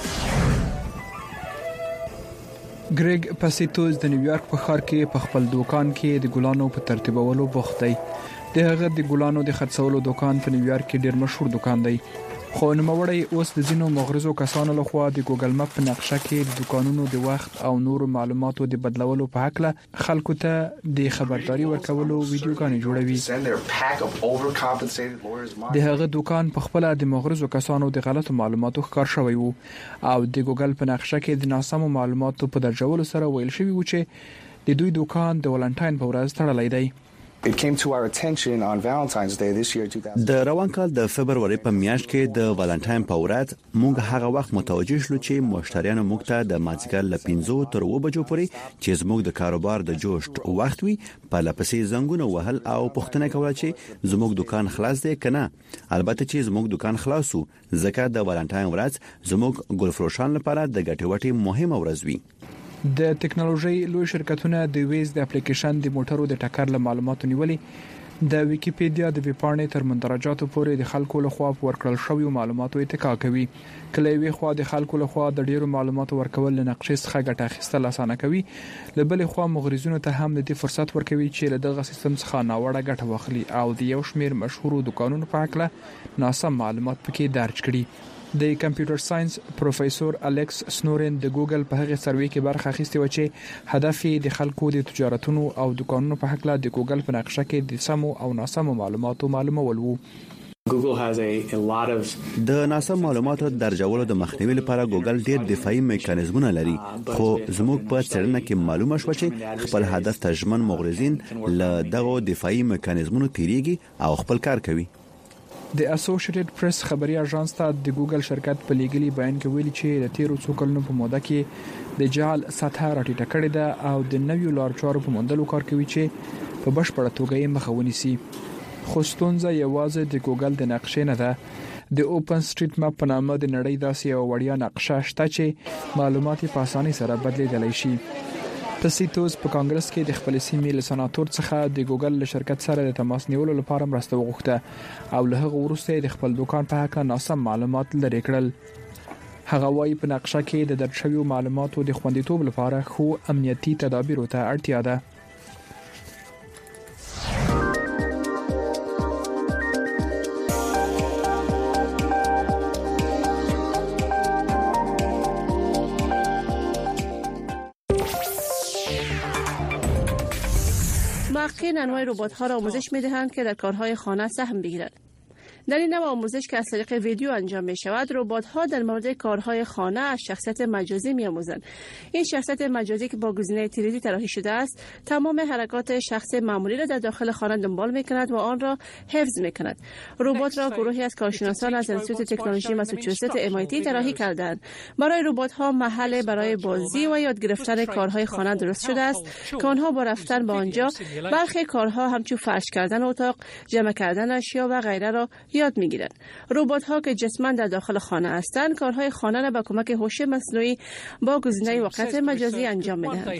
ګریګ پاسیتوز د نیویارک په ښار کې په خپل دوکان کې د ګلانو په ترتیبولو بوخت دی. د هغه د ګلانو د خرڅولو دوکان په نیویارک کې ډیر مشهور دوکان دی، خو نوموړی اوس د ځینو مغرضو کسانو لخوا د ګوګل مپ په نقشه کې د دکانونو د وخت او نورو معلوماتو د بدلولو په حق له خلکو ته د خبرداري ورکولو ویډیوګانې جوړوي. د هغه دوکان په خپل د مغرضو کسانو د غلطو معلوماتو ښکار شوی وو او د ګوګل په نقشه کې د ناسمو معلوماتو په درجولو سره ویل شوی و چې د دوی دوکان د ولنټاین په ورځ تړلی دی. It came to our attention on Valentine's Day this year 2000. د روان کال د فبرवरी په میاشت کې د ولنټاین په ورځ موږ هغه وخت متوجه شلو چې مشتریانو موږ ته د مازیګر ل 5 تر 9 بجو پورې چې زموږ د کاروبار د جوشت وخت وي په لپسې زنګونه وهل او پوښتنه کوله چې زموږ دکان خلاص دی کنه. البته چې زموږ دکان خلاص وو ځکه د ولنټاین ورځ زموږ ګلفروشان لپاره د ګټې وټې مهمه ورځ وي. د ټکنالوژي لوی شرکتونه د ویز د اپلیکیشن د موټرو د ټکر له معلوماتو نیولې د ویکیپیډیا د ویبپاڼې تر مندرجاتو پورې د خلکو لخوا ورکړل شوی معلوماتو اتکا کوي. کله وی خو د خلکو لخوا د ډیرو معلوماتو ورکول له نقشې څخه ګټه اخیستل اسانه کوي، لبل خو مغرضینو ته هم د دې فرصت ورکوي چې له دغه سیستم څخه ناوړه ګټه واخلي او د یو شمیر مشهور دکانونو په حق له ناسم معلومات پکې درج کړي. د کمپیوټر ساينس پروفیسور الکس سنورن د ګوګل په هغه سروې کې برخه اخیستې و چې هدف یې د خلکو د تجارتونو او دکانونو په حق له د ګوګل په نقشه کې د سمو او ناسمو معلوماتو معلومول وو. Google has a lot of د ناسم معلوماتو درجولو د مخنیوي لپاره ګوګل ډیر دفاعي میکانیزمونه لري، خو زموږ په څرنه کې معلومه شو چې خپل هدف ته ژمن مغرضین له دغه دفاعي میکانیزمونو تیریږي او خپل کار کوي. د اسوسییټډ پریس خبري اژانس ته د ګوګل شرکت په لیګلي بیان کې ویلي چې د تیرو څو کلونو په موده کې د جعل سطح راټیټه کړې ده او د نویو لار چارو په موندلو کار کوي چې په بشپړه توګه یې مخه ونیسي. خو ستونزه یوازې د ګوګل د نقشې نه ده. د اوپن سټریټ مپ په نامه د نړۍ داسې یو وړیا نقشه شته چې معلومات په اسانۍ سره بدلیدلی شي. پاسیتوز په کانګرس کې د خپل سیمې له سناتور څخه د ګوګل له شرکت سره د تماس نیولو لپاره مرسته وغوښته او له هغه وروسته د خپل دکان په حق ناسم معلومات لري کړل. هغه وايي په نقشه کې د درج شویو معلوماتو د خوندیتوب لپاره خو امنیتي تدابیرو ته اړتیا ده. محققین انواع ربات‌ها را آموزش می‌دهند که در کارهای خانه سهم بگیرند. در این نوع آموزش که از طریق ویدیو انجام می شود، ربات‌ها در مورد کارهای خانه از شخصیت مجازی می‌آموزند. این شخصیت مجازی که با گزینه 3D طراحی شده است، تمام حرکات شخص معمولی را در داخل خانه دنبال می‌کند و آن را حفظ می‌کند. ربات را گروهی از کارشناسان از انستیتوت تکنولوژی ماساچوست MIT طراحی کردند. برای ربات‌ها محل برای بازی و یاد گرفتن کارهای خانه درست شده است که آنها با رفتن به آنجا برخی کارها همچون فرش کردن اتاق، جمع کردن اشیا و غیره را یاد می‌گیرند. ربات‌ها که جسماً در داخل خانه هستند، کارهای خانه را با کمک هوش مصنوعی با گزینه واقعیت مجازی انجام می‌دهند.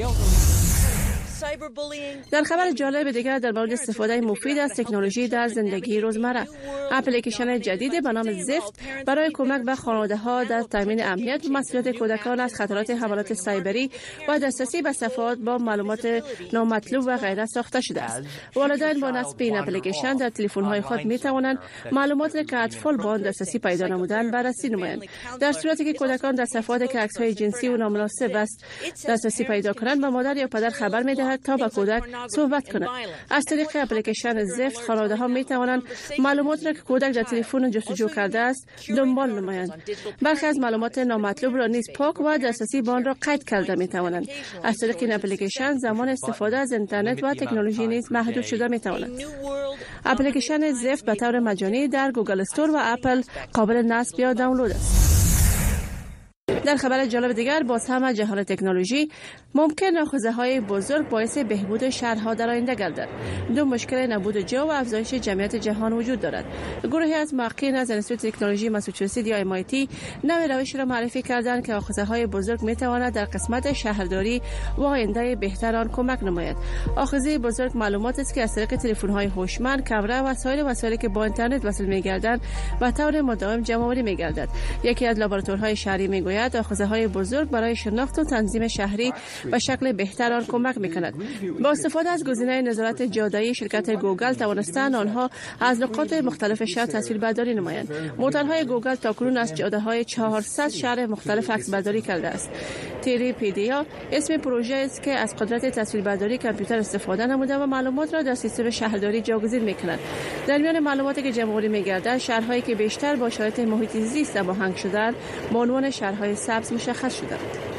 در خبر جالب دیگر در مورد استفاده مفید از تکنولوژی در زندگی روزمره، اپلیکیشن جدیدی به نام زفت برای کمک به خانواده‌ها در تامین امنیت و مسئولیت کودکان از خطرات حملات سایبری و دسترسی به صفحات با معلومات نامطلوب و غیره ساخته شده است. والدین با نصب این اپلیکیشن در تلفن‌های خود می‌توانند معلوماتی که اطفال با آن دسترسی پیدا نمودند بررسی نمایند. در صورتی که کودکان در صفحاتی که عکس‌های جنسی و نامناسب است دسترسی پیدا کنند، به مادر یا پدر خبر می‌دهند تا با کودک صحبت کند. از طریق اپلیکیشن زفت، خانواده‌ها می‌توانند معلومات را که کودک در تلفن جستجو کرده است دنبال نمایند. برخی از معلومات نامطلوب را نیز پاک و دسترسی به آن را قید کرده می‌توانند. از طریق این اپلیکیشن زمان استفاده از اینترنت و تکنولوژی نیز محدود شده می‌تواند. اپلیکیشن زفت به طور مجانی در گوگل استور و اپل قابل نصب یا دانلود است. در خبر جالب دیگر باز هم جهان تکنولوژی ممکن آخذه‌های بزرگ باعث بهبود شهرها در آینده گردد. دو مشکل نبود جو و افزایش جمعیت جهان وجود دارد. گروهی از محققین از انستیتوت تکنولوژی ماساچوست یا MIT نوع روشی را معرفی کردند که آخذه‌های بزرگ می‌تواند در قسمت شهرداری و آینده بهتر آن کمک نماید. آخذه بزرگ معلومات است که از طریق تلفن‌های هوشمند، کامرا و سایر وسایلی که با اینترنت وصل می‌گردند و طور مداوم جمع‌آوری می‌گردد. یکی از لابراتوارهای شهری می‌گوید آخذه‌های بزرگ برای شناخت و تنظیم شهری به شکل بهتر آن کمک می‌کند. با استفاده از گزینه نظارت جاده‌ای شرکت گوگل توانستند آنها از نقاط مختلف شهر تصویربرداری نمایند. موتورهای گوگل تاکنون از جاده‌های 400 شهر مختلف عکسبرداری کرده است. تریپیدیا اسم پروژه است که از قدرت تصویربرداری کامپیوتر استفاده نموده و معلومات را در سیستم شهرداری جاگزین می‌کند. در میان معلوماتی که جمع‌آوری می‌گردد، شهرهایی که بیشتر با شرایط محیط زیست هماهنگ شده‌اند با عنوان شهرهای سبز مشخص شده‌اند.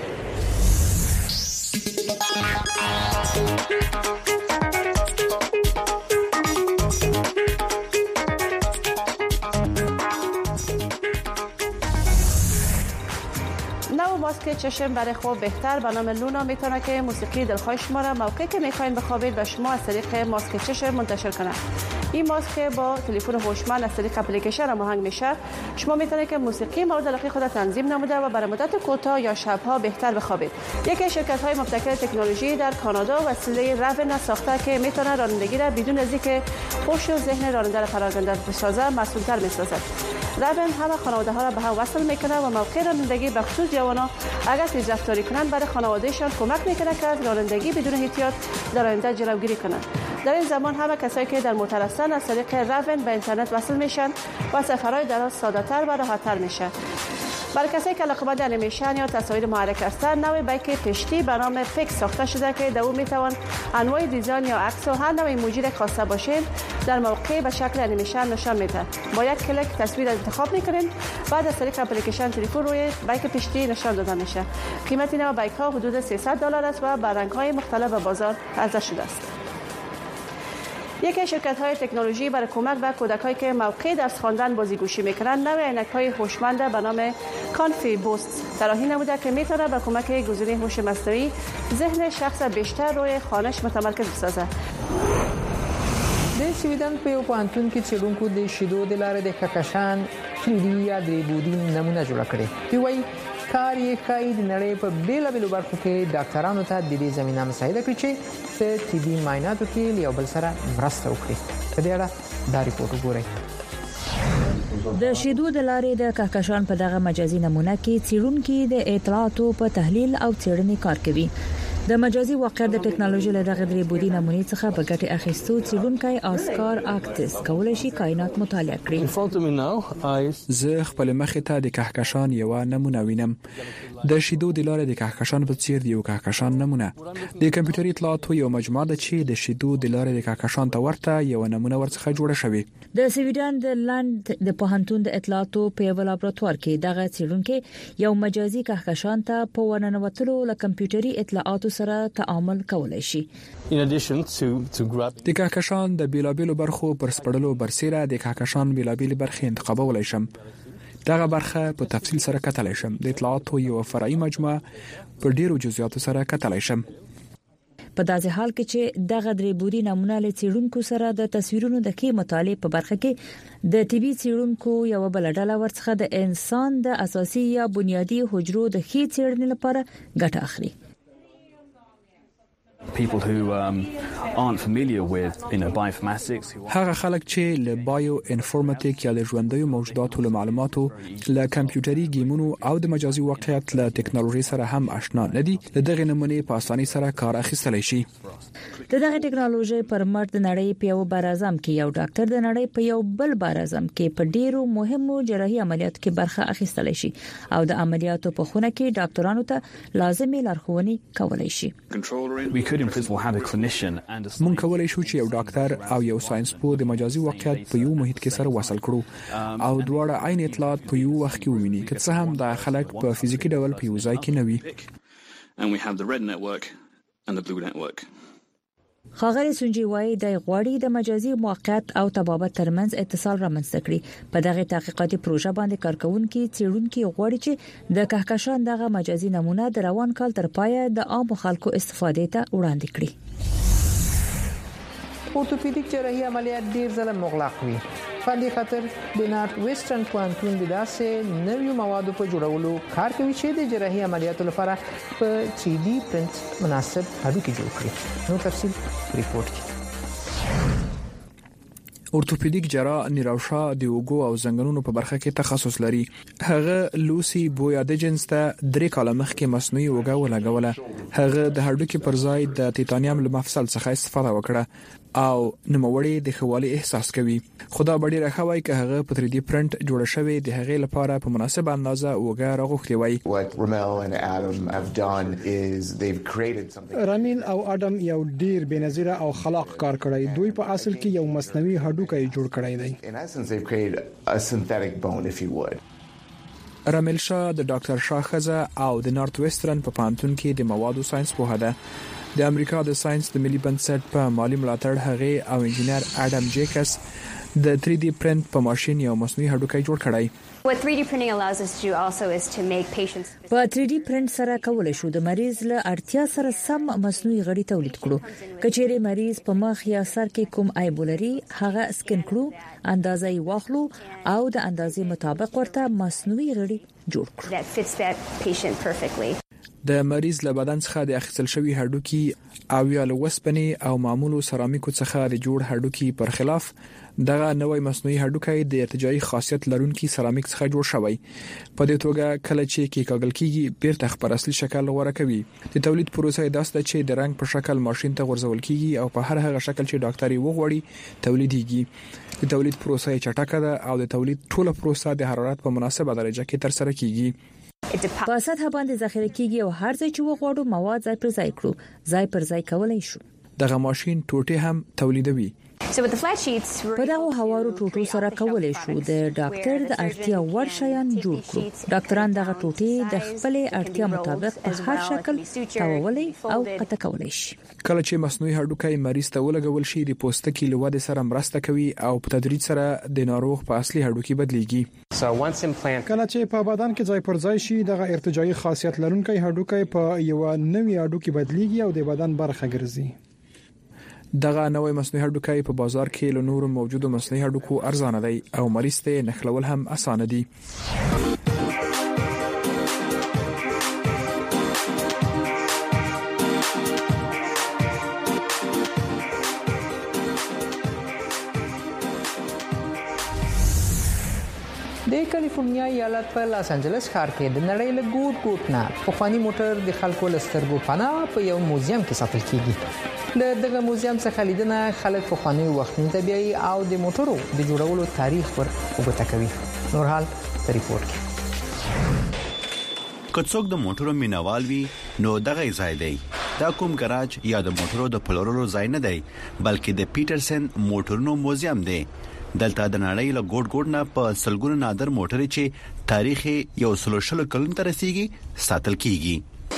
نو ماسک چشم برای خواب بهتر به نام لونا میتونه که موسیقی دلخواه شما را موقعی که میخواین بخوابید به شما از طریق ماسک چشم منتشر کنه. این ماسک با تلفن هوشمند از طریق اپلیکیشن هماهنگ میشه. شما میتونید که موسیقی مورد علاقه خود تنظیم نموده و برای مدت کوتاه یا شبها بهتر بخوابید. یکی از شرکت‌های مبتکر تکنولوژی در کانادا وسیله راون ساخته که میتونه رانندگی را بدون از اینکه هوش و ذهن راننده را فراگنده بسازه مسئول‌تر میسازد. راون همه خانواده‌ها را به هم وصل میکنه و موقع رانندگی به خصوص جوانان اگر تیز رفتاری کنند برای خانوادهشان کمک میکنه که از رانندگی بدون احتیاط در آینده جلوگیری کنند. در این زمان همه کسایی که در موتور هستند از طریق راون به اینترنت وصل میشن و سفرهای دراز ساده‌تر و راحت‌تر میشه. برای کسایی که علاقه‌مند انیمیشن یا تصاویر محرک هستند، نوع بایک پشتی به نام پیکس ساخته شده که در اون میتوان انواع دیزاین یا عکس و هر نوع ایموجی را خواسته باشین در موقع به شکل انیمیشن نشان میده. با یک کلیک تصویر انتخاب میکنین، بعد از طریق اپلیکیشن تلفن روی بایک پشتی نشان داده میشه. قیمت این بایک ها حدود $300 است و با رنگ‌های مختلف به بازار عرضه شده است. یکی از شرکت‌های تکنولوژی برای کمک به کودکانی که موقع درس خواندن بازیگوشی می‌کنند، نوع عینک‌های هوشمند به نام کانفی بوست طراحی نموده که می‌تونه با کمک گزینه هوش مصنوعی ذهن شخص بیشتر روی خوانش متمرکز بسازه. د سویدن په یو پوهنتون کې څېړونکو د شیدو د لارې د کهکشان 3D یا 3D نمونه جوړه کړې. دوی وایي کار یې ښایي د نړۍ په بېلابېلو برخو کې ډاکټرانو ته د دې زمینه مساعده کړي چې په طبي معایناتو کې له یو بل سره مرسته وکړي. په دې اړه دا ریپورت وګورئ. د شیدو د لارې د کهکشان په دغه مجازي نمونه کې څېړونکي د اطلاعاتو په تحلیل او څېړنې کار کوي. د مجازي واقعیت د ټکنالوژي له دغه درې بودی نمونې څخه په ګټه اخیستو څېړونکی آسکار اکتس کولای شي کائنات مطالعه کړي. زه خپل مخې ته د کهکشان یو نمونه وینم. د شیدو د لارې د کهکشان په څیر یو کهکشان نمونه. د کمپیوټري اطلاعاتو یو مجموعه ده چې د شیدو د لارې د کهکشان ته ورته یو نمونه ورڅخه جوړه شوې. د سویډن د لند د پوهنتون د اطلاعاتو په یو لابراتوار کې دغه څېړونکی یو مجازي کهکشان ته په ورننوتلو له کمپیوټري اطلاعاتو سره تعامل کولای شي. د کهکشان د بیلابېلو برخو پر سپړلو برسېره د کهکشان بیلابېلې برخې انتخابولای شم. دغه برخه په تفصیل سره کتلای شم. د اطلاعاتو یو فرعي مجموعه په ډیرو جزئیاتو سره کتلای شم. په داسې حال کې چې دغه درې بودی نمونه له څېړونکو سره د تصویرونو د کې مطالعه په برخه کې د طبي څېړونکو یو بل ډله ورڅخه د انسان د اساسي یا بنیادی حجرو د ښې څېړنې لپاره ګټه اخلي. People who aren't familiar with bioinformatics. هغه خلک چې له بایو انفورماتیک یا د ژوندیو موجوداتو له معلوماتو له کمپیوټري گیمونو او د مجازي واقعیت له ټکنالوژي سره هم آشنا نه دي، دغه نمونه په اسانۍ سره کار اخیستلی شي. دغه ټکنالوژي پر مرد د نړۍ په یو بار اعظم کې یو ډاکټر د نړۍ په یو بل بار اعظم کې په ډیرو مهمو جراحي عملیاتو کې برخه اخیستلی شي او د عملیاتو په خونه کې ډاکټرانو ته لازمي لارښوونې کولای شي. مونږ کولای شو چې یو ډاکټر او یو ساينس پوه د مجازي واقعیت په یو محیط کې سره وصل کړو او دواړه عین اطلاعات په یو وخت کې وویني، که څه هم د خلک په فزیکی ډول په یو ځای کې نه وي. خاغر سنجي وایي د غوړی د مجازي موقعیت او تبابت ترمنځ اتصال رامنځته کړي. په دغه تحقیقاتي پروژه باندې کارکونکو څېړونکو غوړي چې د کهکشان دغه مجازي نمونه د روان کال تر پایه د عام خلکو استفادې ته وړاندې کړي. اورتوپیدیک جراحي عملیات ډیر ځله مغلق وي. فاندي خاطر د نارت ویسټرن پوهنتون د داسې نویو موادو په جوړولو کار کوي چې د جراحي عملیاتو لپاره په 3D پرنټ مناسب هډوکي جوړ کړي. نو تفصیل ریپورت کې. اورتوپیدیک جراح نیراوشا د اوګو او زنګونونو په برخه کې تخصص لري. هغه لوسی بویادجنس ته 3 کاله مخکې مصنوعي اوګه ولګوله. هغه د هډوکي پر ځای د تیتانیم له مفصل څخه استفاده وکړه او نوموړی د خوالي احساس کوي. خدا بډې راخوي که هغه په 3D پرنټ جوړ شوی د هغې لپاره په مناسب اندازه اوګه راغوښتي وي. رامیل او اډم یو ډیر بنظیره او خلاق کار کړی. دوی په اصل کې یو مصنوعي هډوکی جوړ کړی دی. رامیل شاه د ډاکټر شاخزه او د نارت ویسټرن په پوهنتون کې د موادو ساينس پوهه ده. د امریکا د ساينس د ملي بنسټ په مالی ملاتړ هغه او انجنیر اډم جیکس د 3D پرنټ په ماشين یو مصنوعي هډوکی جوړ کړی. What 3D printing allows us to do also is to make patients په 3D پرنټ سره کولای شو د مریض له اړتیا سره سم مصنوعي غړي تولید کړو. کچېره مریض په مخ یا سر کې کوم عیب لري هغه سکن کړو، اندازه یې واخلو او د اندازې مطابق ورته مصنوعي غړي جوړ کړو. that fits that patient perfectly. د مریض له بدن څخه د اخیستل شوی هډوکی او یا له وسپنې او معمولو سرامیکو څخه د جوړ هډوکی پر خلاف دغه نوې مصنوعي هډوکی د ارتجاعي خاصیت لرونکي سرامیک څخه جوړ شوی. په دې توګه کله چې کېکاګل کیږي بیرته خپل اصلي شکل غوړه کوي. د تولید پروسه داسته چې د رنګ په شکل ماشين ته غورځول کیږي او په هر هغه شکل چې ډاکټري وغوړي تولیديږي. د تولید پروسه چټکه ده او د تولید ټوله پروسه د حرارت په مناسبه درجه کې تر سره کیږي. په سطح باندې ذخیره کیږي او هر ځای چې وغواړو مواد ځای پر ځای کړو. ځای پر ځای کولای شو. دغه ماشين ټوټه هم تولیدوي. په دغه هوارو ټوټو سره کولای شو د ډاکټر د اړتیا وړ شیان جوړ کړو. ډاکټران دغه ټوټې د خپل اړتیا مطابق په هر شکل تاولي او قطع کولای شي. کله چې مصنوعي هډوکی مریض ته ولګول شي د پوستکي له وده سره مرسته کوي او په تدریج سره د ناروغ په اصلي هډوکی بدلیږي. کله چې په بدن کې ځای پر ځای شي دغه ارتجاعي خاصیت لرونکي هډوکی په یو نوې هډوکی بدلیږي او د بدن برخه ګرځي. دغه نوې مصنوعي هډوکی په بازار کې له نورو موجودو مصنوعي هډوکو ارزانه دی او مریض ته نښلول هم اسانه دي. د کالیفورنیا ایالت په لاس انجلس ښار کې د نړۍ له ګوټ نه پخوانی موټر د خلکو لسترګو پناه په یو موزیم کې ساتل کیږي. دغه موزیم څخه لیدنه خلک پخوانی وختونو ته بیايي او د موټرو د جوړولو تاریخ ور وګورئ کوي. نور حال په ریپورت کې. کڅوګ د موټرو مینوال وی نو دغه ځای دی. دا کوم ګراج یا د موټرو د پلورلو ځای نه دی بلکې د پیټرسن موټرونو موزیم دی. دلته د نړۍ له ګوټ نه په سلګونو نادر موټرې چې تاریخ یو سلوشل کلن تر رسیدي ساتل کیږي.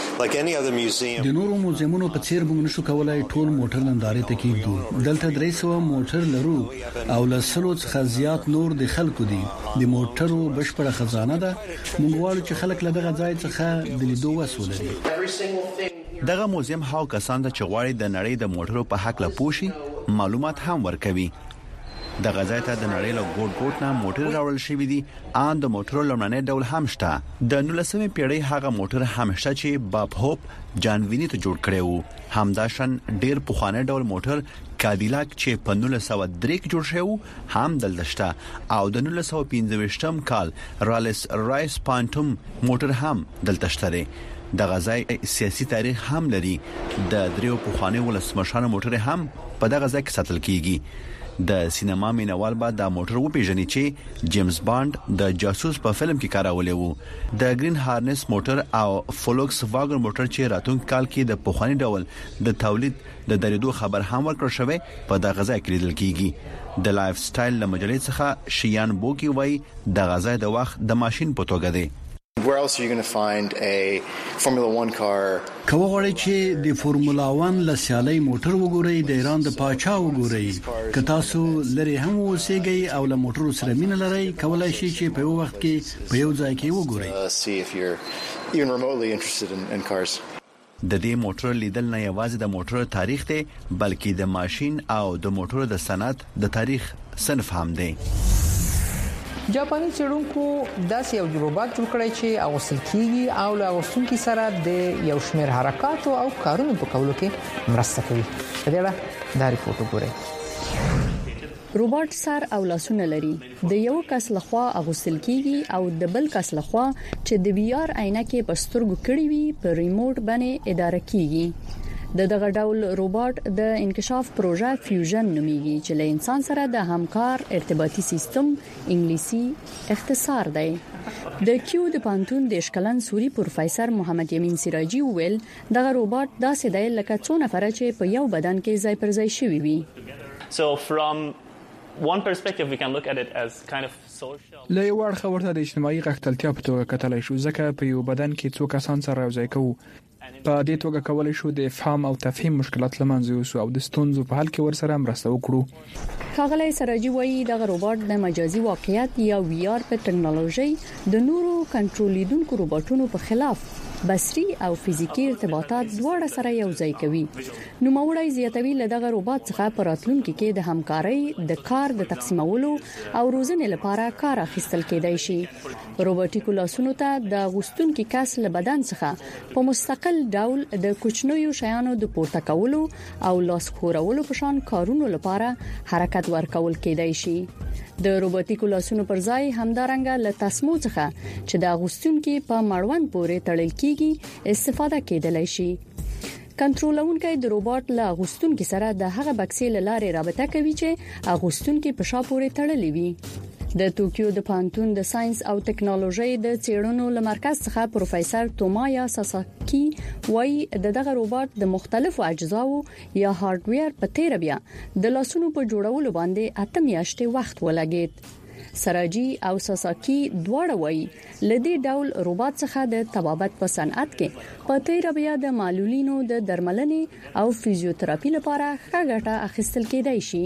د نورو موزیمونو په څیر موږ نشو کولای ټول موټر نندارې ته کېږو. دلته 300 موټر لرو او له سلو څخه زیات نور د خلکو دي. د موټرو بشپړه خزانه ده. موږ غواړو چې خلک له دغه ځای څخه د لیدو وس ولري. دغه موزیم هاو کسان چې غواړي د نړۍ د موټرو په حق لا پوښي معلومات هم ورکوي. د غزا ته د نړۍ له ګوټ نه موټر راوړل شوی دي ان د موټرو لمنې ډول هم شته. د 19مې پیړۍ هغه موټر هم شته چې باب هوپ جان ویني ته جوړ کړی وو. همداشن ډیر پخوانی ډول موټر کادیلاک چې په 1903 کې جوړ شوی هم دلته شته او د 1925م کال رالس رایس پانټوم موټر هم دلته شته. د غزا سیاسي تاریخ هم لري. د دریو پخوانی ولسمشرانو موټر هم په دغه ځای کې ساتل کیږي. د سینما مینوال با د موټر و پیژني چې جیمز بانډ د جاسوس په فلم کې کارولې وو. د گرین هارنس موټر او فولکس واګن موټر چې راتون کال کې د پوخانی ډول د تولید د درېدو خبر هم ورکړ شوی په د غزا کې لیدل کیږي. د لایف سټایل له مجلې څخه شیان بوکی وای د غزا د وخت د ماشين په توګه دی. Where else are you going to find a Formula 1 car? کوم غواړي چې د فارمولا 1 لسیالي موټر وګورئ د ایران د پاچا وګورئ که تاسو لري هم اوسېږئ او له موټرو سره مینه لرئ کولای شئ چې په یو وخت کې په یو ځای کې وګورئ. See if you're even remotely interested in cars. د دې موټر لیدل نه یوازې د موټر تاریخ دی بلکې د ماشين او د موټر د صنعت د تاریخ صنف هم دی. جاپاني څېړونکو داسې یو روبوټ جوړ کړی چې اغوستل کیږي او له اغوستونکو سره د یو شمېر حرکات او کارونو په کولو کې مرسته کوي. په دې اړه دا ریپورت وګورئ. روبوټ سر او لاسونه لري. د یو کس لخوا اغوستل کیږي او د بل کس لخوا چې د وی آر عینکې په سترګو کړی وي په ریموټ باندې اداره کیږي. د دغه ډول روبوټ د انکشاف پروژه فیوژن نومیږي چې له انسان سره د همکار ارتباطي سیستم انګلیسي اختصار دی. د کیو د پانتون د اشکلن سوري پروفیسور محمد یمین سراجی ویل دغه روبوټ داسې دی لکه څو نفر چې په یو بدن کې ځای پر ځای شوي وي. So from one perspective we can look at it as kind of social. له یو اړخه ورته د اجتماعي غښتلتیا په توګه کتلای شو ځکه په یو بدن کې څو کسان سره یو ځای کوو. په دې توګه کولای شو د فهم او تفهیم مشکلات لمنځه یوسو او د ستونزو په حل کې ورسره مرسته وکړو. ښاغلی سراجي وایي دغه روبوټ د مجازي واقعیت یا وی آر په ټکنالوژي د نورو کنټرولیدونکو روبوټونو په خلاف بصري او فزیکی ارتباطات دواړه سره یو ځای کوي. نو موړی زیاتوي له دغه روبوټ څخه پراتلونکو کې د همکارۍ د کار د تقسیمولو او روزنې لپاره کار اخیستل کېدای شي. روبوټیکو لاسونو ته د غوستونکو کس له بدن څخه په مستقل ډول د کوچنیو شیانو د پورته کولو او لاس خورولو په شان کارونو لپاره حرکت ورکول کېدای شي. د روبوټیکو لاسونو پر ځای همدارنګه له تسمو څخه چې د غوستونکو په مړوند پورې تړل کیږي استفاده کېدلای شي. کنټرولونکو د روبوټ له غوستونکو سره د هغه بکسې لاره رابطه کوي چې غوستونکو په شا پورې تړلې وي. د توکیو د پانتون د ساينس او ټکنالوژي د څېړنو لمرکز څخه پروفیسور تومایا ساساکی وایي دغه روبوټ د مختلفو اجزاو یا هارډویر په تیر بیا د لاسونو په جوړولو باندې 8 میاشتې وخت ولګید. سراجي او ساساکی دواړه وایي لدې ډول روبوټ څخه د طبابت په صنعت کې په تیر بیا د معلولینو د درملنې او فزیوتراپي لپاره ښه ګټه اخیستل کېدای شي.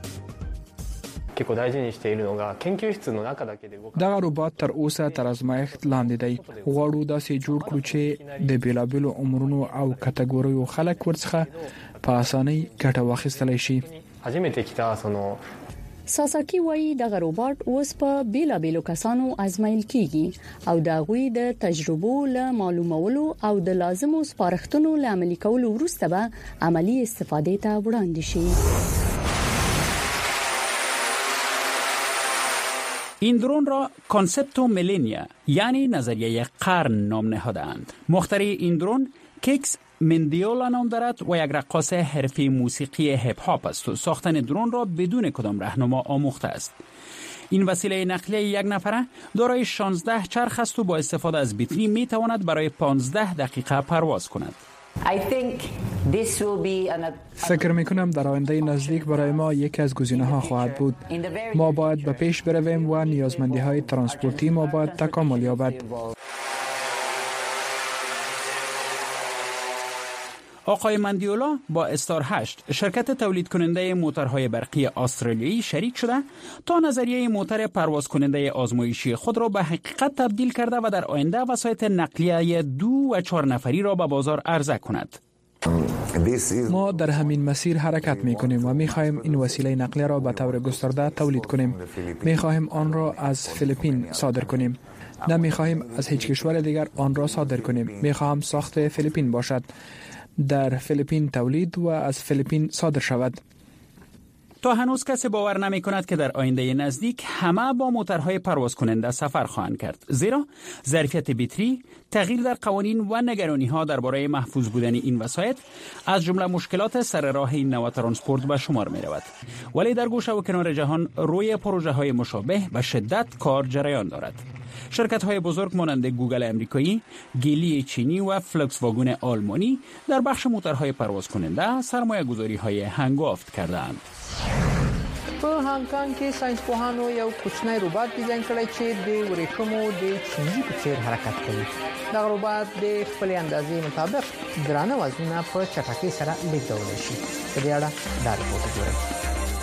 دغه روبوټ تر اوسه تر ازمایښت لاندې دی. غواړو داسې جوړ کړو چې د بیلابلو عمرونو او کټګوریو خلک ورڅخه په اسانۍ ګټه واخیستلی شي. ساساکی وایي دغه روبوټ اوس په بیلابلو کسانو ازمایل کیږي او د غوي د تجربو له معلومولو او د لازمو سپارښتنو له عملي کولو وروسته به عملی استفاده ته وړاندې شي. این درون را کانسپتو میلینیا یعنی نظریه قرن نام نهادند. مخترع این درون کیکس مندیولا نام دارد و یک رقاص حرفی موسیقی هپ هاپ است و ساختن درون را بدون کدام راهنما آموخته است. این وسیله نقلیه یک نفره دارای 16 چرخ است و با استفاده از بطری می تواند برای 15 دقیقه پرواز کند. فکر میکنم در آینده نزدیک برای ما یکی از گزینه‌ها خواهد بود. ما باید به پیش برویم و نیازمندی‌های ترانسپورتی ما باید تکامل یابد. آقای مندیولا با استار 8 شرکت تولید کننده موتورهای برقی استرالیایی شریک شده تا نظریه موتور پرواز کننده آزمایشی خود را به حقیقت تبدیل کرده و در آینده وسایط نقلیه 2 و 4 نفری را به بازار عرضه کند. ما در همین مسیر حرکت می‌کنیم و می‌خواهیم این وسیله نقلیه را به طور گسترده تولید کنیم. می‌خواهیم آن را از فیلیپین صادر کنیم. نمی‌خواهیم از هیچ کشور دیگر آن را صادر کنیم. می‌خواهم ساخت فیلیپین باشد. در فیلیپین تولید و از فیلیپین صادر شود. تا هنوز کسی باور نمی کند که در آینده نزدیک همه با موتورهای پرواز کننده سفر خواهند کرد، زیرا ظرفیت بطری، تغییر در قوانین و نگرانی ها درباره محفوظ بودن این وسایط از جمله مشکلات سر راه این نوع ترانسپورت به شمار می رود. ولی در گوشه و کنار جهان روی پروژه های مشابه به شدت کار جریان دارد. شرکت‌های بزرگ مانند گوگل امریکایی، گیلی چینی و فلکس واگن آلمانی در بخش موتورهای پرواز کننده سرمایه‌گذاری‌های هنگافت کردند. په هانګ کانګ کې ساينسپوهانو یو کوچنی روباټ ډیزاین کړی چې د ورېښمو د چینجي په څیر حرکت کوي. دا روباټ د خپل اندازې مطابق درانه وزنونه په چټکۍ سره لیږدولی شي. په دې اړه دا رپورټ وګورئ.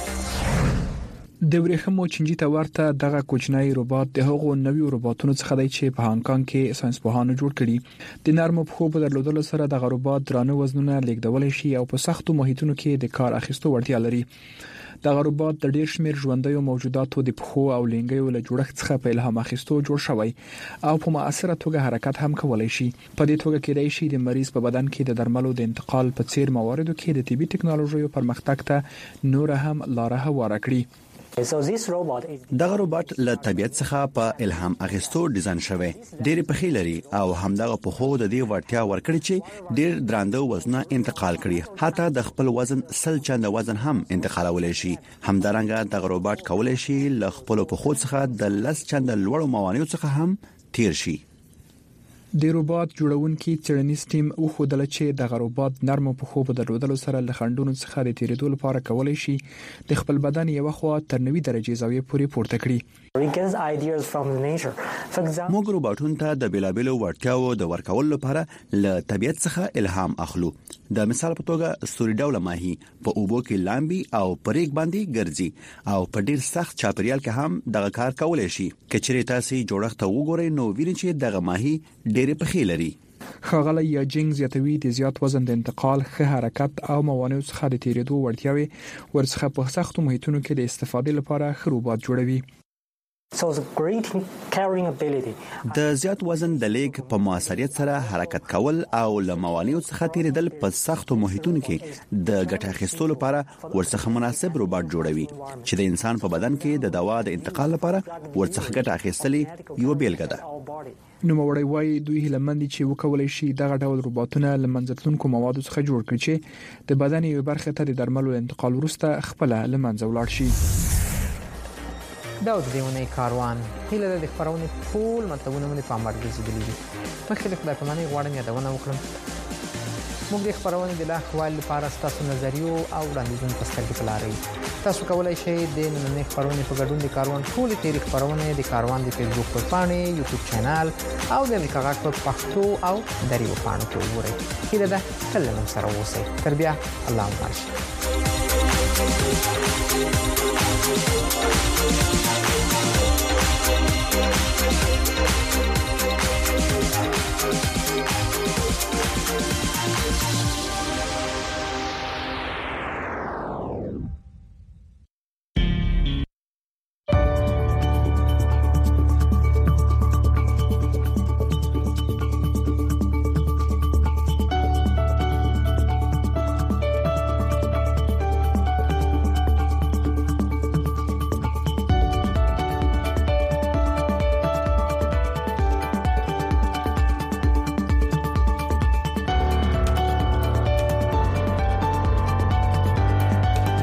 د ورېښمو چینجي ته ورته دغه کوچنی روباټ د هغو نویو روباټونو څخه دی چې په هانګ کانګ کې ساينسپوهانو جوړ کړي. د نرمو پښو په درلودلو سره دغه روباټ درانه وزنونه لیږدولی شي او په سختو محیطونو کې د کار اخیستو وړتیا لري. دغه روباټ د ډیر شمیر ژوندیو موجوداتو د پښو او لنګیو له جوړښت څخه په الهام اخیستو جوړ شوی او په مؤثره توګه حرکت هم کولای شي. په دې توګه کېدای شي د مریض په بدن کې د درملو د انتقال په څیر مواردو کې د طبي ټکنالوژیو پرمختګ ته نور هم لار هواره کړي. دغه روباټ له طبيعت څخه په الهام اخیستو ډیزاین شوی. ډېر پخې لري او همدغه په خو د دې ورتیا ورکړي چې ډېر درانده وزن انتقال کړي. حتی د خپل وزن 100 چنده وزن هم انتقالولای شي. همدارنګه دغه روباټ کولای شي له خپل په خو څخه د 10 چنده لوړو موانعو څخه هم تیر شي. د روباټ جوړونکي څېړنیز ټیم وښودل چې دغه روباټ نرمو پښو په درلودلو سره له خنډونو څخه د تیریدو لپاره کولای شي د خپل بدن یو خوا تر 90 درجې زاویې پورې پورته کړي. موږ روباټونو ته د بیلابیلو وړتیاو د ورکول لپاره له طبيعت څخه الهام اخلو. د مثال په توګه ستوري ډول ماهي په اوبو کې لامبي او پرېګ باندې ګرځي او په ډیر سخت چاپیریال کې هم دغه کار کولای شي. کچېرې تاسو جوړښت وګورئ نو وینئ چې دغه ماهي ډېر پخې لري. خاغلی یا جنګ زیاتوي د زیات وزن د انتقال، ښه حرکت او موانعو څخه د تیریدو وړتیاوي ورڅخه په سختو محیطونو کې د استفادې لپاره ښه روباټ جوړوي. د زیات وزن د لیږد په موثریت سره حرکت کول او له موانعو څخه تیریدل په سختو محیطونو کې د ګټه اخیستلو لپاره ورڅخه مناسب روباټ جوړوي چې د انسان په بدن کې د دوا د انتقال لپاره ورڅخه ګټه اخیستلې یو بیلګه ده. نو موري وايي دوی هلمندي چې وکولای شي دغه ډول روباټونه لمنځتلونکو موادو څخه جوړ کړي چې د بدن یو برخه ته د درملو انتقال وروسته خپل لمنځه ولاړ شي. دا د دیونه کاروان هله د خبرونه ټول مطلبونه مې په امر ګرځېدلې دي. مخکې خدای په معنی غواړم یادونه وکړم. موږ د خبرونه د لاحوال لپاره ستاسو نظریو او وړاندیزونو په سترګې په لارې. تاسو کولای شئ د نننۍ خبرونه په ګډون د کاروان ټول تاریخ خبرونه د کاروان د فیسبوک پاڼې، یوټیوب چینل او د امریکا غږ په پښتو او دریو پاڼو کې وګورئ. کله دا کله موږ سره اوسئ. تر بیا الله مبارک.